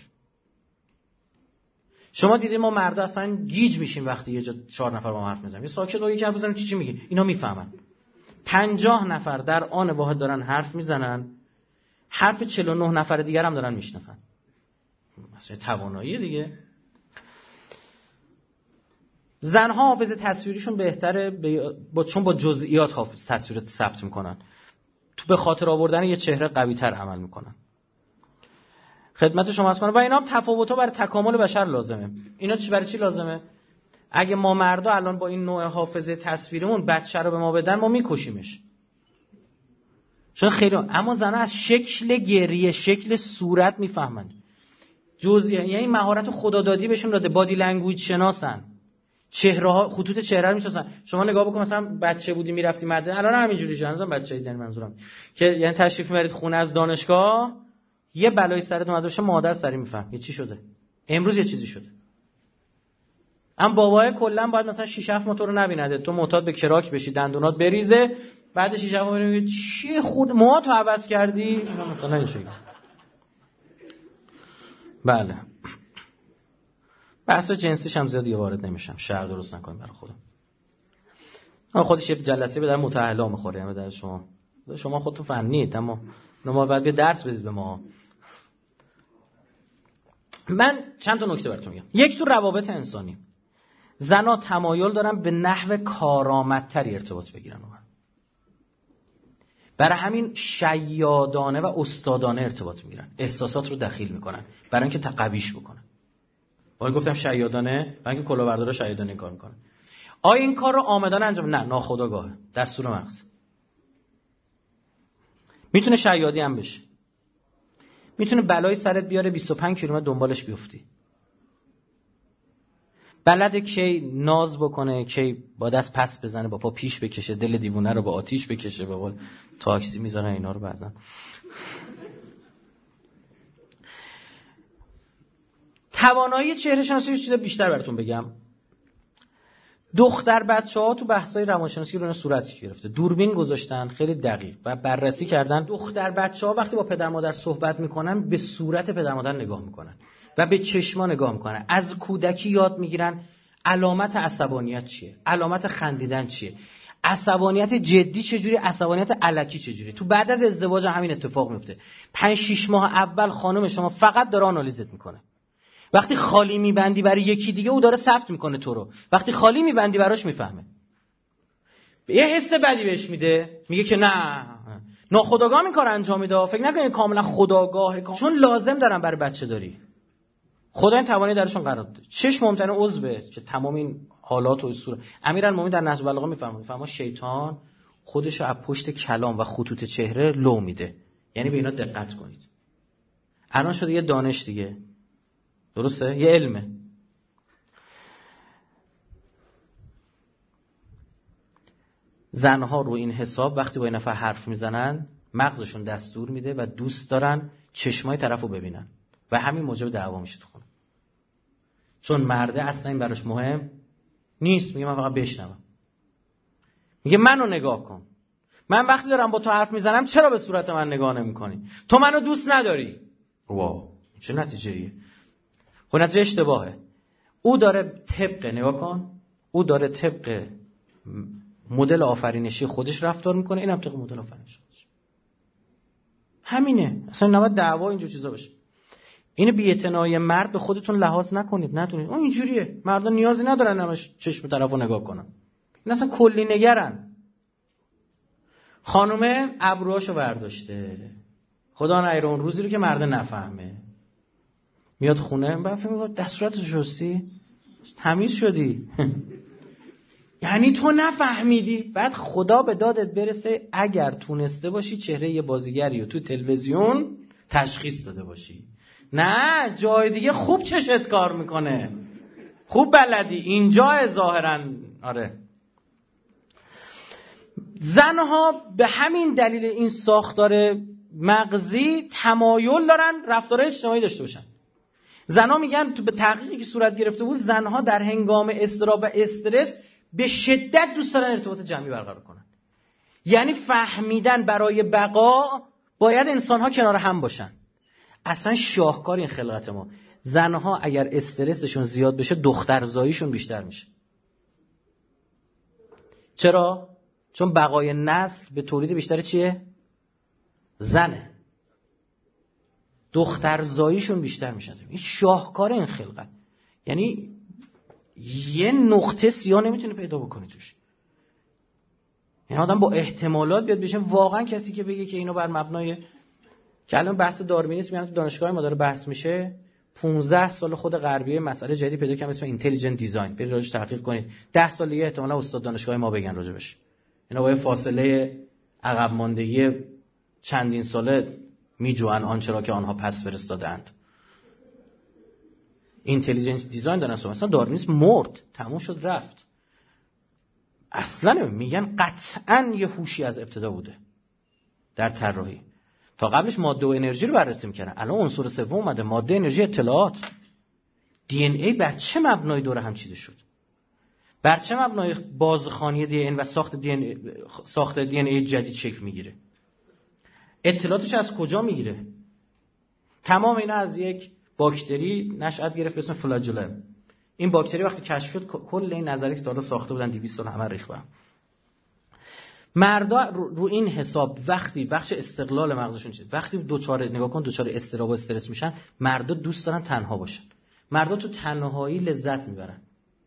شما دیدید ما مردا اصلا گیج میشیم وقتی یه جا 4 نفر با هم حرف میزنیم، یه ساکت و یکی حرف بزنیم چی میگه، اینا میفهمن. 50 نفر در آن واحد دارن حرف میزنن، حرف 49 نفر دیگر هم دارن میشنفن. مثلا توانایی دیگه. زنها حافظه تصویریشون بهتره چون با جزئیات حافظ تصویر ثبت میکنن، تو به خاطر آوردن یه چهره قوی تر عمل میکنن. خدمت شما هست کنم و اینا هم تفاوت‌ها برای تکامل بشر لازمه. اینا برای چی لازمه؟ اگه ما مردا الان با این نوع حافظه تصویریمون بچه رو به ما بدن، ما میکشیمش. چون خیلی اما زنها از شکل گریه، شکل صورت میفهمن. یعنی مهارت خدادادی بهشون داده، بادی لنگویج شناسن. چهره‌ها، خطوط چهره رو میشناسن. شما نگاه بکن مثلا بچه بودی میرفتی مدرسه، الان همینجوری هنوزم بچه‌ای، یعنی منظورم که یعنی تشریف میبرید خونه از دانشگاه، یه بلای سرت اومده باشه مادر سری میفهم یه چی شده، امروز یه چیزی شده. اما بابای کلا باید مثلا 6 7 موتور رو نبینده، تو معتاد به کراک بشی، دندونات بریزه، بعد 6 7 میگه چی خود موهاتو عوض کردی مثلا این شکلی. بله بحث جنسیش هم زیاد دیگه وارد نمیشم، شهر درست نکنیم برای خودم. اما خودش یه جلسه به در متأهلا میخوره، یعنی در شما شما خودتون فنیید، اما ما باید درس بدید به ما. من چند تا نکته براتون میگم. یک، تو روابط انسانی زن‌ها تمایل دارن به نحو کارآمدتری ارتباط بگیرن. برای همین شیادانه و استادانه ارتباط میگیرن، احساسات رو دخیل میکنن برای اینکه تقویش بکنن. ولی گفتم شیادانه، برای اینکه کلاهبردارا شیادانه این کار میکنن. آیا این کار رو آمدانه انجام؟ نه، ناخودآگاهه، دستور مغز. میتونه شیادی هم بشه، میتونه بلای سرت بیاره 25 کیلومتر دنبالش بیفتی. بلده کی ناز بکنه، کی با دست پس بزنه، با پا پیش بکشه، دل دیوونه رو با آتیش بکشه. به قول تاکسی میذارن اینا رو بعضن. توانایی چهره شناسی رو چیز بیشتر براتون بگم. دختر بچه‌ها تو بحث‌های روانشناسی رو صورت گرفته، دوربین گذاشتن خیلی دقیق و بررسی کردن. دختر بچه‌ها وقتی با پدر مادر صحبت میکنن به صورت پدر مادر نگاه میکنن و به چشما نگاه میکنن. از کودکی یاد میگیرن علامت عصبانیت چیه، علامت خندیدن چیه، عصبانیت جدی چجوری، عصبانیت الکی چجوری. تو بعد از ازدواج همین اتفاق میفته. 5-6 ماه اول خانم شما فقط داره آنالیزت میکنه. وقتی خالی میبندی برای یکی دیگه او داره ثبت میکنه تو رو، وقتی خالی میبندی براش میفهمه. یه حس بدی بهش میده، میگه که نه ناخودآگاه این کار انجام میده. فکر نکنید کاملا خودآگاهه، چون لازم دارن برای بچه داری. خدا این توانایی درشون قرار داده. چشم ممکنه عضوه که تمام این حالات و صورت. امیرالمومنین در نهج البلاغه میفهمه شیطان خودشو از پشت کلام و خطوط چهره لو میده. یعنی به اینا دقت کنید. الان شده یه دانش دیگه، درسته؟ یه علمه. زنها رو این حساب وقتی با این نفر حرف میزنن مغزشون دستور میده و دوست دارن چشمای طرفو ببینن و همین موجب دعوا میشه تو خونه. چون مرده اصلا این براش مهم نیست، میگه من فقط بشنوم. میگه منو نگاه کن، من وقتی دارم با تو حرف میزنم چرا به صورت من نگاه نمیکنی؟ تو منو دوست نداری. واو چه نتیجه‌ایه؟ خب نتیجه اشتباهه. او داره طبق نگاه کن، او داره طبق مدل آفرینشی خودش رفتار میکنه، اینم طبق مدل آفرینشی خودش. همینه، اصلا نباید دعوا اینجور چیزا بشه. اینو بی‌اعتنایی مرد به خودتون لحاظ نکنید، ندونید اون اینجوریه. مردان نیازی ندارن همش چشم طرفو نگاه کنن، این اصلا کلی نگرن. خانومه ابروهاشو برداشته، خدا نگیره اون روزی رو که مرد نفهمه، میاد خونه بعد فکر می‌کنه دستوراتو شستی؟ تمیز شدی؟ یعنی تو نفهمیدی؟ بعد خدا به دادت برسه اگر تونسته باشی چهره یه بازیگری رو تو تلویزیون تشخیص داده باشی. نه جای دیگه خوب چشت کار میکنه، خوب بلدی، اینجا ظاهرا. آره زنها به همین دلیل این ساختار مغزی تمایل دارن رفتارهای اجتماعی داشته باشن. زنها میگن تو به تحقیقی که صورت گرفته بود زنها در هنگام اضطراب و استرس به شدت دوست دارن ارتباط جمعی برقرار کنن. یعنی فهمیدن برای بقا باید انسانها کنار هم باشن. اصلا شاهکار این خلقت ما. زنها اگر استرسشون زیاد بشه دخترزاییشون بیشتر میشه. چرا؟ چون بقای نسل به تولید بیشتر چیه؟ زنه. دخترزاییشون بیشتر میشه. این شاهکار این خلقت. یعنی یه نقطه سیاه نمیتونه پیدا بکنه توش. این آدم با احتمالات بیاد بشه. واقعا کسی که بگه که اینو بر مبنای که الان بحث داروینیسم میاد تو دانشگاه ما داره بحث میشه، 15 سال خود غربیه مسئله جدید پیدا کردن اسم اینتلیجنت دیزاین، برید راجعش تحقیق کنید. 10 سال دیگه احتمالاً استاد دانشگاه ما بگن راجعش. اینا با فاصله عقب ماندگی چندین ساله میجوان آنچه را که آنها پس فرستادند. اینتلیجنت دیزاین دارن مثلا داروینیسم مرد، تموم شد رفت. اصلا میگن قطعاً یه هوشی از ابتدا بوده در طراحی. تا قبلش ماده و انرژی رو بررسی می‌کردن، الان عنصر سوم اومده، ماده، انرژی، اطلاعات. دی ان ای بر چه مبنای دوره هم چیده شد؟ بر چه مبنای بازخوانی دی ان و ساخت دی ان ای جدید شکل میگیره؟ اطلاعاتش از کجا میگیره؟ تمام اینا از یک باکتری نشأت گرفت به اسم فلاجلم. این باکتری وقتی کشف شد کل این نظریه که تا حالا ساخته بودن 200 سال همه ریخت. مردا رو این حساب وقتی بخش استقلال مغزشون چیه، وقتی دوچار اضطراب و استرس میشن، مردا دوست دارن تنها باشن. مردا تو تنهایی لذت میبرن.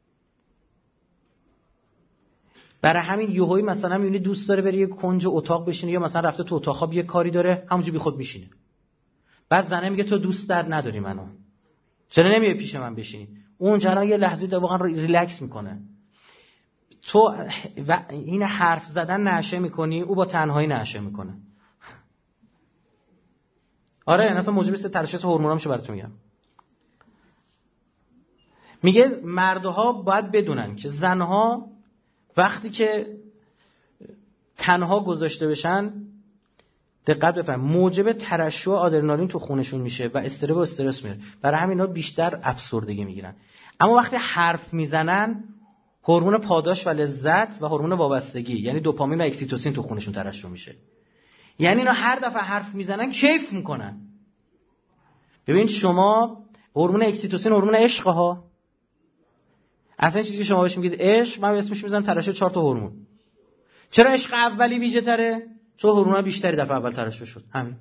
برای همین یهویی مثلا میبینی دوست داره بره یه کنج اتاق بشینه، یا مثلا رفته تو اتاق خواب یه کاری داره همونجوری بی خود میشینه. بعد زنه میگه تو دوست در نداری منو، چرا نمیای پیش من بشینی؟ اون جنا یه لحظه تا واقعا ریلکس میکنه. تو این حرف زدن نشه میکنی، او با تنهایی نشه میکنه. آره اصلا موجب ترشح هورمونا میشه براتون میگم. میگه مردها باید بدونن که زنها وقتی که تنها گذاشته بشن، دقت بفرمایید، موجب ترشح آدرنالین تو خونشون میشه و استرس و استرس میره. برای همین اینا بیشتر افسردگی میگیرن. اما وقتی حرف میزنن، هورمون پاداش و لذت و هورمون وابستگی یعنی دوپامین و اکسیتوسین تو خونشون ترشح میشه. یعنی اینا هر دفعه حرف میزنن کیف میکنن. ببین شما هورمون اکسیتوسین هورمون عشقه ها. اصلا چیزی که شما بهش میگید عشق، من اسمش میذارم ترشح 4 تا هورمون. چرا عشق اولی ویژه تره؟ چون هورمون‌ها بیشتری دفعه اول ترشح شد. همین.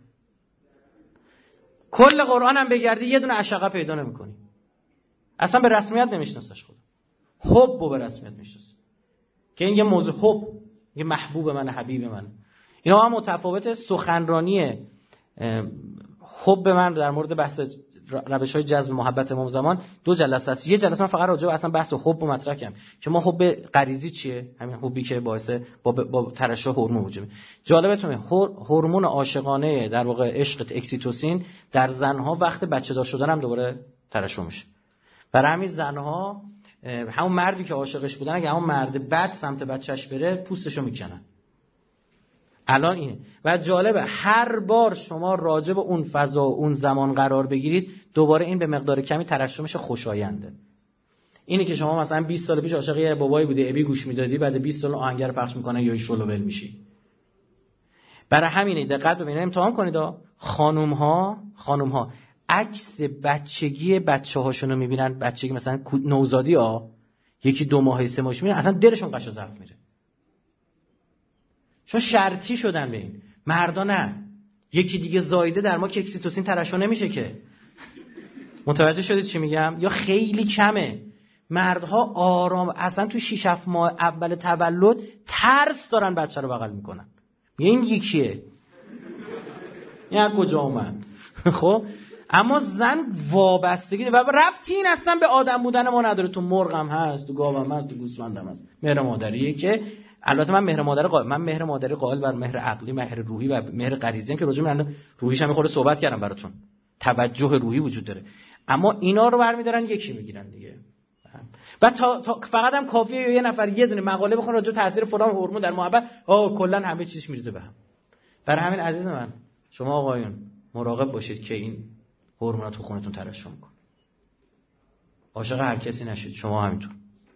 کل قرآن هم بگردی یه دونه عشقه پیدا نمی‌کنی. اصلا به رسمیت نمیشناسش خدا. حب به رسمیت میشناسه. که این یه موضوع حب، یه محبوب من، حبیب من. اینا هم متفاوت. سخنرانی حب من در مورد بحث روش‌های جذب محبت امام زمان 2 جلسه است. یه جلسه من فقط راجع به اصلا بحث حب و مطرح کردم که ما حب غریزی چیه، همین حبی که باعث با ترشح هورمون وجود. جالبتونه هورمون عاشقانه در واقع عشق اکسیتوسین در زنها وقت بچه دار شدن هم دوباره ترشح میشه. برای همین زنها همون مردی که عاشقش بودن اگه همون مرد بد سمت بچهش بره پوستشو میکنن. الان اینه. و جالبه هر بار شما راجع به اون فضا و اون زمان قرار بگیرید دوباره این به مقدار کمی ترشح میشه، خوشاینده. اینی که شما مثلا 20 سال پیش عاشق یه بابایی بودی ابی گوش میدادی، بعد 20 سال آهنگر پخش میکنه یا شلوول میشی. برای همینه دقت ببینید، امتحان کنید. خانم ها عکس بچگی بچه‌هاشونو میبینن، بچگی مثلا نوزادی یکی 2 ماهه 3 ماهه میبینن، اصلا دلشون قش و ضعف میره. چون شرطی شدن به این. مردا نه. یکی دیگه زایده در ما که اکسیتوسین ترشح نمیشه که. متوجه شدید چی میگم؟ یا خیلی کمه. مردها آرام اصلا تو 6-7 ماه اول تولد ترس دارن بچه رو بغل میکنن. این یکیه. این کجا اومد؟ خب اما زن وابستگی و ربطی این اصلا به آدم بودن ما نداره. تو مرغم هست، تو گاوم هست، تو گوسفندم هست. مهر مادریه که البته من مهر مادری قائل بر مهر عقلی، مهر روحی و مهر غریزی هم که راجع به روحیش هم خورده صحبت کردم براتون. توجه روحی وجود داره. اما اینا رو برمی‌دارن یکی میگیرن دیگه. و تا فقط هم کافیه یه نفر یه دونه مقاله بخونه راجع به تاثیر فلان هورمون در محبت، کلا همه چیزش میریزه به هم. برای همین عزیز من، شما آقایون مراقب باشید که این هورمونا تو خونتون ترشح میکنه. عاشق هر کسی نشید. شما همینطور.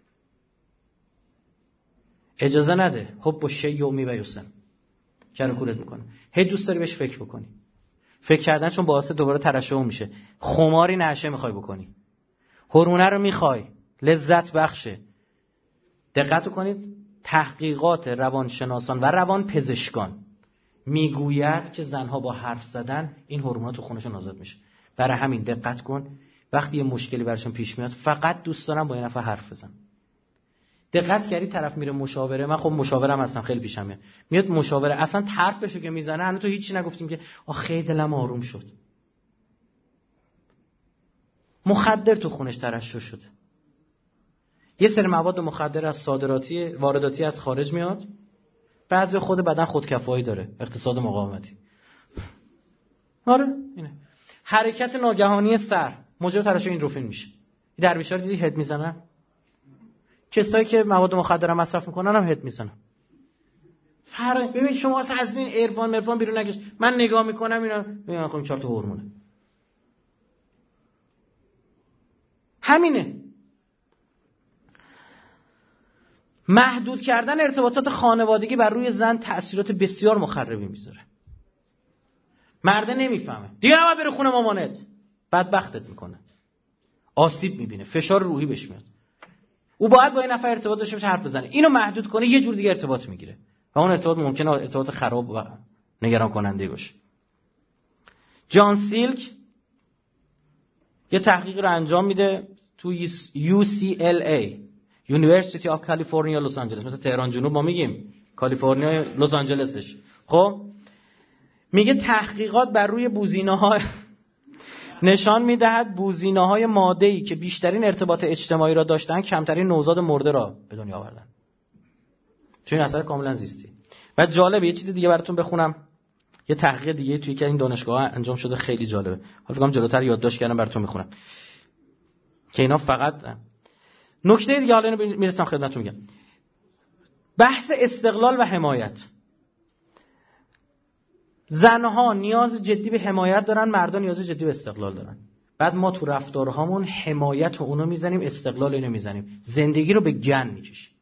اجازه نده حب و شی و می و یسن کرو کولت میکنه. هی دوست داری بهش فکر بکنی. فکر کردن چون باعث دوباره ترشح میشه. خماری نشه میخوای بکنی. هورمونه رو میخوای، لذت بخشه. دقت کنید تحقیقات روانشناسان و روانپزشکان میگوید که زنها با حرف زدن این هورمونا تو خونشون آزاد میشه. برای همین دقت کن وقتی یه مشکلی براشون پیش میاد فقط دوست دارم با یه نفر حرف بزن. دقت کردی طرف میره مشاوره، من خب مشاورم هستم خیلی پیشم میاد مشاوره، اصلا حرفشو که میزنه هنوز تو هیچی نگفتیم که خیلی دلم آروم شد. مخدر تو خونش ترشح شده. یه سری مواد مخدر از وارداتی از خارج میاد. بعضی خود بدن خودکفایی داره، اقتصاد مقاومتی. آره اینه. حرکت ناگهانی سر موجب ترشح ایندروفین میشه. درویشا رو دیدی هد میزنن؟ کسایی که مواد مخدر مصرف میکنن هم هد میزنن. فرق ببین شما اصلا از این عرفان بیرون نگشت. من نگاه میکنم اینا میگن خب 4 تا هورمونه. همینه. محدود کردن ارتباطات خانوادگی بر روی زن تأثیرات بسیار مخربی میذاره. مرده نمیفهمه. دیگه نباید بره خونه مامانت. بدبختت میکنه. آسیب میبینه. فشار روحی بهش میاد. او باید با این نفر ارتباط داشته باشه، حرف بزنه. اینو محدود کنه یه جور دیگه ارتباط میگیره. و اون ارتباط ممکنه ارتباط خراب و نگران کننده باشه. جان سیلک یه تحقیق رو انجام میده تو UCLA University of California Los Angeles، مثل تهران جنوب ما میگیم کالیفرنیا لس آنجلسش. خب میگه تحقیقات بر روی بوزینه‌ها نشان میدهد بوزینه‌های ماده‌ای که بیشترین ارتباط اجتماعی را داشتن کمترین نوزاد مرده را به دنیا آوردن. چون این اثر کاملا زیستی. و جالبه یه چیز دیگه براتون بخونم، یه تحقیق دیگه توی که این دانشگاه انجام شده خیلی جالبه. حالا فکر کنم جلوتر یادداشت کردم براتون میخونم که اینا فقط نکته دیگه حالا اینو میرسم خدمتتون میگم. بحث استقلال و حمایت. زنها نیاز جدی به حمایت دارن، مردها نیاز جدی به استقلال دارن. بعد ما تو رفتارهامون حمایت و اونو میزنیم، استقلال اینو میزنیم، زندگی رو به گن میکشیم.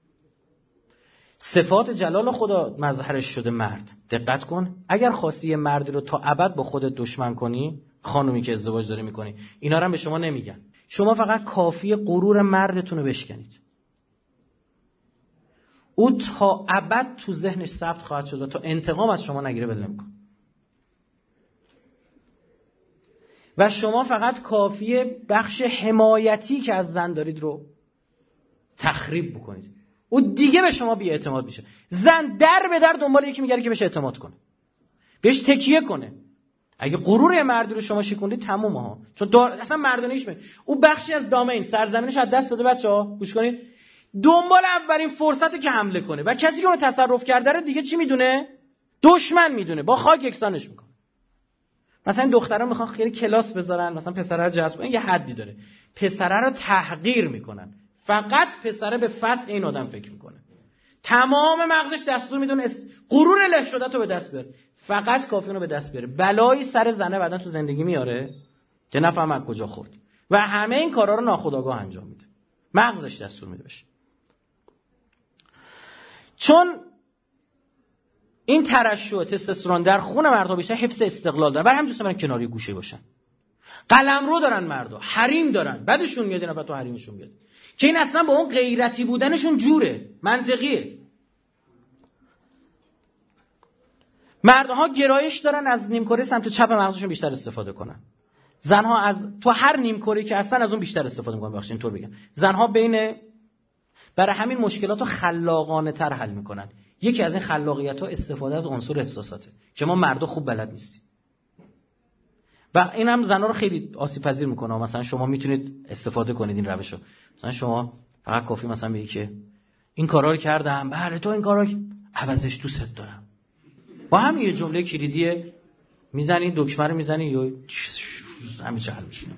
صفات جلال خدا مظهرش شده مرد. دقت کن، اگر خواستی یه مردی رو تا ابد با خودت دشمن کنی، خانومی که ازدواج داری میکنی، اینا رو هم به شما نمیگن. شما فقط کافیه غرور مردتون رو بشکنید، او تا ابد تو ذهنش ثبت خواهد شد و تا انتقام از شما نگیره ول نمی‌کنه. و شما فقط کافیه بخش حمایتی که از زن دارید رو تخریب بکنید، او دیگه به شما بی اعتماد میشه. زن در به در دنبال یکی میگره که بهش اعتماد کنه، بهش تکیه کنه. اگه غرور مردی رو شما شکوندید تمومه ها، چون اصلا مردانه‌ایش میشه. او بخشی از دامین سرزمینش از دست داده. بچه‌ها گوش کنید، دنبال اولین فرصتی که حمله کنه و کسی که اون تصرف کرده رو دیگه چی میدونه؟ دشمن میدونه، با خاک یکسانش میکنه. مثلا دخترها میخوان خیلی کلاس بذارن، مثلا پسرا رو جذب کنن، یه حدی داره، پسرا رو تحقیر میکنن. فقط پسره به فتح این آدم فکر میکنه، تمام مغزش دستور میدونه غرور له شده تو به دست بیاره، فقط کافی اونو به دست بیاره. بلایی سر زنه بعدن تو زندگی میاره که نفهمه از کجا خورد و همه این کارا رو ناخودآگاه انجام میده، مغزش دستور میده بشه. چون این ترشح تستوسترون در خون مردها بیشتر حفظ استقلال داره، برای همین دوست دارن کناری گوشه باشن. قلمرو دارن مردها، حریم دارن، بعدشون میاد اینا تو حریمشون میاد که این اصلا با اون غیرتی بودنشون جوره، منطقیه. مردها گرایش دارن از نیمکره سمت چپ مغزشون بیشتر استفاده کنن. زنها از تو هر نیمکره که هستن از اون بیشتر استفاده میکنن. بخشین طور بگم، زنها برای همین مشکلات رو خلاقانه تر حل میکنن. یکی از این خلاقیت ها استفاده از عنصر احساساته که ما مردا خوب بلد نیستیم و این هم زنها رو خیلی آسیب پذیر میکنه. مثلا شما میتونید استفاده کنید این روشو. مثلا شما فقط کافی مثلا بگی که این کارا رو کردم، بله تو این کارا عوضش دوست دارم، با همین یه جمله کلیدیه میزنی، دکمه رو میزنی یا همین چه حل میشه.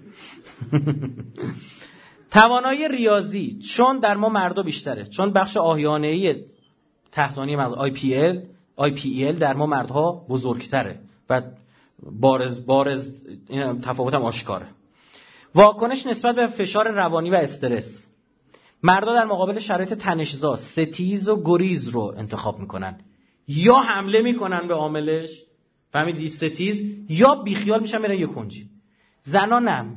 توانایی ریاضی چون در ما مردا بیشتره، چون بخش آهیانه‌ای تحتانی مغز IPL در ما مردها بزرگتره و بارز این تفاوت هم آشکاره. واکنش نسبت به فشار روانی و استرس، مردا در مقابل شرایط تنش‌زا ستیز و گریز رو انتخاب میکنن، یا حمله میکنن به عاملش، فهمیدی، ستیز، یا بیخیال میشن میرن یه کنجی. زنا نه،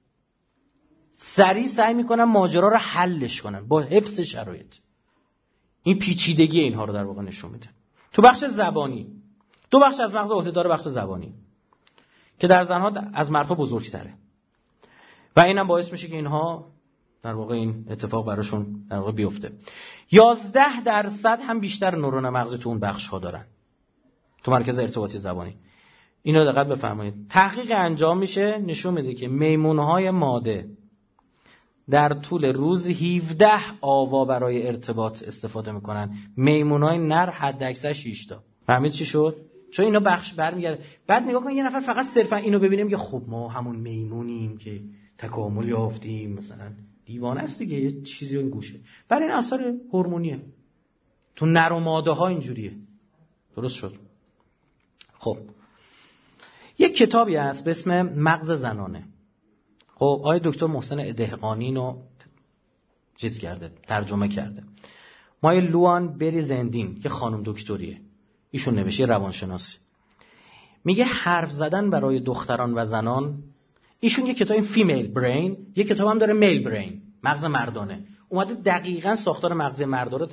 سریع سعی میکنن ماجرا رو حلش کنن با حفظ شرایط. این پیچیدگی اینها رو در واقع نشون میده. تو بخش زبانی، دو بخش از مغز عهده‌دار بخش زبانی که در زنها از مردها بزرگتره و اینم باعث میشه که اینها در واقع این اتفاق براشون در واقع بیفته. 11% هم بیشتر نورون مغز تو اون بخش ها دارن، تو مرکز ارتباطی زبانی. اینو دقت بفرمایید. تحقیق انجام میشه نشون میده که میمونهای ماده در طول روز 17 آوا برای ارتباط استفاده میکنن، میمونای نر حد اکثر 6 تا. فهمید چی شد؟ چون اینا بخش برمیگرده. بعد نگاه کن یه نفر فقط صرفا اینو ببینیم که خب ما همون میمونیم که تکامل یافتیم، مثلا دیوانه است دیگه، یه چیزی اون گوشه. ولی این اثر هورمونیه، تو نر و ماده ها اینجوریه. درست شد؟ خب یک کتابی هست به اسم مغز زنانه. خب آقای دکتر محسن دهقانی اینو چیز کرده، ترجمه کرده. مای لوان بری زندین که خانم دکتریه، ایشون نوشته، روانشناسی. میگه حرف زدن برای دختران و زنان، ایشون یک کتاب فیمیل برین، یک کتاب هم داره میل برین، مغز مردانه. اومده دقیقاً ساختار مغز مردا رو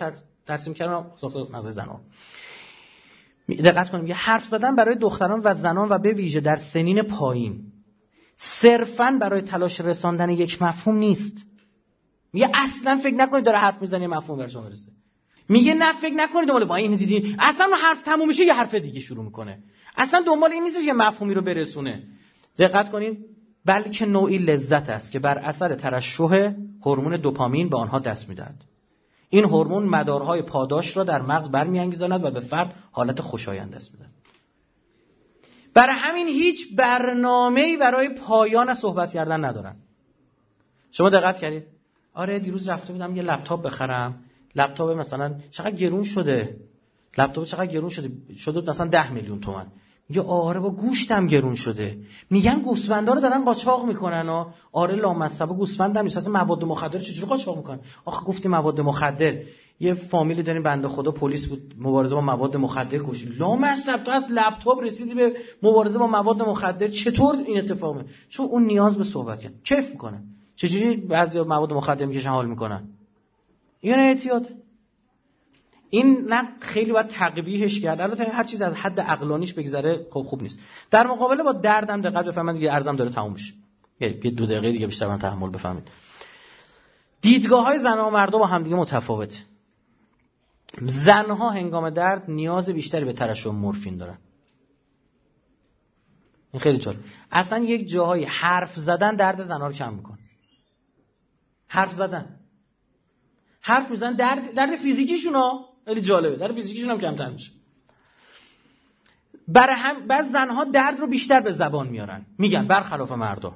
ترسیم کردن ساخت مغز زنان. دقت کنیم یه حرف زدن برای دختران و زنان و به ویژه در سنین پایین صرفاً برای تلاش رساندن یک مفهوم نیست. میگه اصلا فکر نکنید داره حرف میزنه یه مفهوم در شما برسه. میگه نه فکر نکنید دنبال با این دیدی اصلا اون حرف تموم میشه یه حرف دیگه شروع میکنه. اصلا دنبال این نیستش یه مفهومی رو برسونه. دقت کنید بلکه نوعی لذت است که بر اثر ترشح هورمون دوپامین به آنها دست میدهد. این هورمون مدارهای پاداش را در مغز برمی‌انگیزاند و به فرد حالت خوشایند دست میدهد. برای همین هیچ برنامه‌ای برای پایان صحبت کردن ندارن. شما دقت کردید؟ آره دیروز رفته بودم یه لپتاپ بخرم. لپتاپ مثلا چقدر گرون شده. لپتاپ چقدر گرون شده مثلا 10 میلیون تومان. میگه آره با گوشتم گرون شده. میگن گوسفندا رو دارن قاچاق میکنن و آره لامصبا گوسفندم نیست اصلا مواد مخدر چجوری قاچاق میکنن؟ آخه گفتی مواد مخدر. یه فامیلی داریم بنده خدا پلیس بود مبارزه با مواد مخدر کشید. لامصب تو از لپتاپ رسیدی به مبارزه با مواد مخدر چطور این اتفاق میفته؟ چون اون نیاز به صحبت کنه. کیف میکنه. چجوری بعضیا مواد مخدر میکشن حال میکنن؟ این اعتیاد. این نه خیلی باید تقبیحش کرد. البته هر چیز از حد عقلانیش بگذره خوب نیست. در مقابله با دردم دقت بفهمید دیگه ارزم داره تموم میشه. یه 2 دقیقه دیگه بیشتر من تحمل بفهمید. دیدگاه‌های زن‌ها و مردها با هم دیگه متفاوته. زن‌ها هنگام درد نیاز بیشتری به ترشح مورفین دارن. این خیلی جالب. اصلا یک جاهای حرف زدن درد زن‌ها رو کم میکنه. حرف میزنن درد فیزیکیشون ها خیلی جالبه. درد فیزیکیشون هم کمتر میشه. برای هم بعض زنها درد رو بیشتر به زبان میارن. میگن برخلاف مردا.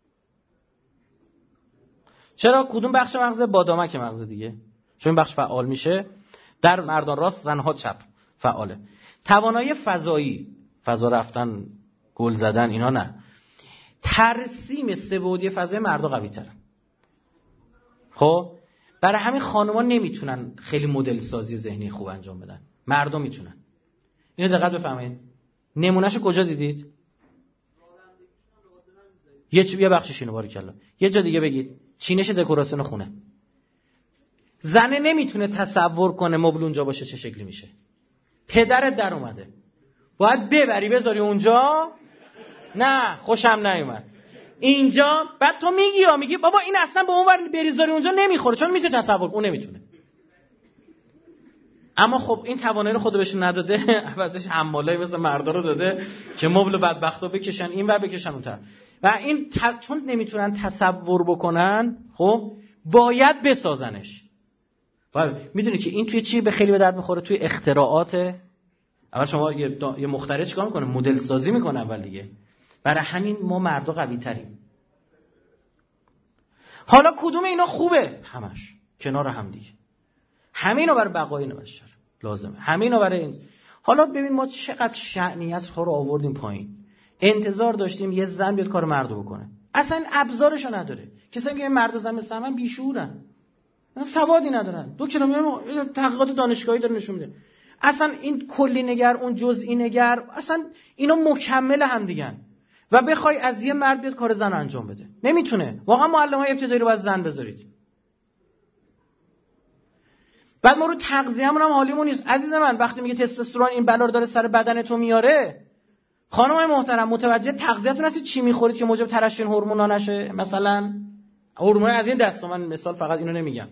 چرا؟ کدوم بخش مغز؟ بادامک مغز دیگه. چون این بخش فعال میشه. در مردان راست، زنها چپ فعاله. توانایی فضایی، فضا رفتن، گل زدن اینا نه. ترسیم سه‌بعدی فضای مردا قوی تره. خب برای همین خانوما نمیتونن خیلی مدل سازی ذهنی خوب انجام بدن. مردا میتونن. اینو دقت بفهمید. نمونهشو کجا دیدید؟ یه بخشش اینو باریکلا. یه جا دیگه بگید. چینش دکوراسیون خونه. زنه نمیتونه تصور کنه مبل اونجا باشه چه شکلی میشه. پدرت در اومده. باید ببری بذاری اونجا. نه خوشم نیومد. اینجا بعد تو میگی بابا این اصلا به اون ور بریزاری اونجا نمیخوره چون میتونه تصور، اون نمیتونه. اما خب این توانایی رو خود بهشون نداده، عوضش حمالای مثل مردا رو داده که مبل بدبختو بکشن این ور بکشن اون طرف. و این چون نمیتونن تصور بکنن خب باید بسازنش. میدونی که این توی چی به خیلی به درد میخوره؟ توی اختراعات. اول شما یه مخترع چیکار میکنه؟ مدل سازی میکنه اول دیگه. برای همین ما مردا قوی تریم. حالا کدوم اینا خوبه؟ همش کنار هم دیگه. همینا برای بقای بشر لازمه. همینا برای این. حالا ببین ما چقدر شأنیت ها رو آوردیم پایین. انتظار داشتیم یه زن بیاد کار مردو بکنه. اصلا ابزارشو نداره. کسایی میگن مرد و زن مثل من بیشورن. اصلا سوادی ندارن. 2 کیلومتر تحقیقات دانشگاهی داره نشون میده. اصلا این کلی نگر اون جزئی نگر اصلا اینا مکمل هم دیگن. و بخوای از یه مرد بیاد کار زن انجام بده نمیتونه. واقعا معلمای ابتدایی رو باید زن بذارید. بعد ما رو تغذیه‌مون هم حالیمون نیست. عزیز من وقتی میگه تستوسترون این بلا رو داره سر بدن تو میاره، خانمای محترم متوجه تغذیه‌تون هستید چی میخورید که موجب ترشح این هورمونا نشه؟ مثلا هورمون از این دستا، من مثال فقط اینو نمیگم.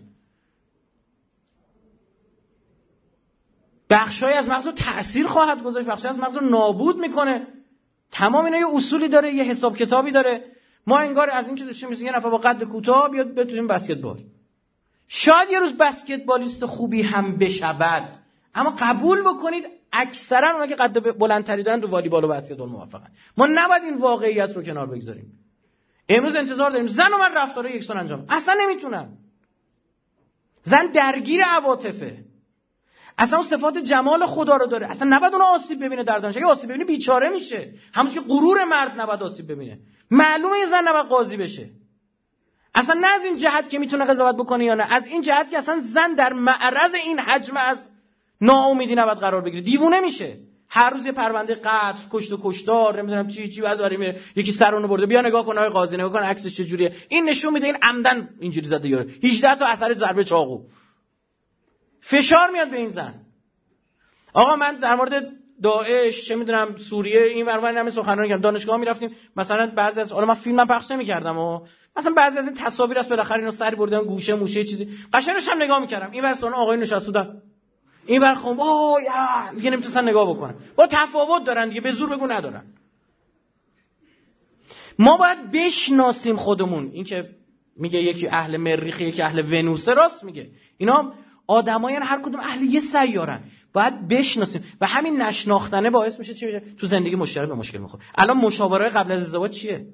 بخشای از مغز رو تأثیر خواهد گذاشت، بخشای از مغز رو نابود میکنه. تمام اینا یه اصولی داره، یه حساب کتابی داره. ما انگار از این که داشتیم مثل یه نفر با قد کوتاه بیاد بتونیم بسکتبال. شاید یه روز بسکتبالیست خوبی هم بشود، اما قبول بکنید اکثرا اونا که قد بلندتری دارن تو والیبال و بسکتبال موفقن. ما نباید این واقعیت رو کنار بگذاریم. امروز انتظار داریم زن و مرد رفتارهای یکسان انجام، اصلا نمیتونن. زن درگیر عواطفه، اصلا اون صفات جمال خدا رو داره، اصلا نباید اون آسیب ببینه در دانش. اگه آسیب ببینه بیچاره میشه. همونطور که غرور مرد نباید آسیب ببینه. معلومه یه زن نباید قاضی بشه. اصلا نه از این جهت که میتونه قضاوت بکنه یا نه، از این جهت که اصلا زن در معرض این حجم از ناامیدی نباید قرار بگیره. دیوونه میشه. هر روز یه پرونده قتل، کشت و کشتار، نمیدونم چی بعد داریم یکی سرونو برده، بیا نگاه کن آقای قاضی، نگاه کن عکسش چجوریه. این نشون میده این عمدن اینجوری زده یاره. 18 تا اثر ضربه چاقو. فشار میاد به این زن. آقا من در مورد داعش چه میدونم سوریه این ورور همه سخنرانی کردم، دانشگاه میرفتیم مثلا بعضی از حالا من فیلمم پخش نمی‌کردم و مثلا بعضی از این تصاویر است بالاخره اینو سری بردن گوشه موشه چیزی قشنگش هم نگاه می‌کردم، این ور سونا آقای نشسته بودن، این ور خم اوه یا میگه نمیتونن نگاه بکنن. با تفاوت دارن دیگه، به زور بگو ندارن. ما باید بشناسیم خودمون. این که میگه یکی اهل مریخ یکی اهل ونوس، راست میگه. اینا آدمایان هر کدوم اهل یه سیارن، باید بشناسیم و همین نشناختنه باعث میشه چی بشه؟ تو زندگی مشترک به مشکل میخوره. الان مشاوره قبل از ازدواج چیه؟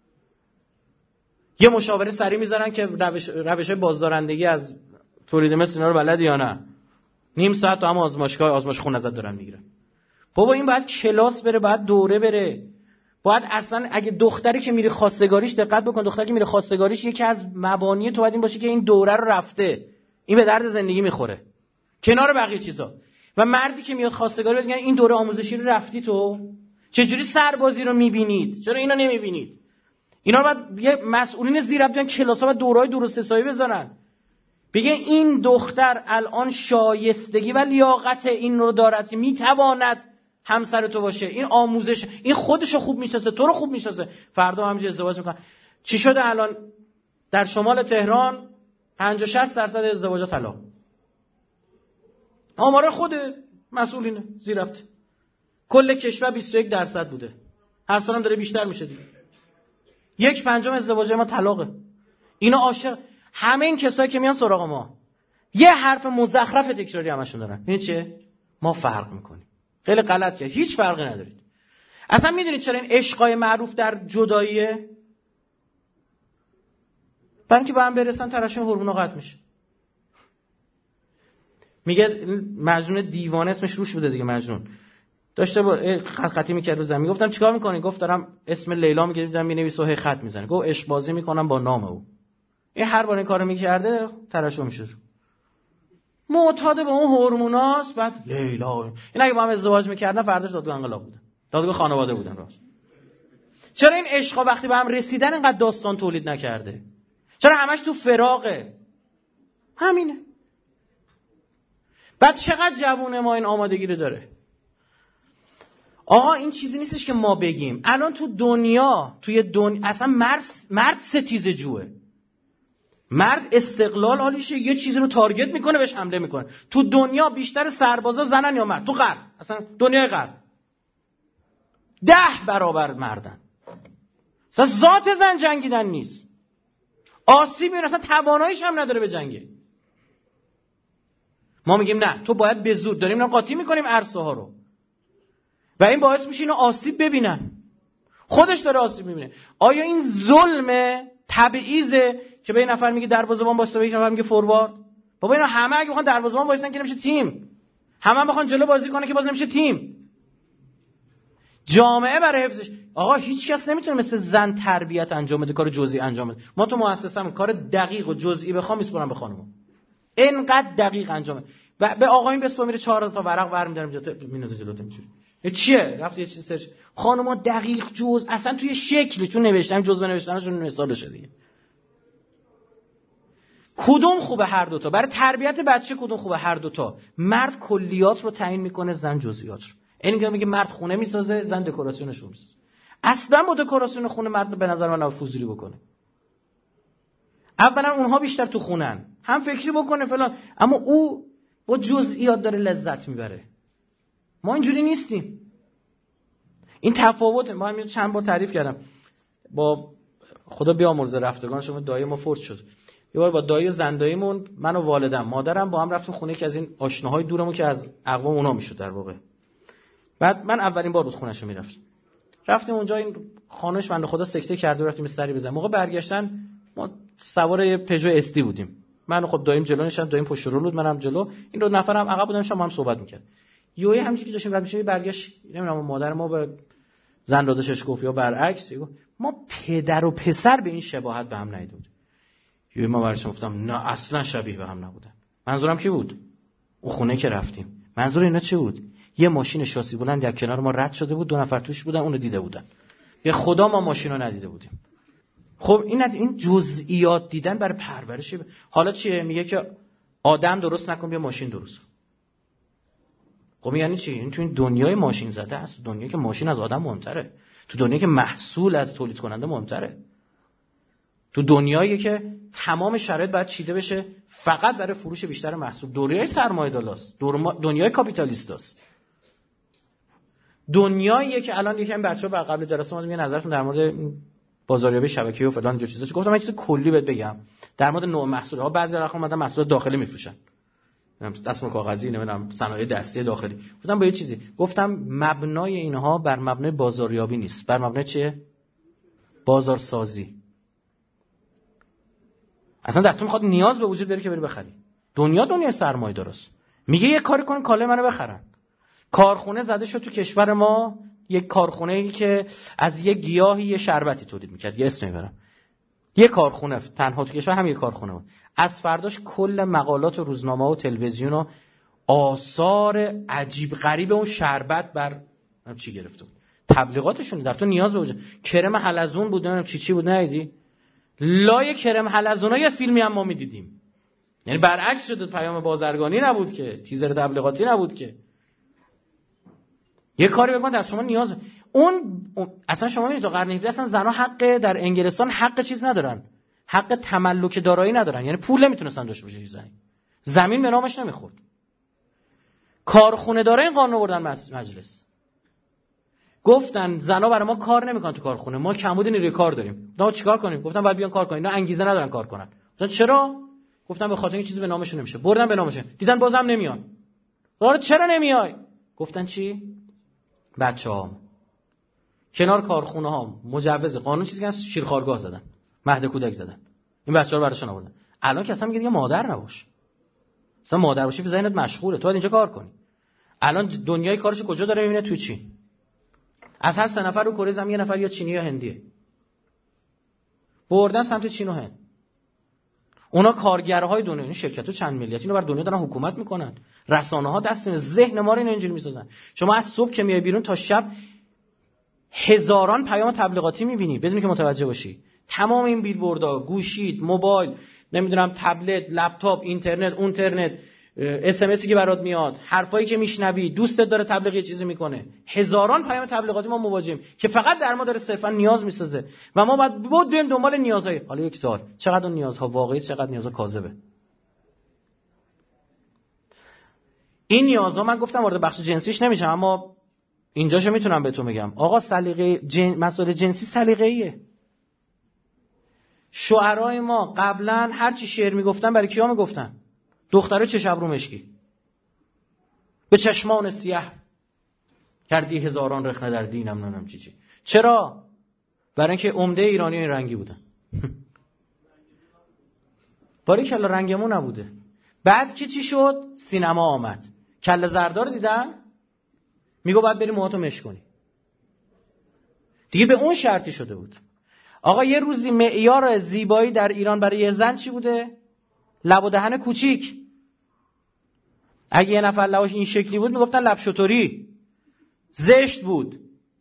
یه مشاوره سری میذارن که روش بازدارندگی از تولید مثل اینا رو بلدی یا نه. نیم ساعت تو هم آزمایش خون ازت دارن میگیرن. بابا این باید کلاس بره، باید دوره بره. باید اصلا اگه دختری که میره خواستگاریش، دقت بکن، دختری که میره خواستگاریش یکی از مبانی تو باید این باشه که این دوره رو رفته، این به درد زندگی میخوره کنار بقیه چیزا. و مردی که میاد خواستگاری باید میگن این دوره آموزشی رو رفتی تو؟ چجوری سربازی رو میبینید؟ چرا اینو نمیبینید؟ اینا رو باید یه مسئولین زیر بیان کلاس‌ها و دوره‌های درست حسابی بذارن. بگه این دختر الان شایستگی و لیاقت این رو دارد که میتواند همسر تو باشه. این آموزش، این خودشو خوب میشناسه، تو رو خوب میشناسه، فردا همینجوری ازدواج میکنن. چی شده الان در شمال تهران 50-60% ازدواجات طلاق؟ آمار خود مسئولینه زیر رفت. کل کشور 21% بوده، هر سال هم داره بیشتر میشه دیگه. 1/5 ازدواج ما طلاقه. اینا عاشق همه این کسایی که میان سراغ ما یه حرف مزخرف تکراری همشون دارن. این چه؟ ما فرق میکنیم. خیلی غلطه، هیچ فرقی ندارید. اصلا میدونید چرا این عشقای معروف در جداییه؟ برای اینکه به هم برسن ترشح هورمونا قطع میشه. میگه مجنون دیوانه اسمش روش بوده دیگه، مجنون داشته با خطی میکرد رو زمین. گفتم چیکار میکنی؟ گفت دارم اسم لیلا میگیرم مینویسه و هی خط میزنه. گفت عشق بازی میکنم با نام او. این هر بار این کارو میکرده ترشح میشد. معتاد به اون هورموناست. بعد لیلا این اگه با هم ازدواج میکردن فرداش دادگاه انقلاب بودن، دادگاه خانواده بودن. راست چرا این عشقا وقتی به هم رسیدن اینقدر داستان تولید نکرده؟ چرا همش تو فراقه؟ همینه. بعد چقدر جوونه ما این آمادگی رو داره. آقا این چیزی نیستش که ما بگیم. الان تو دنیا اصلا مرد ستیزه جوه. مرد استقلال حالیشه، یه چیزی رو تارگت میکنه بهش حمله میکنه. تو دنیا بیشتر سربازا زنن یا مرد؟ تو غرب، اصلا دنیای غرب 10 برابر مردن. اصلا ذات زن جنگیدن نیست، آسیب میره، اصلا تواناییش هم نداره به جنگه. ما میگیم نه تو باید به زور داریم قاطی میکنیم عرصه ها رو و این باعث میشه اینو آسیب ببینن. خودش داره آسیب میبینه. آیا این ظلمه تبعیضه که به این نفر میگه دروازه‌بان واسه، به این نفر میگه فوروارد؟ بابا اینا همه اگه بخوان دروازه‌بان وایسن که نمیشه تیم، همه بخوان جلو بازی کنه که باز نمیشه تیم. جامعه برای حفظش آقا هیچ کس نمیتونه مثل زن تربیت انجام بده، کار جزئی انجام بده. ما تو مؤسسه‌مون کار دقیق و جزئی بخوام میسپرم به خانم، اینقدر دقیق انجامه و به آقایون بسپرم میره 4 تا ورق برمی‌دارم میندازه جلوت اینجوری. چیه؟ رفت یه چیز سرچ. خانوما دقیق جز اصلا توی شکلی چون نوشتم جزء نوشتنشون مثالشه دیگه. کدوم خوبه؟ هر دوتا. برای تربیت بچه کدوم خوبه؟ هر دوتا. مرد کلیات رو تعیین میکنه، زن جزئیات رو. این میگه مرد خونه میسازه، زن دکوراسیونش رو میسازه. اصلا با دکوراسیون خونه مرد به نظر من فضولی بکنه. اولا اونها بیشتر تو خونن، هم فکری بکنه فلان، اما او با جزئیات داره لذت میبره. ما اینجوری نیستیم. این تفاوت. ما هم چند بار تعریف کردم با خدا بیامرزه رفتگان شما، دایی ما فوت شد. یه بار با دایی و زنداییمون، من و والدم مادرم با هم رفتیم خونه که از این آشناهای دورمون که از اقوام اونا میشد در واقع. بعد من اولین بار بود خونه‌شو میرفتم. رفتیم اونجا، این خانوش بنده خدا سکته کرده، رفتیم سری بزنیم. موقع برگشتن ما سوار یه پژو استی بودیم. من خب داییم جلو نشستم، داییم پشت رو بود، منم جلو، این دو نفرم عقب بودن، ما هم صحبت می‌کردیم. یوهی همینجوری که داشتیم رد می‌شیم برگشت، نمیدونم مادر ما به زن داداشش گفت یا برعکس، ما پدر و پسر به این شباهت به هم ندیده بود. یوهی ما برش گفتم نه اصلا شبیه به هم نبودن. منظورم کی بود؟ اون خونه که رفتیم. منظور اینا چه بود؟ یه ماشین شاسی بلند در کنار ما رد شده بود، 2 نفر توش بودن، اونو دیده بودن. به خدا ما ماشین رو ندیده بودیم. خب این جزئیات دیدن برای پرورش. حالا چیه؟ میگه که آدم درست نکن بیا ماشین درست. خب یعنی چی؟ این تو این دنیای ماشین زده است، دنیایی که ماشین از آدم مهمتره، تو دنیایی که محصول از تولید کننده مهمتره، تو دنیایی که تمام شرایط باید چیده بشه فقط برای فروش بیشتر محصول. دنیای سرمایه‌داراست، دنیای کاپیتالیستاست، دنیاییه که الان یکم بچه‌ها قبل جلسه اومدم یه نظرتون در مورد بازاریابی شبکه‌ای و فلان اینجور چیزا گفتم. من چیز کلی بهت بگم در مورد نوع محصول‌ها. بعضی وقتا اومدن محصول داخلی میفروشن، دستمال کاغذی، نمیدونم صنایع دستی داخلی. گفتم با یه چیزی، گفتم مبنای اینها بر مبنای بازاریابی نیست، بر مبنای چیه؟ بازارسازی. اصلا در تو میخواد نیاز به وجود بیاره که بری بخری. دنیای سرمایه‌داراست، میگه یه کاری کن کاله منو بخرن. کارخونه زده شد تو کشور ما، یک کارخونه‌ای که از یه گیاهی یه شربتی تولید میکرد، یه اسم میبرم، یه کارخونه تنها تو کشور همین کارخونه بود. از فرداش کل مقالات و روزنامه و تلویزیون و آثار عجیب غریب اون شربت بر چی گرفته بود، تبلیغاتشون در تو نیاز به وجود. کرم حلزون بود، نمیدونم چی بود، ندیدی؟ لای کرم حلزونا یه فیلمی هم ما میدیدیم. یعنی برعکس شد، پیام بازرگانی نبود که، تیزر تبلیغاتی نبود که. یه کاری بکن در شما نیاز اون اصلا شما میبینید تو قرن 17 اصلا زنا حق در انگلستان حق چیز ندارن، حق تملک دارایی ندارن، یعنی پول نمیتونستن داشته باشه، زمین به نامش نمیخورد. کارخونه داره این قانون آوردن مجلس، گفتن زنا برای ما کار نمیکنن تو کارخونه، ما کمبود نیروی کار داریم، ما چیکار کنیم؟ گفتن باید بیان کار کنن، اینا انگیزه ندارن کار کنن. گفتن چرا؟ گفتن به خاطر این چیزی به نامشون نمیشه. بردن به نامشون، دیدن بازم نمیان. آره چرا نمیای؟ گفتن چی؟ بچه‌هام کنار کارخونه ها مجوز قانون چیزی که شیرخوارگاه زدن، مهد کودک زدن، این بچه‌ها رو براشون آوردن. الان که اصلا میگه دیگه مادر نباش، اصلا مادر باشی ذهنت مشغوله، تو باید اینجا کار کنی. الان دنیای کارش کجا داره میبینه؟ تو چین. از هر 3 نفر رو کره زمین یه نفر یا چینی یا هندیه، بردن سمت چین و هند. اونا کارگرهای دنیا، این شرکت‌ها چند ملیتی رو بر دنیا دارن حکومت میکنن، رسانه‌ها دست ذهن ما رو اینجوری میسازن. شما از صبح که میای بیرون تا شب هزاران پیام تبلیغاتی میبینی بدون که متوجه باشی. تمام این بیلبوردها، گوشید، موبایل، نمیدونم تبلت، لپتاپ، اینترنت، اس ام اسی که برات میاد، حرفایی که میشنوی، دوستت داره تبلیغ یه چیزی میکنه، هزاران پیام تبلیغاتی ما مواجهیم که فقط در ما داره صرفا نیاز میسازه و ما باید بریم دنبال نیازهای. حالا یک سوال، چقدر اون نیازها واقعی، چقدر نیازها کاذبه؟ این نیازها من گفتم وارد بخش جنسیش نمیشم، اما اینجاشو میتونم بهتون بگم. آقا سلیقه مسائل جنسی سلیقه‌ایه. شعرای ما قبلا هر چی شعر میگفتن برای کیا میگفتن؟ دختره چش ابرو مشکی، به چشمان سیاه کردی هزاران رخنه در دینم، نمیدونم چی. چرا؟ برای اینکه عمده ایرانی این رنگی بودن. باریکلا رنگمون نبوده. بعد که چی شد؟ سینما آمد، کله زردار دیدن، میگه باید بری موهاتو مشک کنی. دیگه به اون شرطی شده بود. آقا یه روزی معیار زیبایی در ایران برای یه زن چی بوده؟ لب و دهن کوچیک. اگه یه نفر لباش این شکلی بود میگفتن لب شطوری، زشت بود،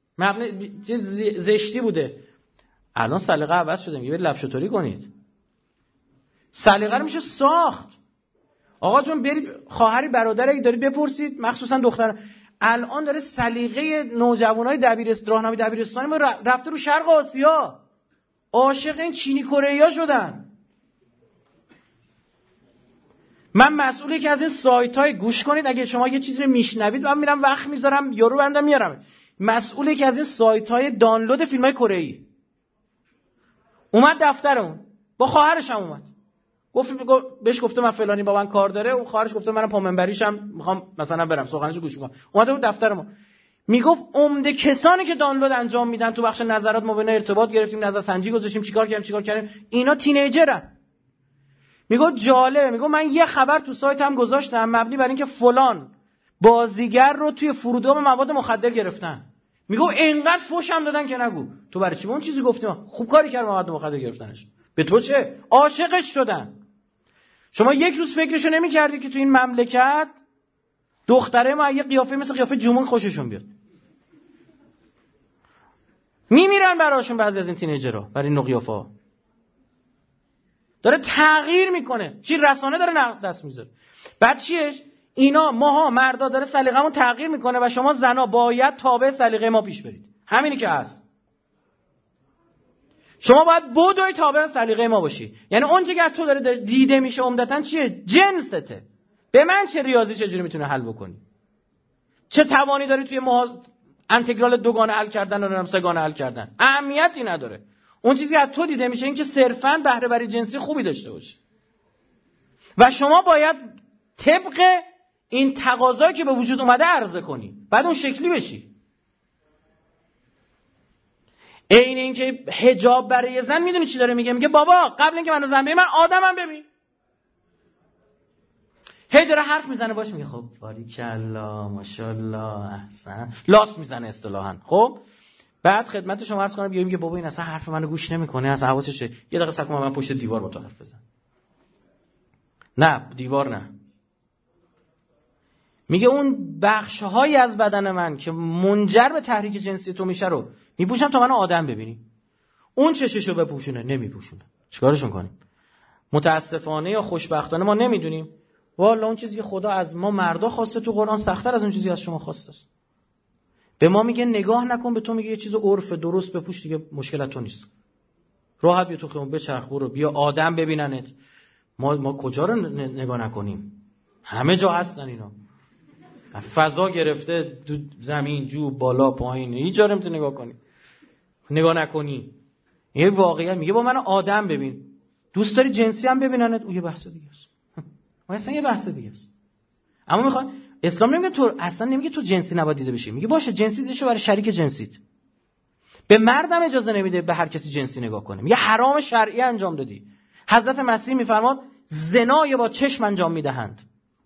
زشتی بوده. الان سلیقه عوض شده، میگه برید لب شطوری کنید. سلیقه رو میشه ساخت. آقا جون برید خواهری برادری داری بپرسید، مخصوصا دختر الان داره سلیقه نوجوانای راهنمای دبیرستانی ما رفته رو شرق آسیا، عاشق این چینی کره‌ای‌ها شدن. من مسئولی که از این سایت‌های گوش کنید، اگه شما یه چیزی رو میشنوید من میرم وقت میذارم یارو بندم میارم، مسئولی که از این سایت‌های دانلود فیلم‌های کره‌ای اومد دفترمون با خواهرش هم اومد، بهش گفته من فلانی با من کار داره، و خواهرش گفته منم پامنبریشم میخوام مثلا برم سخنرانیشو گوش کنم. اومده بود دفتر ما، میگفت عمده کسانی که دانلود انجام میدن تو بخش نظرات ما بهونه ارتباط گرفتیم، نظرسنجی گذاشتیم، چیکار کردیم اینا تینیجرن. میگفت جالبه، میگفت من یه خبر تو سایتم گذاشتم مبنی بر اینکه فلان بازیگر رو توی فرودگاه با مواد مخدر گرفتن. میگفت اینقدر فوشم دادن که نگو. تو برای چی به اون چیزی گفتیم؟ خوب کاری کرد مواد مخدر گرفتنش. به تو چه؟ عاشقش شدن. شما یک روز فکرشو نمی‌کردی که تو این مملکت دختره ما یه قیافه مثل قیافه جمون خوششون بیاد؟ میمیرن براشون بعضی از این تینیجرها برای این نوع قیافه‌ها. داره تغییر میکنه. چی رسانه داره دست میذاره. بعد چیه؟ اینا ماها مردا داره سلیقه‌مون تغییر میکنه و شما زنا باید تابع سلیقه ما پیش برید. همینی که هست. شما باید بدوی تابع سلیقه ما باشی. یعنی اون چیزی که از تو داره دیده میشه عمدتاً چیه؟ جنسته. به من چه ریاضی چجوری میتونه حل بکنی؟ چه توانی داری توی انتگرال دوگانه حل کردن و سه‌گانه حل کردن؟ اهمیتی نداره. اون چیزی که از تو دیده میشه این که صرفاً بهره وری جنسی خوبی داشته باشی. و شما باید طبق این تقاضایی که به وجود اومده عرضه کنی. بعد اون شکلی بشی. این اینکه حجاب برای زن میدونی چی داره میگه؟ میگه بابا قبل اینکه منو زن ببین من آدمم ببین. هی داره حرف میزنه باش میگه خب باریکلا ماشاءالله احسن. لاس میزنه اصطلاحاً. خب بعد خدمت شما عرض کنم بیایم میگه بابا این اصلا حرف منو گوش نمیکنه، اصلا حواسش یه دقیقه صبر کن من پشت دیوار با تو حرف بزنم. نه دیوار نه. میگه اون بخش‌هایی از بدن من که منجر به تحریک جنسی تو میشه رو میپوشم تا منو آدم ببینی. اون چششو بپوشونه نمیپوشونه. چیکارشون کنیم؟ متاسفانه یا خوشبختانه ما نمیدونیم. والا اون چیزی که خدا از ما مردا خواسته تو قرآن سخت‌تر از اون چیزی از شما خواسته است. به ما میگه نگاه نکن، به تو میگه یه چیز عرف درست بپوش دیگه مشکل تو نیست. راحت بیا تو خیابون بچرخ برو بیا آدم ببیننت. ما کجا رو نگاه نکنیم؟ همه جا هستن اینا. فضا گرفته تو زمین جو بالا پایین هیچ جا نمیتونی نگاه کنی. نگاه نکنی. یه واقعیت میگه با من آدم ببین. دوست داری جنسی هم ببیننت اون یه بحث دیگه است. اصلا یه بحث دیگه است. اما میخواد اسلام نمیگه تو اصلا نمیگه تو جنسی نباید دیده بشی. میگه باشه جنسی دیده شو برای شریک جنسیت. به مردم اجازه نمیده به هر کسی جنسی نگاه کنه. میگه حرام شرعی انجام دادی. حضرت مسیح میفرماد زنا با چشم انجام میدهند.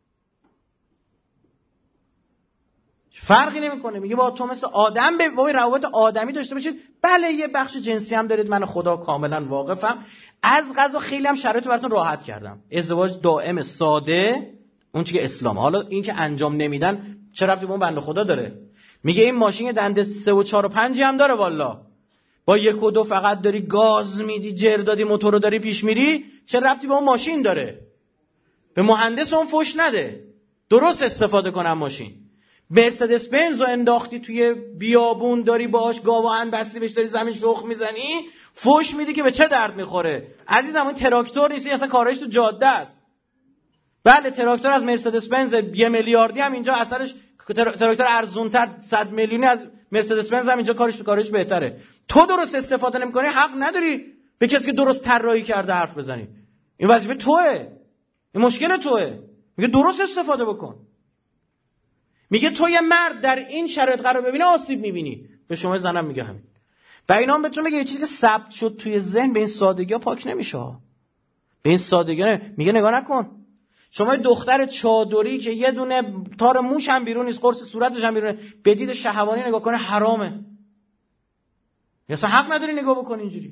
فرقی نمیکنه. میگه با تو مثل آدم با روابط آدمی داشته باشید. بله یه بخش جنسی هم دارید، من خدا کاملا واقفم. از قضا خیلی هم شرایط براتون راحت کردم. ازدواج دائم ساده اون چیزی که اسلام. حالا این که انجام نمیدن چه ربطی به اون بنده خدا داره؟ میگه این ماشین دنده 3 و 4 و 5 هم داره والا. با 1 و 2 فقط داری گاز میدی، جر دادی، موتور رو داری پیش میری، چه ربطی به اون ماشین داره؟ به مهندس اون فوش نده. درست استفاده کنن ماشین. مرسدس بنز رو انداختی توی بیابون داری باهاش گاوان بستی بهش داری زمین شخ میزنی، فوش میدی که به چه درد میخوره؟ عزیزم این تراکتور نیست، اصلا کارش تو جاده است. بله تراکتور از مرسدس بنز 1 میلیاردی هم اینجا اثرش، تراکتور ارزونتر 100 میلیونی از مرسدس بنز هم اینجا کارش بهتره. تو درست استفاده نمی‌کنی حق نداری به کسی که درست طراحی کرده حرف بزنی. این وظیفه توئه. این مشکل توئه. میگه درست استفاده بکن. میگه تو یه مرد در این شرایط قرار ببینی آسیب میبینی. به شما زنم میگه همین. و اینا هم بهتون میگه یه چیزی که ثبت شد توی ذهن به این سادگی‌ها پاک نمیشه. به این سادگی‌ها میگه نگاه نکن. شما دختر چادری که یه دونه تار موش هم بیرون نیست، قرص صورتش هم بیرونه، به دید شهوانی نگاه کنه حرامه. اصلا حق نداری نگاه بکنی اینجوری.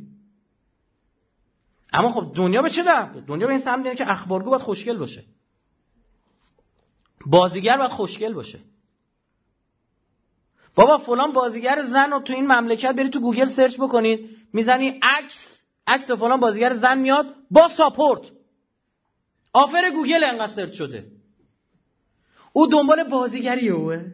اما خب دنیا به چه داره؟ دنیا به این سمت میره که اخبارگو باید خوشگل باشه. بازیگر باید خوشگل باشه. بابا فلان بازیگر زن رو تو این مملکت بری تو گوگل سرچ بکنید، میزنی عکس فلان بازیگر زن میاد با ساپورت. آفر گوگل انقدر سرچ شده. او دنبال بازیگریه اوه.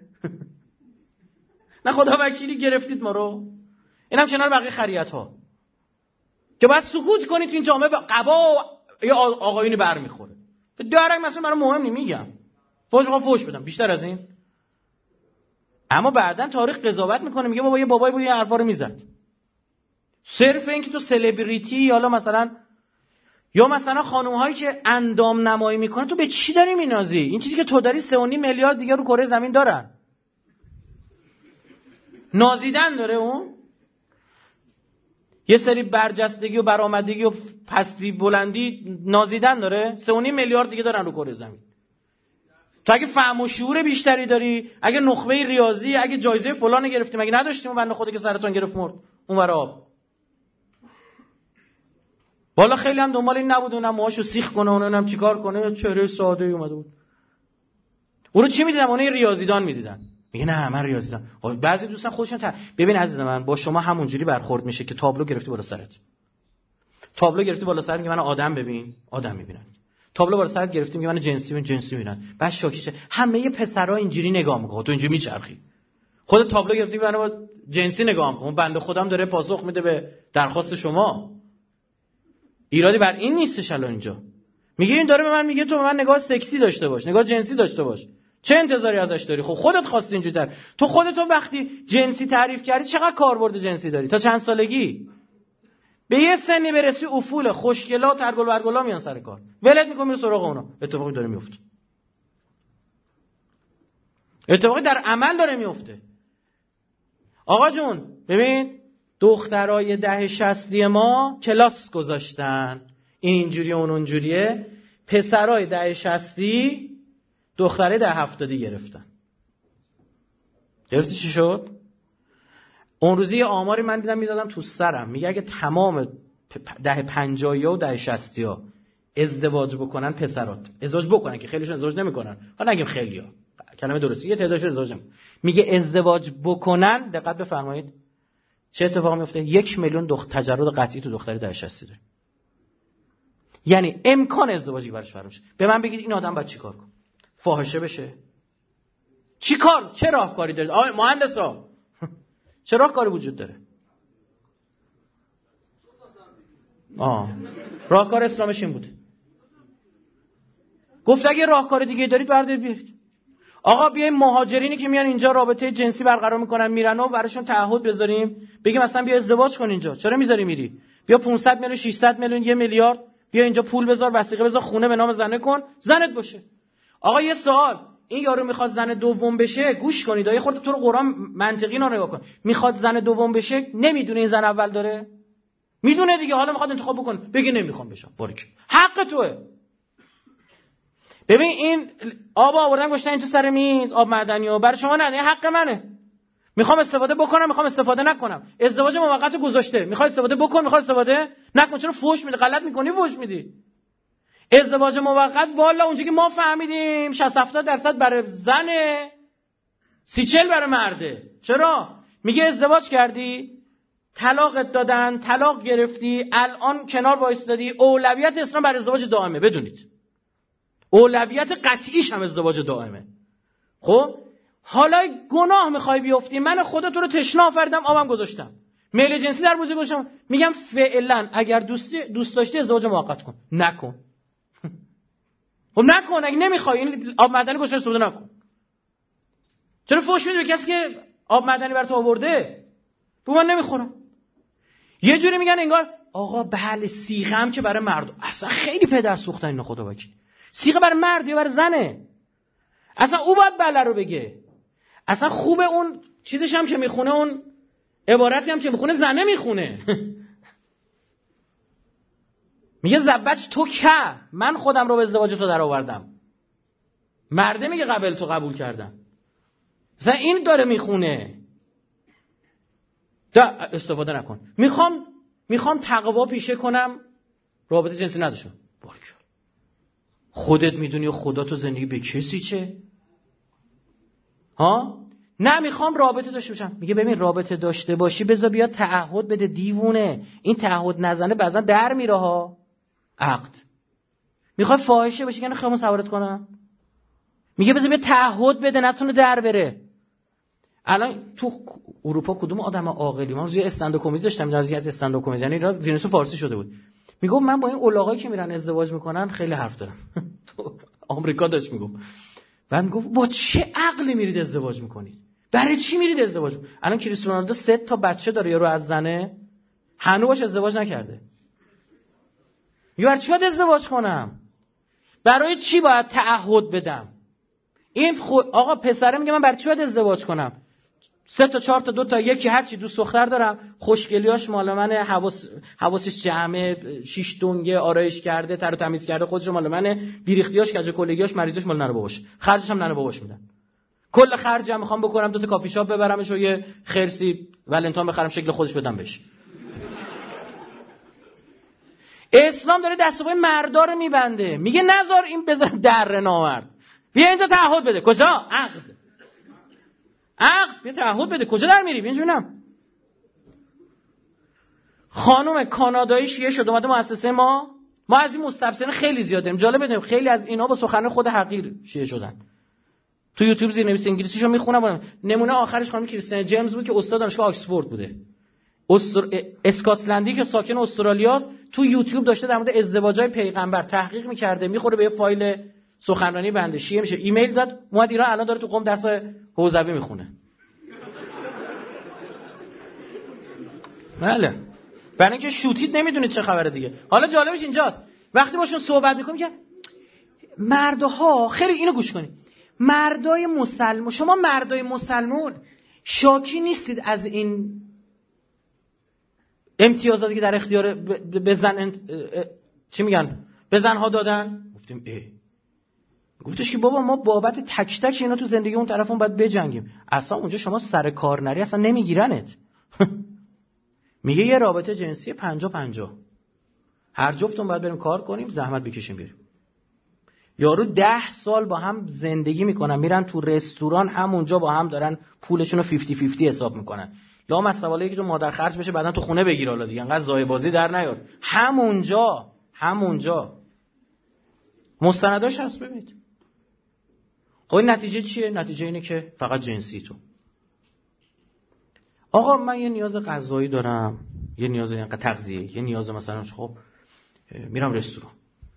نه خدا وکیلی گرفتید ما رو. اینم کنار بقیه خریت ها که باید سکوت کنید تو این جامعه قبا یا آقایونی برمیخوره. درنگ مثلا برای مهم نمیگم. فوش بدم بیشتر از این. اما بعداً تاریخ قضاوت میکنه میگه بابا یه بابایی بود این حرفا رو میزد. صرف این که تو سلبریتی حالا مثلا خانم هایی که اندام نمایی میکنه تو به چی داری مینازی؟ این چیزی که تو داری 3.5 میلیارد دیگه رو کره زمین دارن. نازیدن داره اون. یه سری برجستگی و برآمدگی و پستی بلندی نازیدن داره. 3.5 میلیارد دیگه دارن رو کره زمین. تو اگه فهم و شعور بیشتری داری، اگه نخبه ریاضی، اگه جایزه فلان گرفتی، مگه نداشتیم بنده خودی که سرطان گرفت مرد اونور آب. والا خیلی هم دنبال این نبود اونم موهاشو سیخ کنه، اونم چیکار کنه، چهره ساده ای اومده بود. اون رو چی میدیدن؟ اون ریاضیدان میدیدن. میگه نه من ریاضیدان. بعضی دوستان خودشون ببین عزیز من با شما همونجوری برخورد میشه که تابلو گرفتی بالا سرت. تابلو گرفتی بالا سرت میگه من آدم ببین، آدم میبینن. تابلو بالا سرت گرفتی میگه من جنسی ببین، جنسی میبینن. بعد شاکیشه. همه پسرا اینجوری نگاه میکنه، تو اینجوری میچرخی. خود تابلو گرفتی منو با جنسی نگاه میکنه. بنده خودم داره پاسخ میده به درخواست شما. ایرادی بر این نیستش الان اینجا. میگه این داره به من میگه تو به من نگاه سکسی داشته باش، نگاه جنسی داشته باش. چه انتظاری ازش داری؟ خب خودت خواستی اینجوری تر. تو خودت وقتی جنسی تعریف کردی چقدر کاربرد جنسی داری؟ تا چند سالگی؟ به یه سنی برسی افول خوشگلا ترگل برگلا میان سر کار. ولت میکنه میره سراغ اونا. اتفاقی داره میفته. اتفاقی در عمل داره میفته. آقا جون ببین دخترای 10-60 ما کلاس گذاشتن. این اینجوریه اون اونجوریه. پسرای 10-60 دختره 10-70 گرفتن. گرفتی چی شد؟ اون روزی یه آماری من دیدم میزدم تو سرم، میگه اگه تمام 10-50 و 10-60 ازدواج بکنن، پسرات ازدواج بکنن که خیلیشون ازدواج نمیکنن، حالا نگیم خیلیا، کلمه درستی، یه تعدادش ازدواج نمیکنن، میگه ازدواج بکنن، دقت بفرمایید چه اتفاقی میفته؟ 1 میلیون تجرد قطعی تو دختری 10-60 داره. یعنی امکان ازدواجی براش فراشه. به من بگید این آدم باید چیکار کنه؟ فاحشه بشه؟ چیکار؟ چه راهکاری دارید آقای مهندسا؟ چه راهکاری وجود داره؟ راهکار اسلامش این بوده. گفت اگه راهکار دیگه دارید بردارید بیارید. آقا بیایم مهاجرینی که میان اینجا رابطه جنسی برقرار میکنن میرن و براشون تعهد بذاریم، بگیم مثلا بیا ازدواج کن اینجا. چرا میذاری میری؟ بیا 500 میلیون 600 میلیون 1 میلیارد بیا اینجا پول بذار، وثیقه بذار، خونه به نام زنه کن، زنت باشه. آقا یه سوال، این یارو میخواد زن دوم بشه، گوش کنید یه خورده تو رو قرآن منطقی نگاه کن. میخواد زن دوم بشه، نمیدونه این زن اول داره؟ میدونه دیگه، حالا میخواد انتخاب بکنه، بگه نمیخوام بشم، باریک حق توئه. ببین این آب آوردن گذاشتن اینجا سر میز، آب معدنی و برای شما نه، حق منه. میخوام استفاده بکنم، میخوام استفاده نکنم. ازدواج موقت گذاشته، میخوای استفاده بکن، میخوای استفاده نکن. چرا فحش میدی؟ غلط میکنی فحش میدی. ازدواج موقت والا اونجا که ما فهمیدیم 60-70% برای زنه، 30-40 برای مرده. چرا؟ میگه ازدواج کردی، طلاقت دادن، طلاق گرفتی، الان کنار وایستادی، اولویت اسلام بر ازدواج دائمه. بدونید اولویت قطعیش هم ازدواج دائمه. خب حالا گناه میخوای بیفتی، من خدا تو رو تشنه آفریدم، آبم گذاشتم، میل جنسی در بوزی گذاشتم، میگم فعلا اگر دوست داشتی ازدواج موقت کن، نکن. خب نکن، اگه نمیخوای این آب معدنی گوشه استفاده نکن. چرا فحش میدی به کسی که آب معدنی برات آورده؟ بو من نمیخورم. یه جوری میگن انگار آقا بله صیغه هم که برای مرد، اصلا خیلی پدر سوختن اینا، خدا وکیل. صیغه برای مرد یا برای زنه؟ اصلا او باید بله رو بگه. اصلا خوبه اون چیزش هم که میخونه، اون عبارتی هم که میخونه زنه میخونه. میگه زبچ تو که من خودم رو به ازدواج تو در آوردم، مرده میگه قبل تو قبول کردم. مثلا این داره میخونه. استفاده نکن. میخوام تقوا پیشه کنم، رابطه جنسی نداشتم. بارکالله. خودت میدونی و خدا تو زندگی به کسی چه؟ ها؟ نه میخوام رابطه داشته باشم. میگه ببین رابطه داشته باشی بذار بیا تعهد بده، دیوونه. این تعهد نزنه بعضا در میره ها. عقد. میخواد فاحشه بشه که خیامون سوارت کنم. میگه بذار بیا تعهد بده نتونه در بره. الان تو اروپا کدوم آدم عاقلی، من روی استندآپ کمدی داشتم، از استندآپ کمدی یعنی اینا زینوس فارسی شده بود. میگم من با این اولاغایی که میرن ازدواج میکنن خیلی حرف دارم. تو آمریکا داشت میگم. بعد میگفت با چه عقلی میرید ازدواج میکنید؟ برای چی میرید ازدواج؟ الان کریستیانو رونالدو 3 تا بچه داره، یارو از زنه هنوز ازدواج نکرده. برای چی باید ازدواج کنم؟ برای چی باید تعهد بدم؟ این آقا پسره میگه من برای چی باید ازدواج کنم؟ 3 تا 4 تا 2 تا 1 هر چی دوست دختر دارم، خوشگلیاش مال منه، حواسش جمعه، 6 دنگه آرایش کرده، تر و تمیز کرده، خودش مال منه، بیریختیاش کج کلگیاش مریضش مال ننه باباش، خرجش هم ننه باباش میدن. کل خرجم میخوام بکنم 2 تا کافی شاپ ببرمش و یه خرسی ولنتاین بخرم شکل خودش بدم بهش. اسلام داره دست و پای مردا رو میبنده، میگه نذار این بزن در نامرد، بیا اینجا تعهد بده. کجا؟ عقد بیا تعهد بده. کجا در میری؟ بیا اینجا ببینم. خانم کانادایی شیعه شد اومده مؤسسه ما از این مستبصرین خیلی زیاد داریم. جالب بدونیم خیلی از اینا با سخن خود حقیر شیعه شدن. تو یوتیوب زیرنویس انگلیسیشو میخونم. نمونه آخرش خانم کریستین جیمز بود که استاد دانشگاه آکسفورد بوده. اسکاتلندی که ساکن استرالیاست، تو یوتیوب داشته در مورد ازدواجای پیغمبر تحقیق میکرده، میخوره به یه فایل سخنرانی بنده شیعه میشه. ایمیل داد اومد ایران، الان داره تو قم درس حوزوی میخونه. بله، برای اینکه شوتید نمیدونید چه خبره دیگه. حالا جالبش اینجاست وقتی باشون صحبت میکنیم که مردها، خیلی اینو گوش کنید، مردای مسلمان، شما مردای مسلمان شاکی نیستید از این امتیازاتی که در اختیار چی میگن به زنها دادن؟ گفتیم گفتش که بابا ما بابت تک تک اینا تو زندگی اون طرفون باید بجنگیم. اصلا اونجا شما سر کار نری اصلا نمیگیرنت. میگه یه رابطه جنسی 50-50 هر جفتون باید بریم کار کنیم، زحمت بکشیم بریم. یارو 10 سال با هم زندگی میکنن، میرن تو رستوران، همونجا با هم دارن پولشون رو 50-50 حساب میکنن. لام از سوالی که تو مادر خرج بشه بعدن تو خونه بگیر، حالا دیگه انقدر زای بازی در نیار. همونجا مستنداش هست، ببینید. خب نتیجه چیه؟ نتیجه اینه که فقط جنسی تو. آقا من یه نیاز غذایی دارم، یه نیاز تغذیه، یه نیاز مثلا خب میرم رستوران.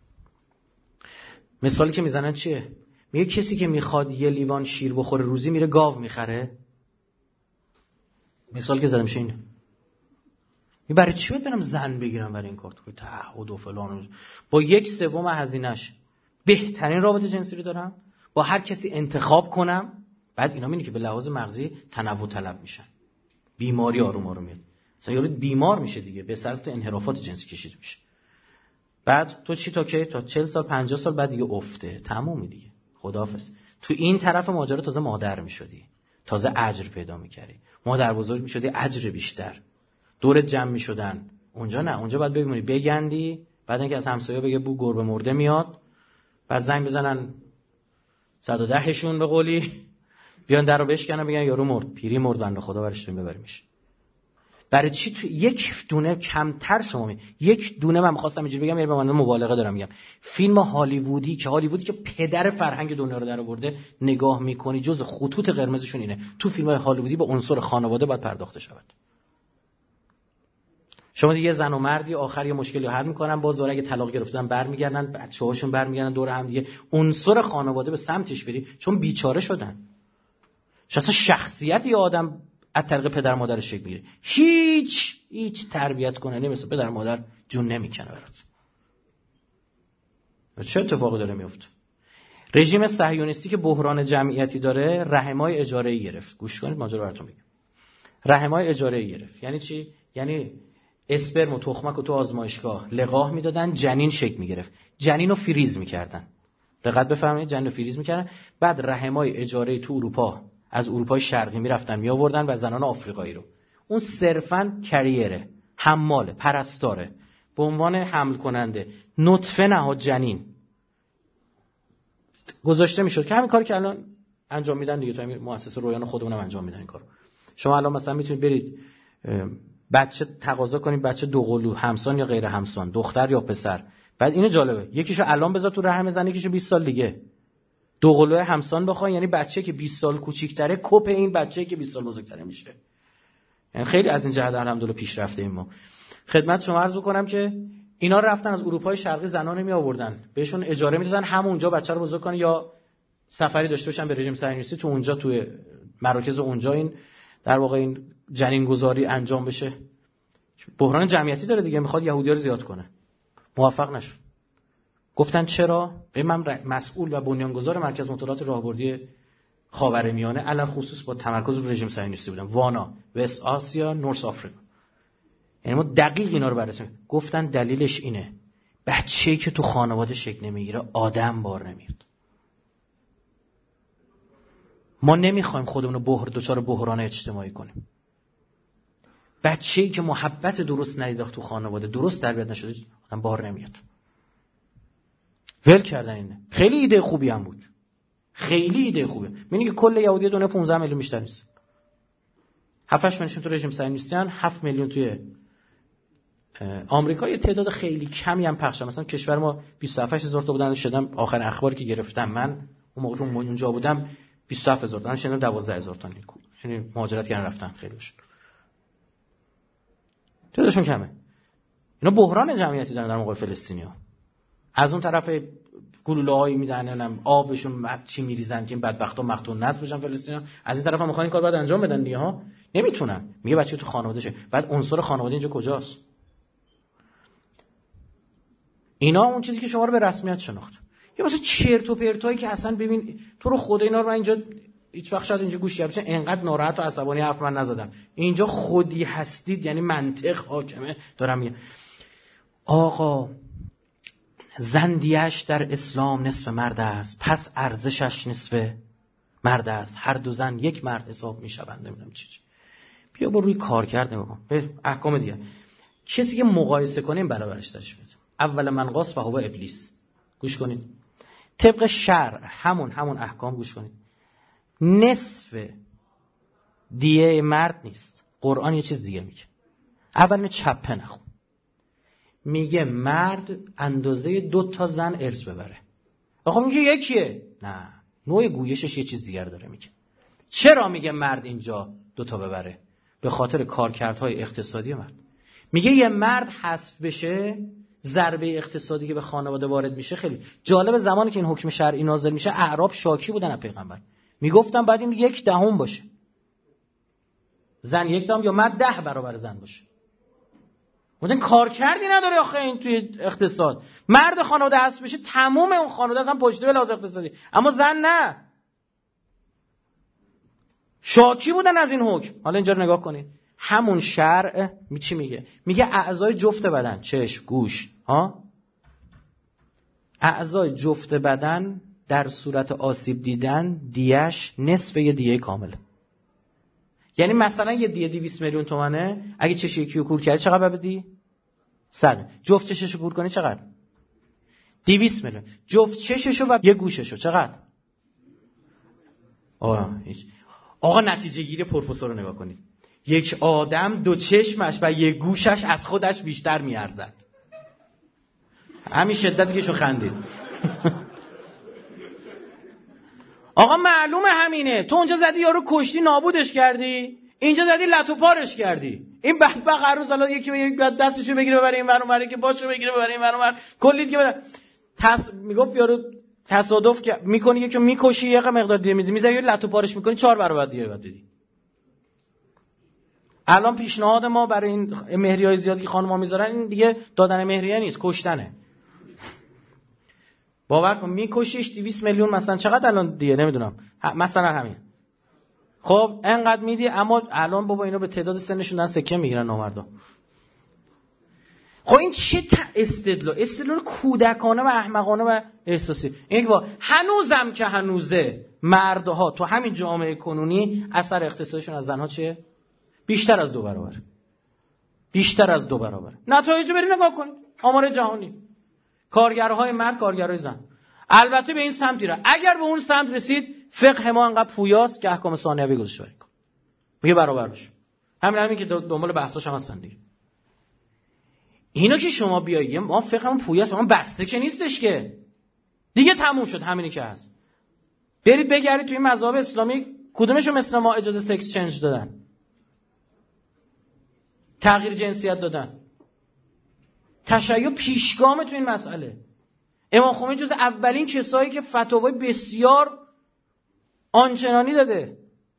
مثالی که میزنن چیه؟ میگه کسی که میخواد یه لیوان شیر بخوره روزی میره گاو میخره. مثال که زدم اینه. برای چی باید برم زن بگیرم برای این کار؟ تو تعهد و فلان با 1/3 هزینه‌اش بهترین رابطه جنسی رو دارم، با هر کسی انتخاب کنم. بعد اینا میبینی که به لحاظ مغزی تنوع طلب میشن، بیماری آروم آروم میاد. مثلا یارو بیمار میشه دیگه، به سمت انحرافات جنسی کشیده میشه. بعد تو چی تا کی؟ تا 40 سال 50 سال بعد دیگه افته، تمومی دیگه، خداحافظ. تو این طرف ماجرا تازه مادر میشدی، تازه اجر پیدا میکردی، مادر بزرگ میشدی، اجر بیشتر، دورت جمع میشدن. اونجا نه، اونجا باید بگیری بگندی، بعد اینکه از همسایه بگه بو گربه مرده میاد، بعد زنگ بزنن 110شون به قولی بیان درو بشکنن بگن یارو مرد، پیری مرد، بنده خدا برش ببریمش. برای چی تو یک دونه کمتر شما یک دونه من می‌خواستم اینجوری بگم، یعنی به معنی مبالغه دارم میگم، فیلم هالیوودی که پدر فرهنگ دنیا رو درآورده نگاه می‌کنی، جز خطوط قرمزشون اینه تو فیلم‌های هالیوودی به عنصر خانواده باید پرداخته شود. شما دیگه زن و مردی آخر یه مشکلی حل می‌کنن، باز دوره اگه طلاق گرفتن برمیگردن، بچه‌هاشون برمیگردن دور هم دیگه، عنصر خانواده به سمتش بری، چون بیچاره شدن. اصلا شخصیتی آدم از طریق پدر مادرش شکل میگیره. هیچ تربیت کننده مثل پدر مادر جون نمیکنه برات. چه اتفاقی داره میفته؟ رژیم صهیونیستی که بحران جمعیتی داره، رحمای اجاره‌ای گرفت. گوش کنید ماجرا براتون میگم. رحمای اجاره‌ای گرفت یعنی چی؟ یعنی اسپرم و تخمک رو تو آزمایشگاه لقاح میدادن، جنین شکل میگرفت، جنین رو فریز میکردن. دقت بفرمایید، جنین رو فریز میکردن، بعد رحمای اجاره‌ای تو اروپا از اروپای شرقی میرفتن میآوردن و زنان آفریقایی رو، اون صرفاً کریره، حماله، پرستاره، به عنوان حمل کننده نطفه نهاد جنین گذاشته میشد که همین کاری که الان انجام میدن دیگه، تو همین مؤسسه رویان خودمونم انجام میدن این کارو. شما الان مثلا میتونید برید بچه تقاضا کنید، بچه دوقلو، همسان یا غیر همسان، دختر یا پسر. بعد اینو جالبه، یکیشو الان بذار تو رحم زن، یکیشو 20 سال دیگه. دوقلوی همسان بخوای، یعنی بچه که 20 سال کوچیک‌تره کپ این بچه‌ای که 20 سال بزرگتره میشه. یعنی خیلی از این جهت الحمدلله پیشرفته ایم ما. خدمت شما عرض می‌کنم که اینا رفتن از اروپای شرقی زنان می آوردن، بهشون اجاره میدادن همونجا بچه رو بزرگ کنن یا سفری داشته باشن به رژیم صهیونیستی، تو اونجا توی مراکز اونجا این در واقع این جنین گذاری انجام بشه. بحران جمعیتی داره دیگه، میخواد یهودی‌ها رو زیاد کنه، موفق نشد. گفتن چرا؟ من مسئول و بنیانگذار مرکز مطالعات راهبردی خاورمیانه علل خصوص با تمرکز رو رژیم صهیونیستی بودم، وانا، وست آسیا، نورث آفریقا. یعنی ما دقیق اینا رو بررسی. گفتن دلیلش اینه، بچه‌ای که تو خانواده شکل نمیگیره آدم بار نمیاد. ما نمیخوایم خودمون رو دچار بحران اجتماعی کنیم. بچه‌ای که محبت درست ندیداخت تو خانواده، درست تربیت نشده، آدم بار نمیاد. ول کردن اینه. خیلی ایده خوبی هم بود. خیلی ایده خوبه. می‌بینی که کل یهودی دنیا 15 میلیون بیشتر نیست. 7-8 میلیون تو رژیم صهیونیستی ان، 7 میلیون توی آمریکا یه تعداد خیلی کمی هم پخشه. مثلا کشور ما 27000 تا بودن، شدم آخر اخباری که گرفتم من اون موقع اونجا بودم 27000 تا، شدم 12000 تا، یعنی مهاجرت کردن رفتن خیلیشون. تعدادشون کمه. اینا بحران جمعیتی دارن در مقابل فلسطینیا. از اون طرف گلوله‌هایی میدن، آبشون چی میریزن که این بدبختا مقتول نسل بشن فلسطینیا. از این طرف هم میخوان این کار بعد انجام بدن دیگه ها، نمیتونن. میگه بچه تو خانوادهشه. بعد عنصر خانواده اینجا کجاست؟ اینا اون چیزی که شما رو به رسمیت شناخت. یا مثلا چرت و پرتایی که اصلا ببین تو رو خدا اینا رو من اینجا هیچ وقت شاید اینجا گوش گرفتم انقدر ناراحت و عصبانی حرف من نزدم. اینجا خودی هستید، یعنی منطق حاکمه. دارم میگم آقا زندیش در اسلام نصف مرد است، پس ارزشش نصف مرد است، هر دو زن یک مرد حساب میشوند. نمیدونم چی. بیا برو روی کار کرد نگاه کن به احکام دیگه. کسی که مقایسه کنیم برابرش درش بده. اول من قاس و هو ابلیس. گوش کنید طبق شرع همون احکام گوش کنید. نصف دیه مرد نیست. قرآن یه چیز دیگه میگه. اول چپه نخون. میگه مرد اندازه 2 تا زن ارث ببره. آقا میگه یکیه. نه، نوع گویشش یه چیز دیگر داره میگه. چرا میگه مرد اینجا 2 تا ببره؟ به خاطر کارکردهای اقتصادی مرد. میگه یه مرد حذف بشه، ضربه اقتصادی که به خانواده وارد میشه خیلی جالب. زمانی که این حکم شرعی نازل میشه اعراب شاکی بودن از پیغمبر، میگفتن بعد این 1/10 باشه، زن 1/10 یا مرد 10 برابر زن باشه. اون کار کردی نداره آخه این توی اقتصاد. مرد خانواده حذف بشه تمام اون خانواده اصلا پشته به لحاظ اقتصادی، اما زن نه. شاکی بودن از این حکم. حالا اینجا رو نگاه کنید. همون شرع چی میگه؟ میگه اعضای جفت بدن، چشم، گوش، اعضای جفت بدن در صورت آسیب دیدن دیهش نصف یه دیه کامل. یعنی مثلا یه دیه 200 میلیون تومانه، اگه چش یکی رو کور کردی چقدر بدی؟ 100. جفت چششو کور کنی چقدر؟ 200 میلیون. جفت چششو و یه گوششو چقدر؟ آقا نتیجه گیری پروفسور رو نگاه کنید. یک آدم 2 چشمش و 1 گوشش از خودش بیشتر میارزد. همین شدتی که شو خندید. آقا معلومه همینه. تو اونجا زدی یارو کشتی نابودش کردی، اینجا زدی لط و پارش کردی. این بدبخت هر روز الان یکی دستشو بگیره ببره این ور اون، که باشو بگیره ببره این ور اون، کلی دیگه بده. میگفت یارو تصادف که میکنی یکی میکشی، یه مقدار دیگه میدی، میذاری لط و پارش میکنی 4 برابر دیگه بعد بدی. الان پیشنهاد ما برای این مهریای زیادی که خانم‌ها میذارن این دیگه دادن مهریه نیست، کشتنه. باور کن میکشیش 200 میلیون مثلا چقدر الان دیگه نمیدونم، مثلا همین. خب انقدر میدی، اما الان بابا اینا به تعداد سنشون دارن سکه میگیرن نامردا. خب این چه استدلال کودکانه و احمقانه و احساسی. این با هنوزم که هنوزه مردها تو همین جامعه کنونی اثر اقتصادشون از زنها چیه؟ بیشتر از 2 برابر. بیشتر از 2 برابر. نتایج برید نگاه کنید. آمار جهانی. کارگرهای مرد، کارگرهای زن. البته به این سمتی را. اگر به اون سمت رسید فقه ما انقدر پویاست که احکام ثانوی گذاشته برید. میگه برابر بشه. همین که دنبال بحثاش هم هستن دیگه. اینا که شما بیایید ما فقهمون پویاست، ما بسته که نیستش که. دیگه تموم شد همینی که هست. برید بگردید توی مذاهب اسلامی کدومشون مثل ما اجازه سکس چنج دادن؟ تغییر جنسیت دادن. تشیع پیشگام تو این مسئله. امام خمینی جز اولین کسایی که فتاوای بسیار آنچنانی داده.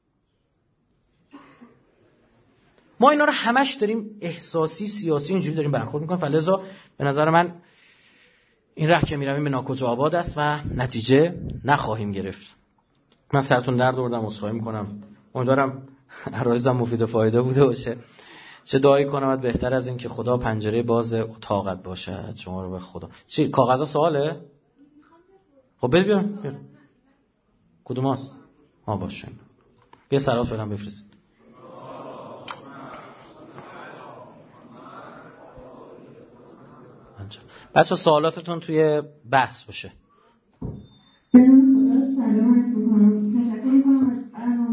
ما اینا رو همش داریم احساسی سیاسی اینجوری داریم برخورد میکنیم، فلذا به نظر من این ره که میرویم به ناکجا آباد است و نتیجه نخواهیم گرفت. من سرتون درد آوردم، عذرخواهی میکنم. امیدوارم عرایزم مفید و فایده بوده باشه. چه دعایی کنم بهتر از این که خدا پنجره باز اتاقت باشه شما رو به خدا. چی کاغذا سواله؟ خب بیار. کدوم هست؟ باشه. یه سلام فعلا بفرستید. بچه سوالاتتون توی بحث باشه.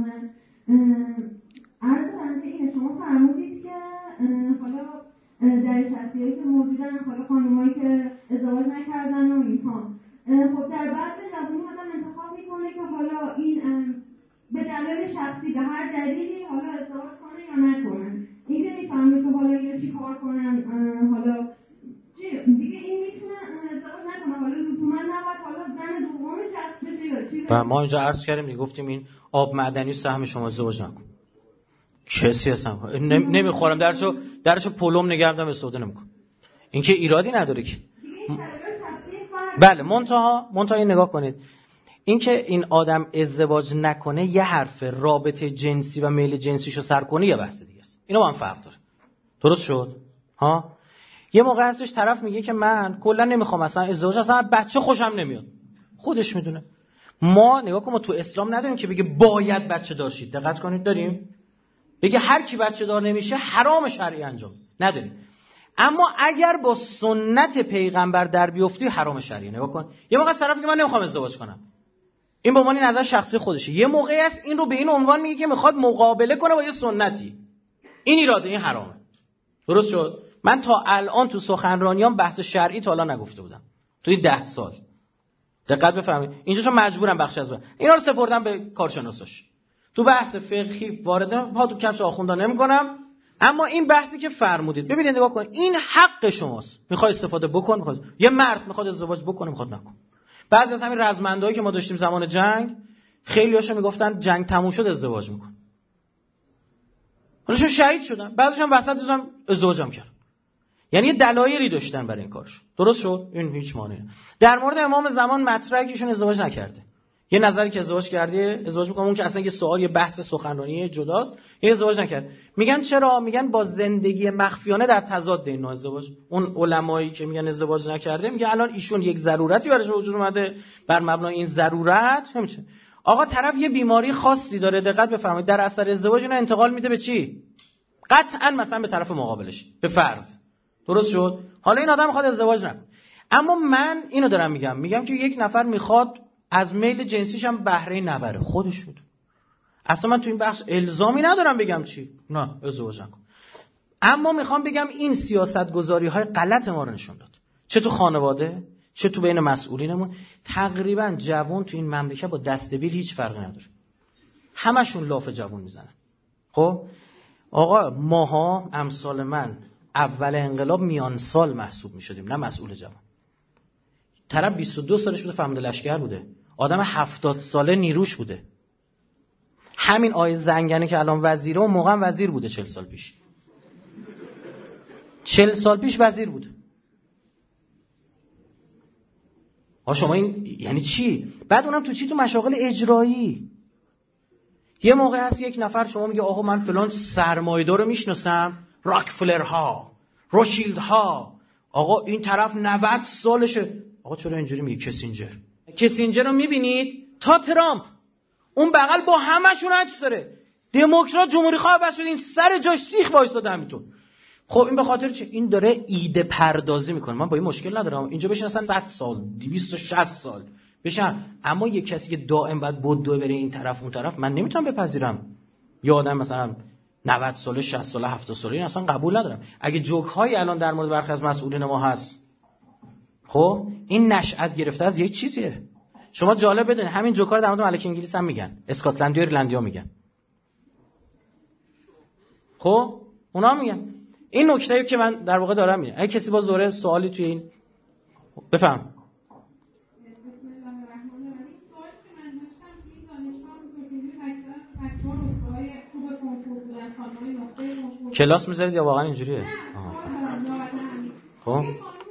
در برای شخصیتی که موجودن، حالا خانمایی که ازدواج نکردن و اینها. خب در بعد جوانی آدم انتخاب میکنه که حالا این به دلایل شخصی به هر دلیلی حالا ازدواج کنه یا نکنه. اینکه میفهمه که حالا اینا چی کار کنن، حالا دیگه این میتونه ازدواج نکنه، حالا لزوما نباید حالا زن دوم شخص بشه یا چی. و ما اینجا عرض کردیم دیگه، گفتیم این آب معدنی سهم شما، ازدواج نکن. کسی هستم نمیخورم درشو پلم نگردم استفاده نمیکنم. این که ایرادی نداره که. بله منتها این نگاه کنید، این که این آدم ازدواج نکنه یه حرف، رابطه جنسی و میل جنسیشو سر کنه یه بحث دیگه است. اینا با هم فرق داره. درست شد؟ ها؟ یه موقع هستش طرف میگه که من کلا نمیخوام اصلا ازدواج، اصلا بچه خوشم نمیاد. خودش میدونه. ما نگاه کن، ما تو اسلام نداریم که بگه باید بچه داشتید. دقت کنید داریم؟ بگه هر کی بچه دار نمیشه حرام شرعی انجام نداریم. اما اگر با سنت پیغمبر در بیفتی حرام شرعی. نگاه کن، یه موقع طرف میگه من نمیخوام ازدواج کنم، این به عنوان نظر شخصی خودشه. یه موقعی است این رو به این عنوان میگه که میخواد مقابله کنه با یه سنتی. این ایراده، این حرامه. درست شد؟ من تا الان تو سخنرانیام بحث شرعی تا الان نگفته بودم تو این 10 سال. دقت بفهمید، اینجا چون مجبورم بخش از اینا رو سپردم به کارشناساش. تو بحث فقهی وارد پا تو کفش آخوندا نمی‌کنم. اما این بحثی که فرمودید، ببینید نگاه کن، این حق شماست. میخوای استفاده بکن، میخواد یه مرد میخواد ازدواج بکنه، میخواد نکن. بعضی از همین رزمندایی که ما داشتیم زمان جنگ، خیلیاشو میگفتن جنگ تموم شد ازدواج میکن. حالاشون شهید شدن، بعضیشون وسطش هم ازدواجم کردن. یعنی یه دلایلی داشتن برای این کارش. درست شد؟ این هیچ مانعی. در مورد امام زمان مطرحه که ایشون ازدواج نکرده. یه نظری که ازدواج کرده، ازدواج میکنه، اون که اصلا یه سوال، یه بحث سخنرانی جداست. یه ازدواج نکرد. میگن چرا؟ میگن با زندگی مخفیانه در تضاد این نوع ازدواج. اون علمایی که میگن ازدواج نکرده، میگن الان ایشون یک ضرورتی براش وجود اومده، بر مبنای این ضرورت نمیشه. آقا طرف یه بیماری خاصی داره، دقت بفرمایید، در اثر ازدواج اینو انتقال میده به چی؟ قطعا مثلا به طرف مقابلش، به فرض. درست شد؟ حالا این آدم میخواد ازدواج نکنه. اما من اینو دارم میگم که یک نفر میخواد از میل جنسیش هم بهره نبره، خودش بود. اصلا من تو این بحث الزامی ندارم بگم چی، نه ازدواج نکن. اما میخوام بگم این سیاستگذاری‌های غلط ما رو نشون داد، چه تو خانواده، چه تو بین مسئولینمون. تقریبا جوان تو این مملکت با دسته‌بیل هیچ فرقی نداره، همشون لاف جوان میزنن. خب آقا ماها امثال من اول انقلاب میان سال محسوب میشدیم، نه مسئول جوان. طرف 22 سالش بوده، فهمیده لشکر بوده، آدم 70 ساله نیروش بوده. همین آقای زنگنه که الان وزیره، اون موقع وزیر بوده 40 سال پیش. 40 سال پیش وزیر بوده. شما این یعنی چی؟ بعد اونم تو چی؟ تو مشاغل اجرایی. یه موقع هست یک نفر شما میگه آقا من فلان سرمایه‌دار رو میشناسم، راکفلر ها، روشیلد ها، آقا این طرف 90 سالشه. آقا چرا اینجوری میگه؟ کسینجر رو میبینید تا ترامپ اون بغل با همشون عکس داره. دموکرات جمهوری خواه بس شد، این سر جاش سیخ وایساده همینطور. خب این به خاطر چه؟ این داره ایده پردازی میکنه. من با این مشکل ندارم، اینجا بشین اصلا 100 سال 260 سال بشن. اما یک کسی که دائم باید بدو بره این طرف اون طرف، من نمیتونم بپذیرم. یه آدم مثلا 90 ساله 60 ساله 70 ساله، این اصلا قبول ندارم. اگه جوک های الان در مورد برخی از مسئولین ما هست، خب این نشأت گرفته از یک چیزیه. شما جالب بدونید همین جوکا رو در مورد ملک انگلیس هم میگن، اسکاتلندی و ایرلندیا میگن. خب اونا میگن. این نکته‌ای که من در واقع دارم میگم. اگه کسی باز دوره سوالی توی این بفهم. کلاس میذارید یا واقعا اینجوریه؟ خب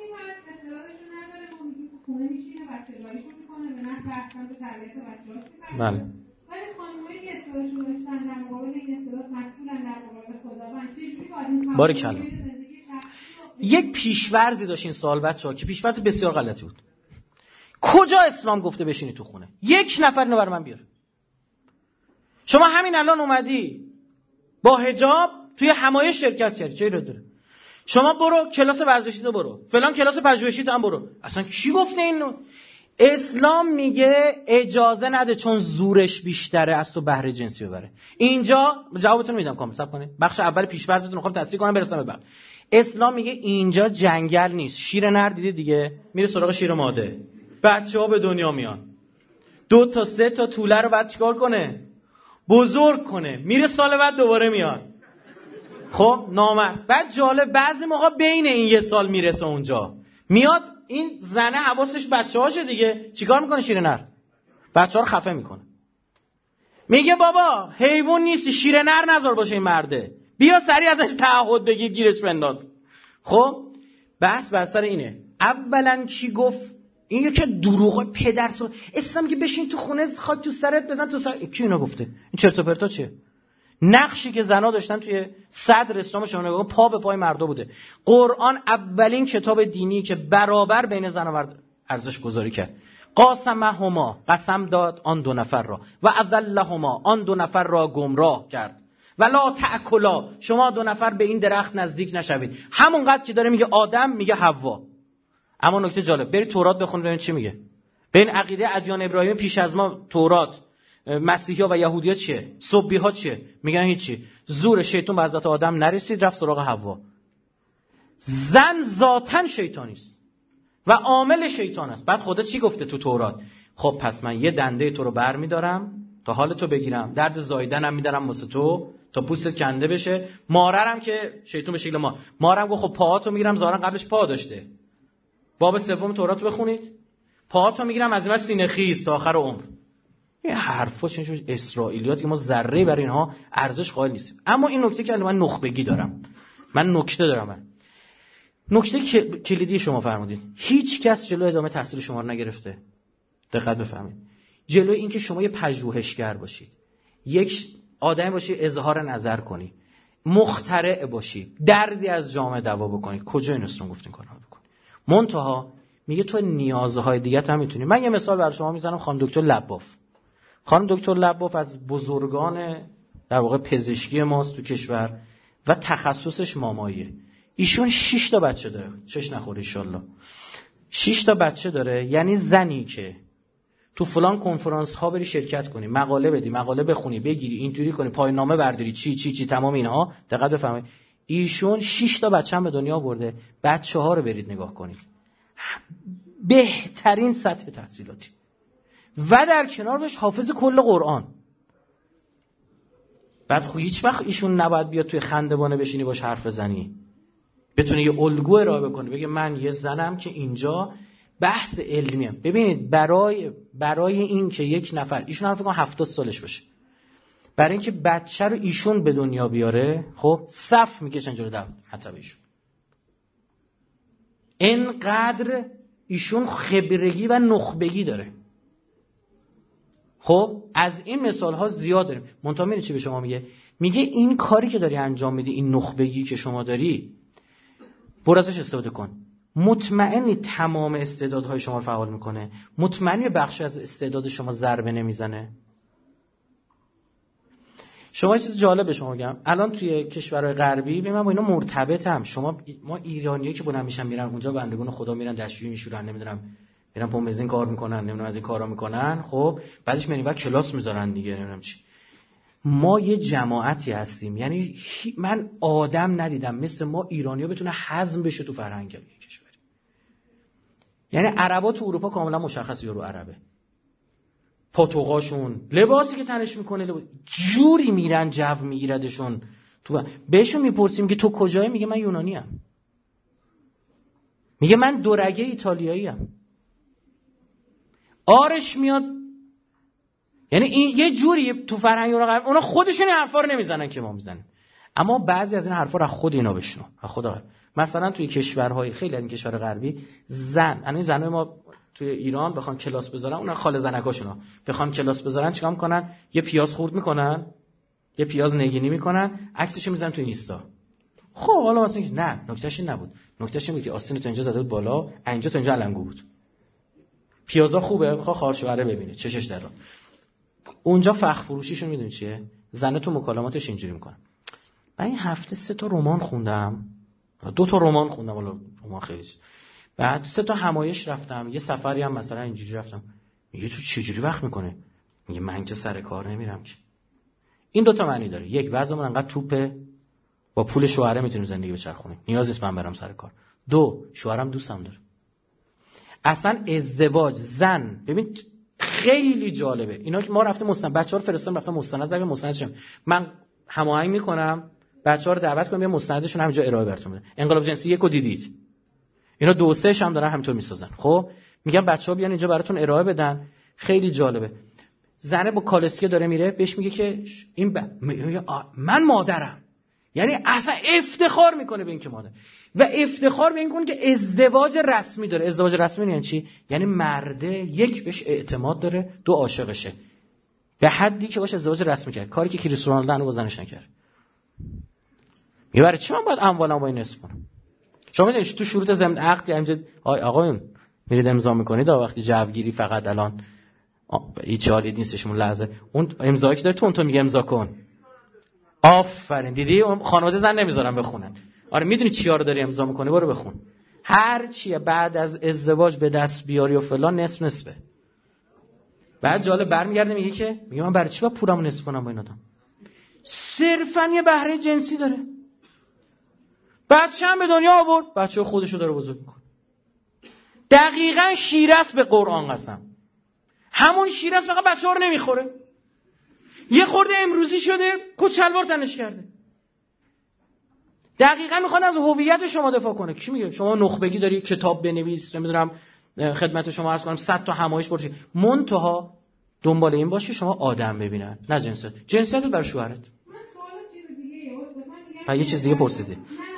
بله. باریکلا. یک پیشورزی داشت این سوال بچه‌ها که پیشورز بسیار غلطی بود. کجا اسلام گفته بشینی تو خونه؟ یک نفر اینو برای من بیاره. شما همین الان اومدی با حجاب توی همایش شرکت کردی، چه ایراد داره؟ شما برو کلاس ورزشی تو برو، فلان کلاس پژوهشی تو هم برو. اصلا کی گفته اینو؟ اسلام میگه اجازه نده چون زورش بیشتره از تو بهره جنسی ببره. اینجا جوابتون میدم، کامل صبر کنید. بخش اول پیش‌فرضتون رو میخوام تصحیح کنم برسم به بعد. اسلام میگه اینجا جنگل نیست. شیر نر دیدی دیگه، میره سراغ شیر ماده. بچه‌ها به دنیا میان. 2 تا 3 تا توله رو بعد چیکار کنه؟ بزرگ کنه. میره سال بعد دوباره میاد. خب نامرد. بعد جالب بعضی موقع بین این یه سال میرسه اونجا. میاد این زنه حواسش بچه‌هاشه دیگه. چیکار میکنه شیر نر؟ بچه‌ها رو خفه میکنه. میگه بابا حیوان نیستی، شیر نر نذار باشه این مرده. بیا سریع ازش تعهد بگیر گیرش بنداز. خب بحث بر سر اینه. اولا کی گفت این یکی دروغ پدرسو اسلام که بشین تو خونه خاک تو سرت بزن تو سر کی اینو گفته؟ این چرت و پرتا چیه؟ نقشی که زنا داشتن توی صدر اسلام شما نگاه پا به پای مردا بوده. قرآن اولین کتاب دینی که برابر بین زن و مرد ارزش گذاری کرد. قاسمهما، قسم داد آن 2 نفر را و اذلهما، آن 2 نفر را گمراه کرد. ولا تأکلا، شما 2 نفر به این درخت نزدیک نشوید. همونقدر که داره میگه آدم میگه حوا. اما نکته جالب، برید تورات بخونید ببینید چی میگه. ببین عقیده ادیان ابراهیمی پیش از ما تورات، مسیحی‌ها و یهودی‌ها چیه؟ سبی‌ها چیه؟ میگن هیچی. زور شیطان به حضرت آدم نرسید، رفت سراغ حوا. زن ذاتاً شیطانی است و عامل شیطان است. بعد خدا چی گفته تو تورات؟ خب پس من یه دنده تو رو برمی‌دارم تا حال تو بگیرم، درد زایدنم می‌دارم واسه تو تا پوستت کنده بشه. ماررم که شیطان به شکل مارم گفت خب پاهاتو میگیرم، ظاهرا قبلش پا داشته. باب 3 تورات رو بخونید. پاهاتو میگیرم از این سینه خیز تا آخر عمر. این حرفا چه اسرائیلیاتی که ما ذره برای اینها ارزش قائل نیستیم. اما این نکته که من نخبگی دارم. من نکته دارم. نکته کلیدی شما فرمودید. هیچ کس جلوی ادامه تحصیل شما رو نگرفته. دقت بفهمید. جلوی این که شما یه پژوهشگر باشید، یک آدم باشی اظهار نظر کنی، مخترع باشی، دردی از جامعه دعوا بکنی، کجا این اسلام گفتین کارا بکنی؟ منتها میگه تو نیازهای دیگه هم میتونی. من یه مثال برای شما میزنم. خانم دکتر لباف. خانم دکتر لباف از بزرگان در واقع پزشکی ماست تو کشور و تخصصش ماماییه. ایشون 6 تا بچه داره. چش نخوره ان شاءالله. 6 تا بچه داره. یعنی زنی که تو فلان کنفرانس ها بری شرکت کنی، مقاله بدی، مقاله بخونی، بگیری، اینجوری کنی، پایان نامه برداری، چی تمام اینها. دقت بفرمایید. ایشون 6 تا بچه هم به دنیا آورده. بچه‌ها رو برید نگاه کنید. بهترین سطح تحصیلاتی و در کنارش حافظ کل قرآن. بعد خب هیچ وقت ایشون نباید بیاد توی خندوانه بشینی باش حرف بزنی، بتونه یه الگو ارائه بکنه، بگه من یه زنم که اینجا بحث علمیم. ببینید برای این که یک نفر، ایشون هم فکر کنم 70 سالش باشه، برای اینکه بچه رو ایشون به دنیا بیاره، خب صف میکشن جلو در حتی ایشون. اینقدر ایشون خبرگی و نخبگی داره. خب از این مثال ها زیاد داریم. منتها می‌دونی چی به شما میگه؟ میگه این کاری که داری انجام میدی، این نخبگی که شما داری، برو ازش استفاده کن. مطمئنی تمام استعدادهای شما رو فعال میکنه؟ مطمئنی بخشی از استعداد شما ضربه نمیزنه؟ شما یه چیز جالب به شما بگم. الان توی کشورهای غربی من با اینا مرتبطم. ما ایرانیایی که بلند میشن میرن اونجا، بندگان خدا میرن دستشویی میشورن، نمیدونم میرن پمپ بنزین کار میکنن، نمیدونم از این کارا میکنن. خب بعدش میرن کلاس میذارن دیگه، نمیدونم چی. ما یه جماعتی هستیم، یعنی من آدم ندیدم مثل ما ایرانی‌ها بتونه هضم بشه تو فرهنگ کشوری. یعنی عربا تو اروپا کاملا مشخص یارو عربه. پاتوقاشون، لباسی که تنش میکنه، جوری میرن جو میگیردشون. تو بهشون میپرسیم که تو کجایی؟ میگه من یونانی ام. میگه من دورگه ایتالیایی ام. آرش میاد. یعنی این یه جوری تو فرهنگ اونا خودشون این حرفا رو نمیزنن که ما میزنیم. اما بعضی از این حرفا رو خود اینا بشنو. خدا. مثلا توی کشورهای خیلی از این کشور غربی یعنی زنای ما توی ایران بخوان کلاس بذارن، اون خاله زنکاشونا بخوان کلاس بذارن چیکار میکنن؟ یه پیاز خورد میکنن، یه پیاز نگینی میکنن، عکسشو میذارن تو اینستا. خب حالا مثلا نه، نکتهش این نبود. نکتهش این بود که آستین تو اینجا زده بود بالا، اینجا تو اینجا علنگو بود. پیازا خوبه، میخواد خارشواره ببینه، چشش درا. اونجا فخ فروشیشون میدونی چیه؟ زنه تو مکالماتش اینجوری میکنه. من این هفته 3 تا رمان خوندم، 2 تا رمان خوندم، حالا رمان خیلی. بعد 3 تا همایش رفتم، یه سفری هم مثلا اینجوری رفتم. میگه تو چجوری وقت میکنه؟ میگه من که سر کار نمیرم که. این 2 تا معنی داره. یک، وضعمون انقدر توپه با پول شوهره میتونیم زندگی بچرخونیم، نیاز نیست من برم سر کار. 2، شوهرم دوستم داره. اصلا ازدواج زن، ببین خیلی جالبه اینا که ما رفتیم مستند، بچه‌ها رو فرستادم رفتم مستند زدم، مستندشم من هماهنگ میکنم، بچه‌ها رو دعوت کنم یه مستندشون همینجا ارائه براتون بدم. انقلاب جنسی 1 رو دیدید، اینا 2 و 3 هم دارن همینطور میسازن. خب میگم بچه‌ها بیان اینجا براتون ارائه بدن، خیلی جالبه. زنه با کالسکه داره میره، بهش میگه که این من مادرم، یعنی اصلا افتخار میکنه به این که مادر، و افتخار به این کنه که ازدواج رسمی داره. ازدواج رسمی یعنی چی؟ یعنی مرده 1 بهش اعتماد داره، 2 عاشقشه، به حدی که باشه ازدواج رسمی کرد، کاری که کریستیانو رونالدو با زنش نکرد. میبره چی من باید اموالم با این نصف کنم؟ شما میدونید تو شروط ضمن عقد اینجا آقایون میرید امضا میکنید، وقتی جوگیری فقط الان هیچ حالی نیستشمون لحظه اون امضایی که داره تو میگه امضا کن. آفرین، دیدی اون خانواده زن نمیذارن بخونن. آره میدونی چیا رو داری امضا میکنی، برو بخون. هر چیه بعد از ازدواج به دست بیاری و فلان نصف نصفه. بعد جالب برمیگرده میگه که میگه من برای چی باید پولمو نصف کنم با این آدم؟ صرفا یه بهره جنسی داره. بچه هم به دنیا آورد، بچه خودشو داره بزرگ میکنه. دقیقاً شیرست به قرآن قسم. همون شیرست، فقط بچه‌ها رو نمیخوره. یه خورده امروزی شده، کچلوار تنش کرده. دقیقاً میخواد از هویت شما دفاع کنه. کی میگه شما نخبگی داری کتاب بنویس، نمیدونم خدمت شما عرض کنم 100 تا همایش برشی، منتها دنبال این باشی شما آدم ببینن نه جنسیت. جنسیت برای شوهرت. من سوالم چیز دیگه من یه چیز دیگه پرسیدی.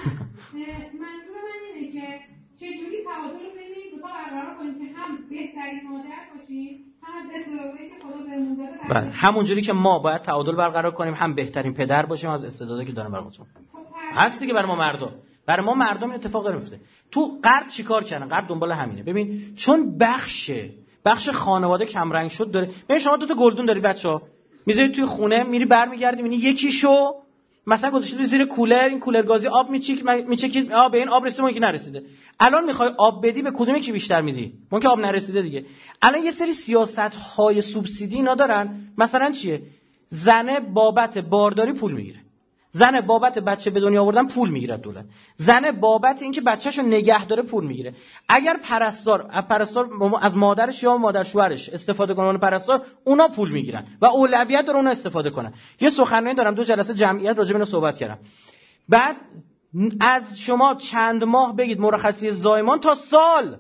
منظور من اینه که چجوری تعادل بین این دو تا برقرار کنیم که هم بهترین مادر باشیم، هم از استعدادی که خدا بهمون داده. بله، همونجوری که ما باید تعادل برقرار کنیم، هم بهترین پدر باشیم از استعدادی که داریم برامون. هست دیگه برای ما مردم این اتفاق داره میفته. تو غرب چیکار کردن؟ غرب دنبال همینه. ببین چون بخش خانواده کم رنگ شد داره. ببین شما 2 تا گلدون داری بچه‌ها، میذاری توی خونه، میری برمیگردی میبینی یکیشو مثلا گذاشتی زیر کولر، این کولر گازی آب میچکید به این آب رسیده، ممکن نرسیده. الان میخوای آب بدی، به کدومی که بیشتر میدی؟ ممکن آب نرسیده دیگه. الان یه سری سیاست‌های سوبسیدی اینا دارن. مثلا چیه؟ زنه بابت بارداری پول میگیره، زنه بابت بچه به دنیا آوردن پول میگیره دولت، زنه بابت اینکه بچه‌شو نگه داره پول میگیره. اگر پرستار از مادرش یا مادر شوهرش استفاده کنه، پرستار اونا پول میگیرن و اولویت داره اونا استفاده کنن. یه سخنرانی دارم 2 جلسه جمعیت راجع به اینا صحبت کردم. بعد از شما چند ماه بگید مرخصی زایمان تا سال،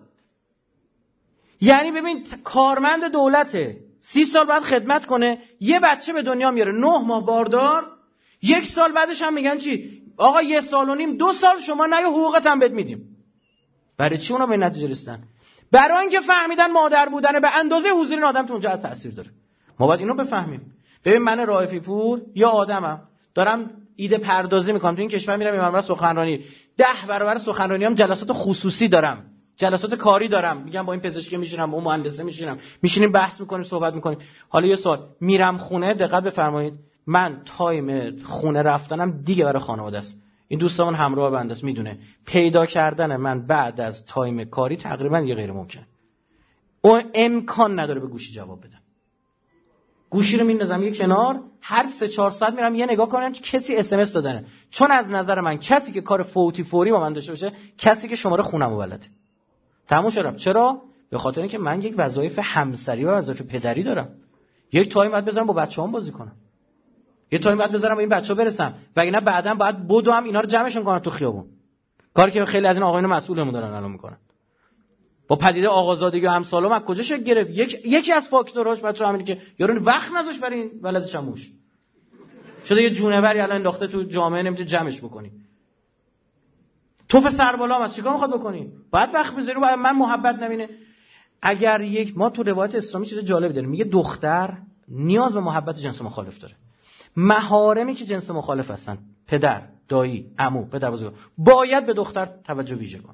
یعنی ببین کارمند دولته 30 سال بعد خدمت کنه، یه بچه به دنیا میاره، 9 ماه باردار، 1 سال بعدش هم میگن چی؟ آقا 1 سال و نیم 2 سال شما نه حقوقت هم بهت میدیم. برای چی اونا به نتیجه رسیدن؟ برای اینکه فهمیدن مادر بودن به اندازه حضور این آدم تو اونجا تاثیر داره. ما باید اینو بفهمیم. ببین من رائفی پور یا آدمم دارم ایده پردازی میکنم، تو این کشور میرم این منبر سخنرانی، 10 برابر سخنرانیام جلسات خصوصی دارم، جلسات کاری دارم، میگم با این پزشکی میشینم، با اون مهندسه میشینیم بحث میکنیم، صحبت میکنیم. حالا یه سوال، میرم خونه، دقت بفرمایید، من تایم خونه رفتنم دیگه برای خانواده است. این دوستان همراه بنده است، میدونه پیدا کردن من بعد از تایم کاری تقریبا یه غیر ممکنه. اون امکان نداره به گوشی جواب بدم. گوشی رو میندازم یه کنار، هر 3-4 ساعت میرم یه نگاه کنم که کسی اس ام اس دادنه. چون از نظر من کسی که کار فوری با من داشته باشه، کسی که شماره خونمو بلده. تموم شد. چرا؟ به خاطر اینکه من یک وظایف همسری و وظایف پدری دارم. یک تایم بعد بذارم با بچه‌هام بازی کنم. یه تایم بعد بذارم با این بچه‌ها برسم، وگرنه بعداً باید بدوم اینا رو جمعشون کنم تو خیابون. کاری که خیلی از این آقایون مسئولمون دارن الان میکنن. با پدیده آقازادگی و امثالم از کجا شکل گرفت؟ یکی از فاکتورهاش بچه‌ها همینه که یارو وقت نذاش برای این ولدش موش شده، یه جونوری الان انداخته تو جامعه، نمیتونی جمعش بکنی. توف سر بالا هم از چیکار میخواد بکنی؟ باید وقت بذاری. باید من محبت نبینه. اگر ما تو روایت اسلامی چیز جالبی داریم، میگه دختر نیاز به محبت جنس مخالف داره. محارمی که جنس مخالف هستن، پدر، دایی، عمو، پدر بزرگ، باید به دختر توجه ویژه کنه.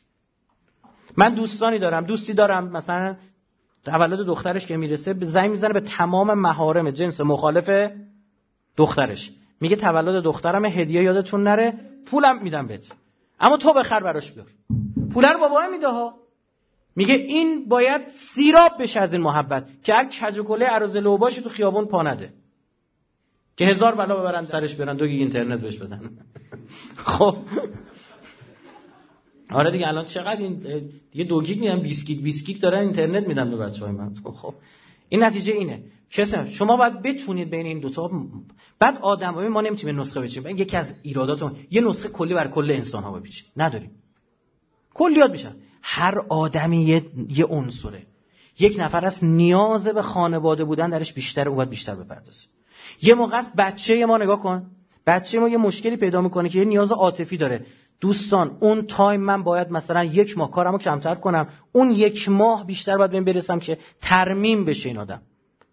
من دوستی دارم مثلا تولد دخترش که میرسه زنگ میزنه به تمام محارم جنس مخالف دخترش، میگه تولد دخترم هدیه یادتون نره، پولم میدم بهت، اما تو بخر براش بیار. پول رو بابا میده ها، میگه این باید سیراب بشه از این محبت که هر کج و کله عروض لوباشی تو خیابون پا نده که 1000 بلا ببرن سرش برن 2 گیگ اینترنت بهش بدن. خب آره دیگه الان چقدر این دیگه 2 گیگ میدن 20 گیگ دارن اینترنت میدن به بچهای من. خب این نتیجه اینه که شما باید بتونید بین این دو تا بعد آدمای ما نمیتونیم نسخه بچینیم. یکی از ایرادات یه نسخه کلی بر کل انسان ها بچینیم نداریم. کلیات میشن. هر آدمی یه عنصره. یک نفر از نیاز به خانواده بودن درش بیشتره، اون باید بیشتر بپردازه. یه موقع است بچه ما نگاه کن، بچه ما یه مشکلی پیدا میکنه که یه نیاز عاطفی داره. دوستان اون تایم من باید مثلا 1 ماه کارمو کمتر کنم، اون 1 ماه بیشتر باید برسم که ترمیم بشه این آدم،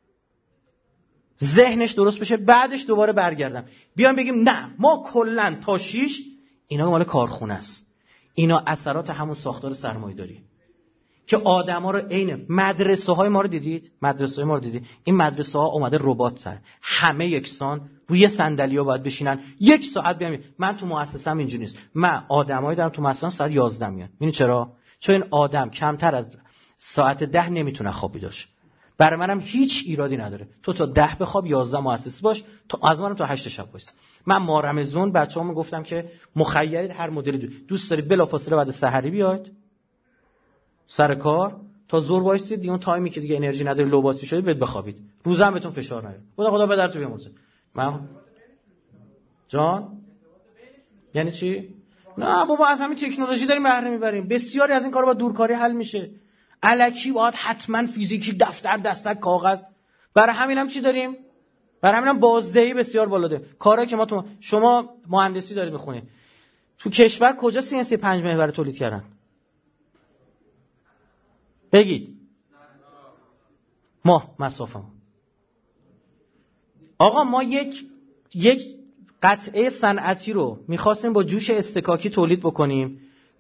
ذهنش درست بشه، بعدش دوباره برگردم. بیام بگیم نه ما کلا تا 6 اینا مال کارخونه است. اینا اثرات همون ساختار سرمایه‌داری که آدما رو عین مدرسه‌های ما رو دیدید، مدرسه‌های ما رو دیدید، این مدرسه‌ها اومده ربات تر، همه یکسان روی صندلی‌ها باید بشینن 1 ساعت بیام. من تو مؤسسه‌ام اینجوری نیست، من آدمایی دارم تو مؤسسه‌ام ساعت 11 میان. ببین چرا؟ چون این آدم کمتر از ساعت 10 نمیتونه خوابی داشت. برای منم هیچ ایرادی نداره تو تا 10 بخواب 11 مؤسسه باش، تا از منم تا 8 شب وایس. من مارمزون بچه‌هامو گفتم که مخیرید هر مدلی دوست دارید بلافاصله بعد سحری بیاید سر کار تا ظهر وایسید، دیگه اون تایمی که دیگه انرژی نداری لوباتی شده برید بخوابید، روزا هم بهتون فشار نیاره. خدا به درتون بیامرزه. من جان یعنی چی؟ نه بابا از همین تکنولوژی داریم بهره میبریم. بسیاری از این کارا با دورکاری حل میشه. الکی باید حتما فیزیکی دفتر دستک کاغذ. برای همینم چی داریم؟ برای همینم بازدهی بسیار بالاده. کارهایی که ما تو شما مهندسی دارید میخونید تو کشور کجا CNC 5 محور تولید کردن؟ بگید. ما مسافه آقا ما یک قطعه صنعتی رو میخواستیم با جوش استکاکی تولید بکنیم.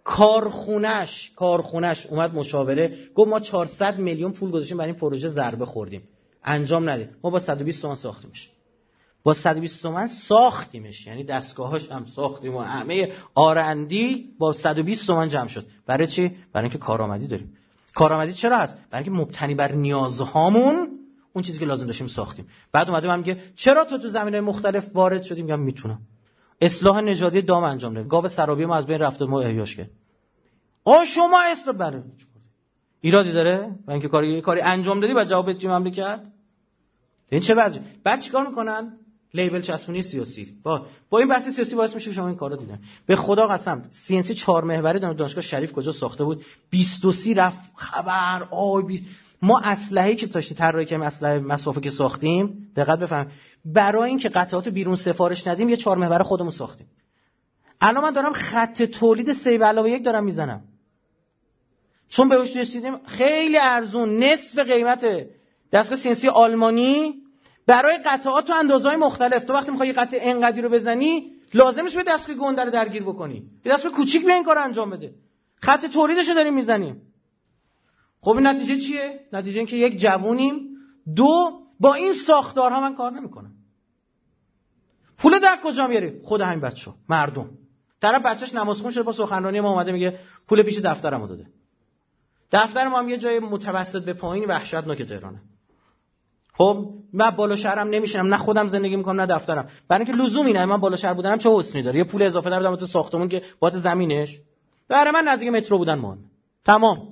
کارخونش اومد مشاوره گفت ما 400 میلیون پول گذاشتیم برای این پروژه، ضربه خوردیم انجام ندیم. ما با 120 تومن ساختیمش. با 120 تومن ساختیمش، یعنی دستگاهاش هم ساختیم و همه آرندی با 120 تومن جمع شد. برای چی؟ برای اینکه کارآمدی داریم. کارآمدی چرا هست؟ برای اینکه مبتنی بر نیازهامون اون چیزی که لازم داشتیم ساختیم. بعد اومده من میگه چرا تو زمینه‌های مختلف وارد شدیم؟ میگم میتونم. اصلاح نژادی دام انجام دادیم. گاو سرابی ما از بین رفته، ما احیاش کردیم. شما اصلاح بره ایرادی داره؟ برای اینکه کاری انجام دادی بعد جواب بدی مملکت. این چه وضعی؟ بعد چیکار میکنن؟ لیبل چسبونی سیاسی. با این بحث سیاسی باعث میشه شما این کارا دیدن. به خدا قسم CNC 4 محوره دانشگاه شریف کجا ساخته بود 22 رفت خبر ما اسلحه‌ای که داشتیم طراحی کردیم، اسلحه مسافه که ساختیم، دقت بفهم، برای اینکه قطعات بیرون سفارش ندیم یه 4 محوره خودمون ساختیم. الان من دارم خط تولید 3+1 دارم میزنم، چون بهش رسیدیم خیلی ارزون، نصف قیمت دستگاه CNC آلمانی برای قطعات و اندازه‌های مختلف. تو وقتی می‌خوای یه قطعه اینقدری رو بزنی لازمش به دستگاه گنده رو درگیر بکنی، یه دستگاه کوچیک بیا این کارو انجام بده. خط تولیدش رو داریم میزنیم. خب این نتیجه چیه؟ نتیجه این که یک جوونیم، دو با این ساختارها من کار نمی‌کنم. پول در کجا میاری؟ خود همین بچه‌ها، مردم. طرف بچه‌ش نمازخون شده با سخنرانی ما اومده میگه پول پیش دفترمو داده. دفتر ما هم یه جای متوسط به پایین وحشتناک تهرانه. خب من بالا شهرم نمیشینم، نه خودم زندگی میکنم نه دفترم، برای اینکه لزومی نه. من بالا شهر بودنم چه حسنی داره؟ یه پول اضافه دارم واسه ساختمون که واسه زمینش. برای من نزدیک مترو بودن مهمه. تمام.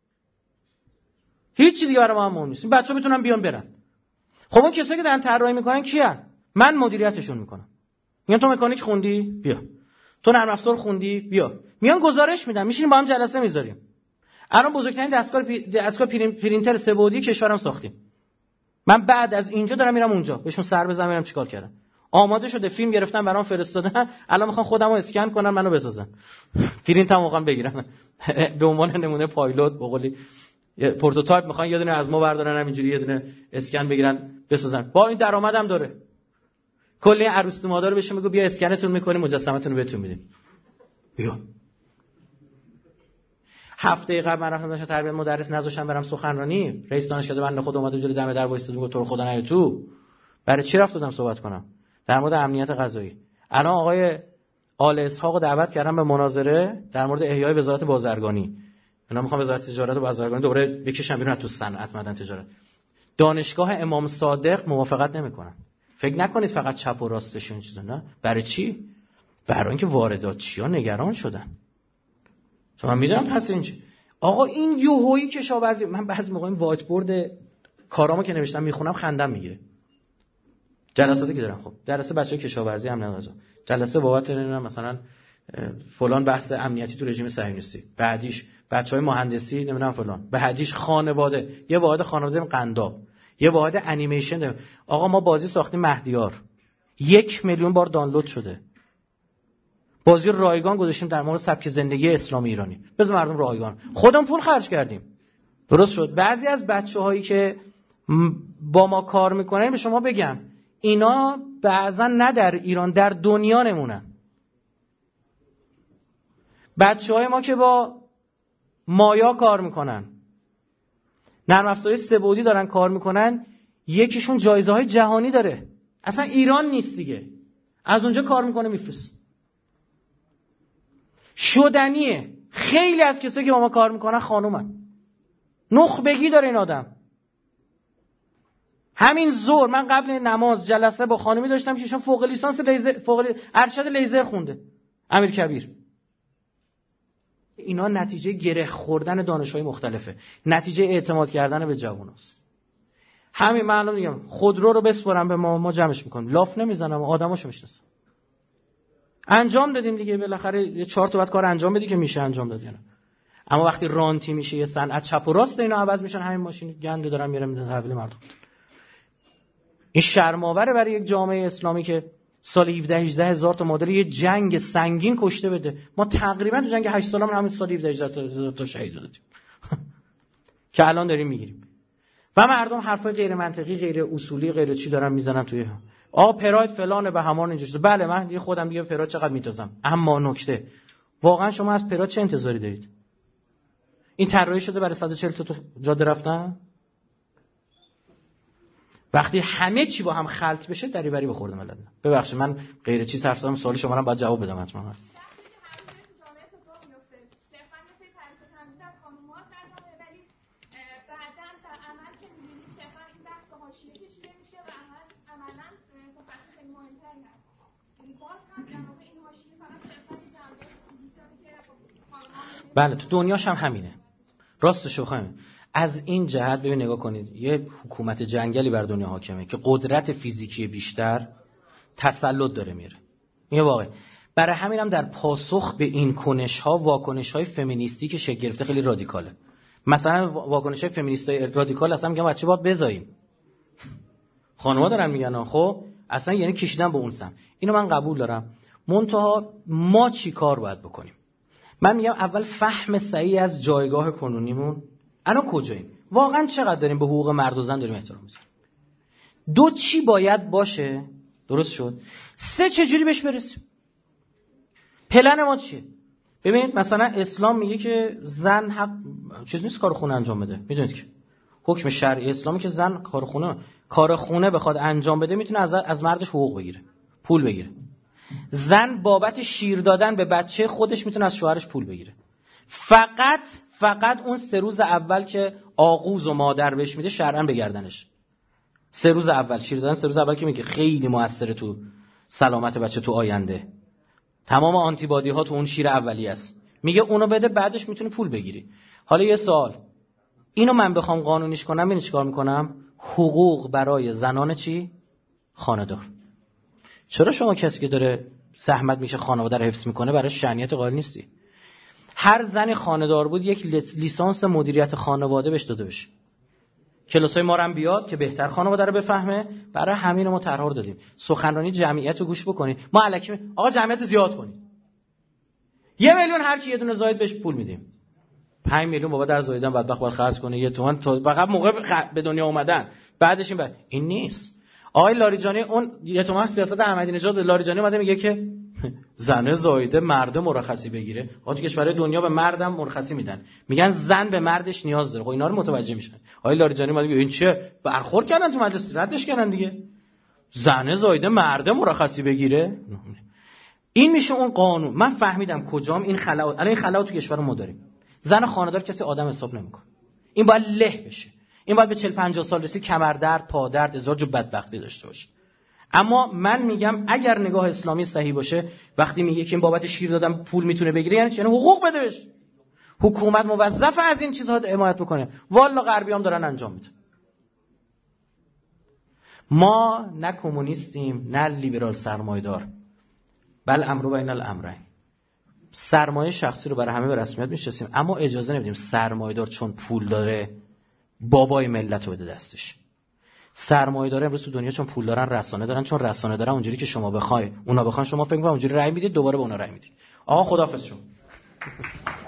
هیچ دیگه برای ما مهم نیست. بچه‌ها میتونن بیان برن. خب اون کسایی که دارن طراحی میکنن کیان؟ من مدیریتشون میکنم. میگم تو مکانیک خوندی؟ بیا. تو نرم افزار خوندی؟ بیا. میان گزارش میدن، میشینیم با هم جلسه میذاریم. الان بزرگترین دستگاه پرینتر سه‌بعدی کشورم ساختیم. من بعد از اینجا دارم میرم اونجا بهشون سر بزنم ببینم چیکار کردم. آماده شده، فیلم گرفتن برام فرستادن، الان میخوام خودمو اسکن کنن منو بسازن. پرینتم واقعا بگیرن. به عنوان نمونه پایلوت به قولی پروتوتایپ میخوان یه دونه از ما بردارن همینجوری یه دونه اسکن بگیرن بسازن. با این درآمدم داره. کلی عروس مادر بهش میگه بیا اسکنتون میکنیم مجسمه‌تون رو بهتون میدیم. بیا. هفته قبل من رفتم دانشگاه تربیت مدرس نذاشتم برم سخنرانی، رئیس دانشکده بنده خدا اومد اونجوری دم در وایساد میگه تو رو خدا نیا تو. برای چی رفتم صحبت کنم؟ در مورد امنیت غذایی. الان آل اسحاق دعوت کردن به مناظره در مورد احیای وزارت بازرگانی. اینا میخوان وزارت تجارت و بازرگانی دوباره بکشن بیرون تو صنعت معدن تجارت. دانشگاه امام صادق موافقت نمیکنن. فکر نکنید فقط چپ و راستشون چیزا، نه. برای چی؟ برای اینکه وارداتچی‌ها نگران شدن. من میدونم پس این چی؟ آقا این یوهویی کشاورزی، من بعضی موقع این وایت بورد کارامو که نوشتم میخونم خندم میگیره. جلساتی که دارم، خب جلسه بچه‌های کشاورزی امنیت غذا، جلسه بابت مثلا فلان بحث امنیتی تو رژیم صهیونیستی، بعدیش بچهای مهندسی نمیدونم فلان، بعدیش خانواده، یه واحد خانواده قنداب، یه واحد انیمیشن داریم. آقا ما بازی ساختیم مهدیار 1 میلیون بار دانلود شده. بازی رایگان گذاشتیم در مورد سبک زندگی اسلامی ایرانی، بذار مردم رایگان، خودمون پول خرج کردیم، درست شد. بعضی از بچه‌هایی که با ما کار میکنن به شما بگم اینا بعضا نه در ایران در دنیا نمونن. بچه‌های ما که با مایا کار میکنن، نرم افزاری سه‌بعدی دارن کار میکنن، یکیشون جایزه‌های جهانی داره، اصلا ایران نیست دیگه، از اونجا کار میکنه میفرست. شدنیه. خیلی از کسایی که با ما کار میکنن خانومن، نخبگی داره این آدم. همین زور من قبل نماز جلسه با خانمی داشتم که ایشون فوق لیسانس ارشد لیزر خونده، امیر کبیر. اینا نتیجه گره خوردن دانش‌های مختلفه، نتیجه اعتماد کردن به جواناست. همین من الان میگم خودرو رو بسپارم به ما جمعش میکنم، لاف نمیزنم، آدماشو میشناسم. انجام دادیم دیگه، بالاخره یه 4 تا بعد کار انجام بدی که میشه انجام داد یعنی. اما وقتی رانتی میشه یه صنعت، چپ و راست اینا عوض میشن، همین ماشین گند دارن میرن میدن تحویل مردم. این شرم‌آوره برای یک جامعه اسلامی که سال 17-18 هزار تا مادر یه جنگ سنگین کشته بده. ما تقریبا تو جنگ 8 سالمون همین سال 17-18 هزار تا شهید دادیم که الان داریم میگیریم. و مردم حرفای غیر منطقی، غیر اصولی، غیر چی دارن میزنن توی پراید فلانه به همان اینجوری. بله من دیگه خودم دیگه پراید چقدر میتازم، اما نکته واقعا شما از پراید چه انتظاری دارید؟ این طراحی شده برای 140 تا جاده رفتن؟ وقتی همه چی با هم خلط بشه دریوری بخورده ملت. ببخشید من غیر چیز حرف زدم، سوال شما رو باید جواب بدم حتما. بله تو دنیاش هم همینه، راستشو بخوایم. از این جهت ببین نگاه کنید، یه حکومت جنگلی بر دنیا حاکمه که قدرت فیزیکی بیشتر تسلط داره میره. این واقعه. برای همینم در پاسخ به این کنش‌ها واکنش‌های فمینیستی که شکل گرفته خیلی رادیکاله. مثلا واکنش‌های فمینیستای رادیکال اصلا میگن بچه باید بزاییم. خانم‌ها دارن میگن خب اصلا یعنی کشیدن به اون سم. اینو من قبول دارم. منتها ما چی کار باید بکنیم؟ من میگم اول فهم صحیح از جایگاه کنونیمون، الان کجاییم؟ واقعا چقدر داریم به حقوق مرد و زن داریم احترام میذاریم؟ 2 چی باید باشه؟ درست شد. 3 چجوری بهش برسیم؟ پلن ما چیه؟ ببینید مثلا اسلام میگه که زن حق چیز نیست کار خونه انجام بده. میدونید که حکم شرعی اسلامی که زن کار خونه بخواد انجام بده میتونه از مردش حقوق بگیره، پول بگیره. زن بابت شیر دادن به بچه خودش میتونه از شوهرش پول بگیره. فقط اون 3 روز اول که آغوز و مادر بهش میده شرعاً بگردنش. 3 روز اول شیر دادن، 3 روز اول که میگه خیلی موثره تو سلامت بچه تو آینده. تمام آنتی بادی ها تو اون شیر اولیه است. میگه اونو بده بعدش میتونه پول بگیری. حالا یه سوال، اینو من بخوام قانونیش کنم ببین چیکار میکنم؟ حقوق برای زنان چی؟ خانه‌دار. چرا شما کسی که داره زحمت میشه خانواده رو حفظ میکنه برای شأنیت قائل نیستی؟ هر زنی خانه‌دار بود یک لیسانس مدیریت خانواده بهش داده بشه. کلاسای ما هم بیاد که بهتر خانواده رو بفهمه. برای همین ما طرح رو دادیم. سخنرانی جمعیت رو گوش بکنید. ما الکی آقا جمعیت رو زیاد کنید. 1 میلیون هر کی یه دونه زاید بهش پول میدیم. 5 میلیون بابا در زایدن بدبخت باید خرج کنه 1 تومن تا فقط موقع به دنیا اومدن. بعدش این نیست. آقای لاریجانی اون 1 تومن سیاست احمدی نژاد لاریجانی اومده میگه که زن زایده مرد مرخصی بگیره. آقا تو کشورهای دنیا به مردم مرخصی میدن. میگن زن به مردش نیاز داره. خب اینا رو متوجه میشن. آقای لاریجانی اومده میگه این چیه؟ برخورد کردن تو مجلس ردش کردن دیگه. زن زایده مرد مرخصی بگیره. این میشه اون قانون. من فهمیدم کجام این خلاء. الان این خلاء تو کشور ما داریم. زن خانه‌دار کسی آدم حساب نمیکنه. این باید له بشه. این باید به 40-50 سال رسید کمر درد، پا درد، هزار جو بدبختی داشته باشه. اما من میگم اگر نگاه اسلامی صحیح باشه، وقتی میگه که این بابت شیر دادم پول میتونه بگیره، یعنی چی؟ حقوق بده بهش. حکومت موظف از این چیزها حمایت بکنه. والا غربیام دارن انجام میدن. ما نه کمونیستیم نه لیبرال سرمایه‌دار، بل امر بین الامرین. سرمایه شخصی رو برای همه به رسمیت میشناسیم، اما اجازه نمیدیم سرمایه‌دار چون پول داره بابای ملت رو بده دستش. سرمایه‌دار امروز تو دنیا چون پول دارن رسانه دارن، چون رسانه دارن اونجوری که شما بخوای اونا بخوان شما فکر می‌کنید اونجوری رأی میدید، دوباره به اونا رأی میدید. آقا خداحافظ شما.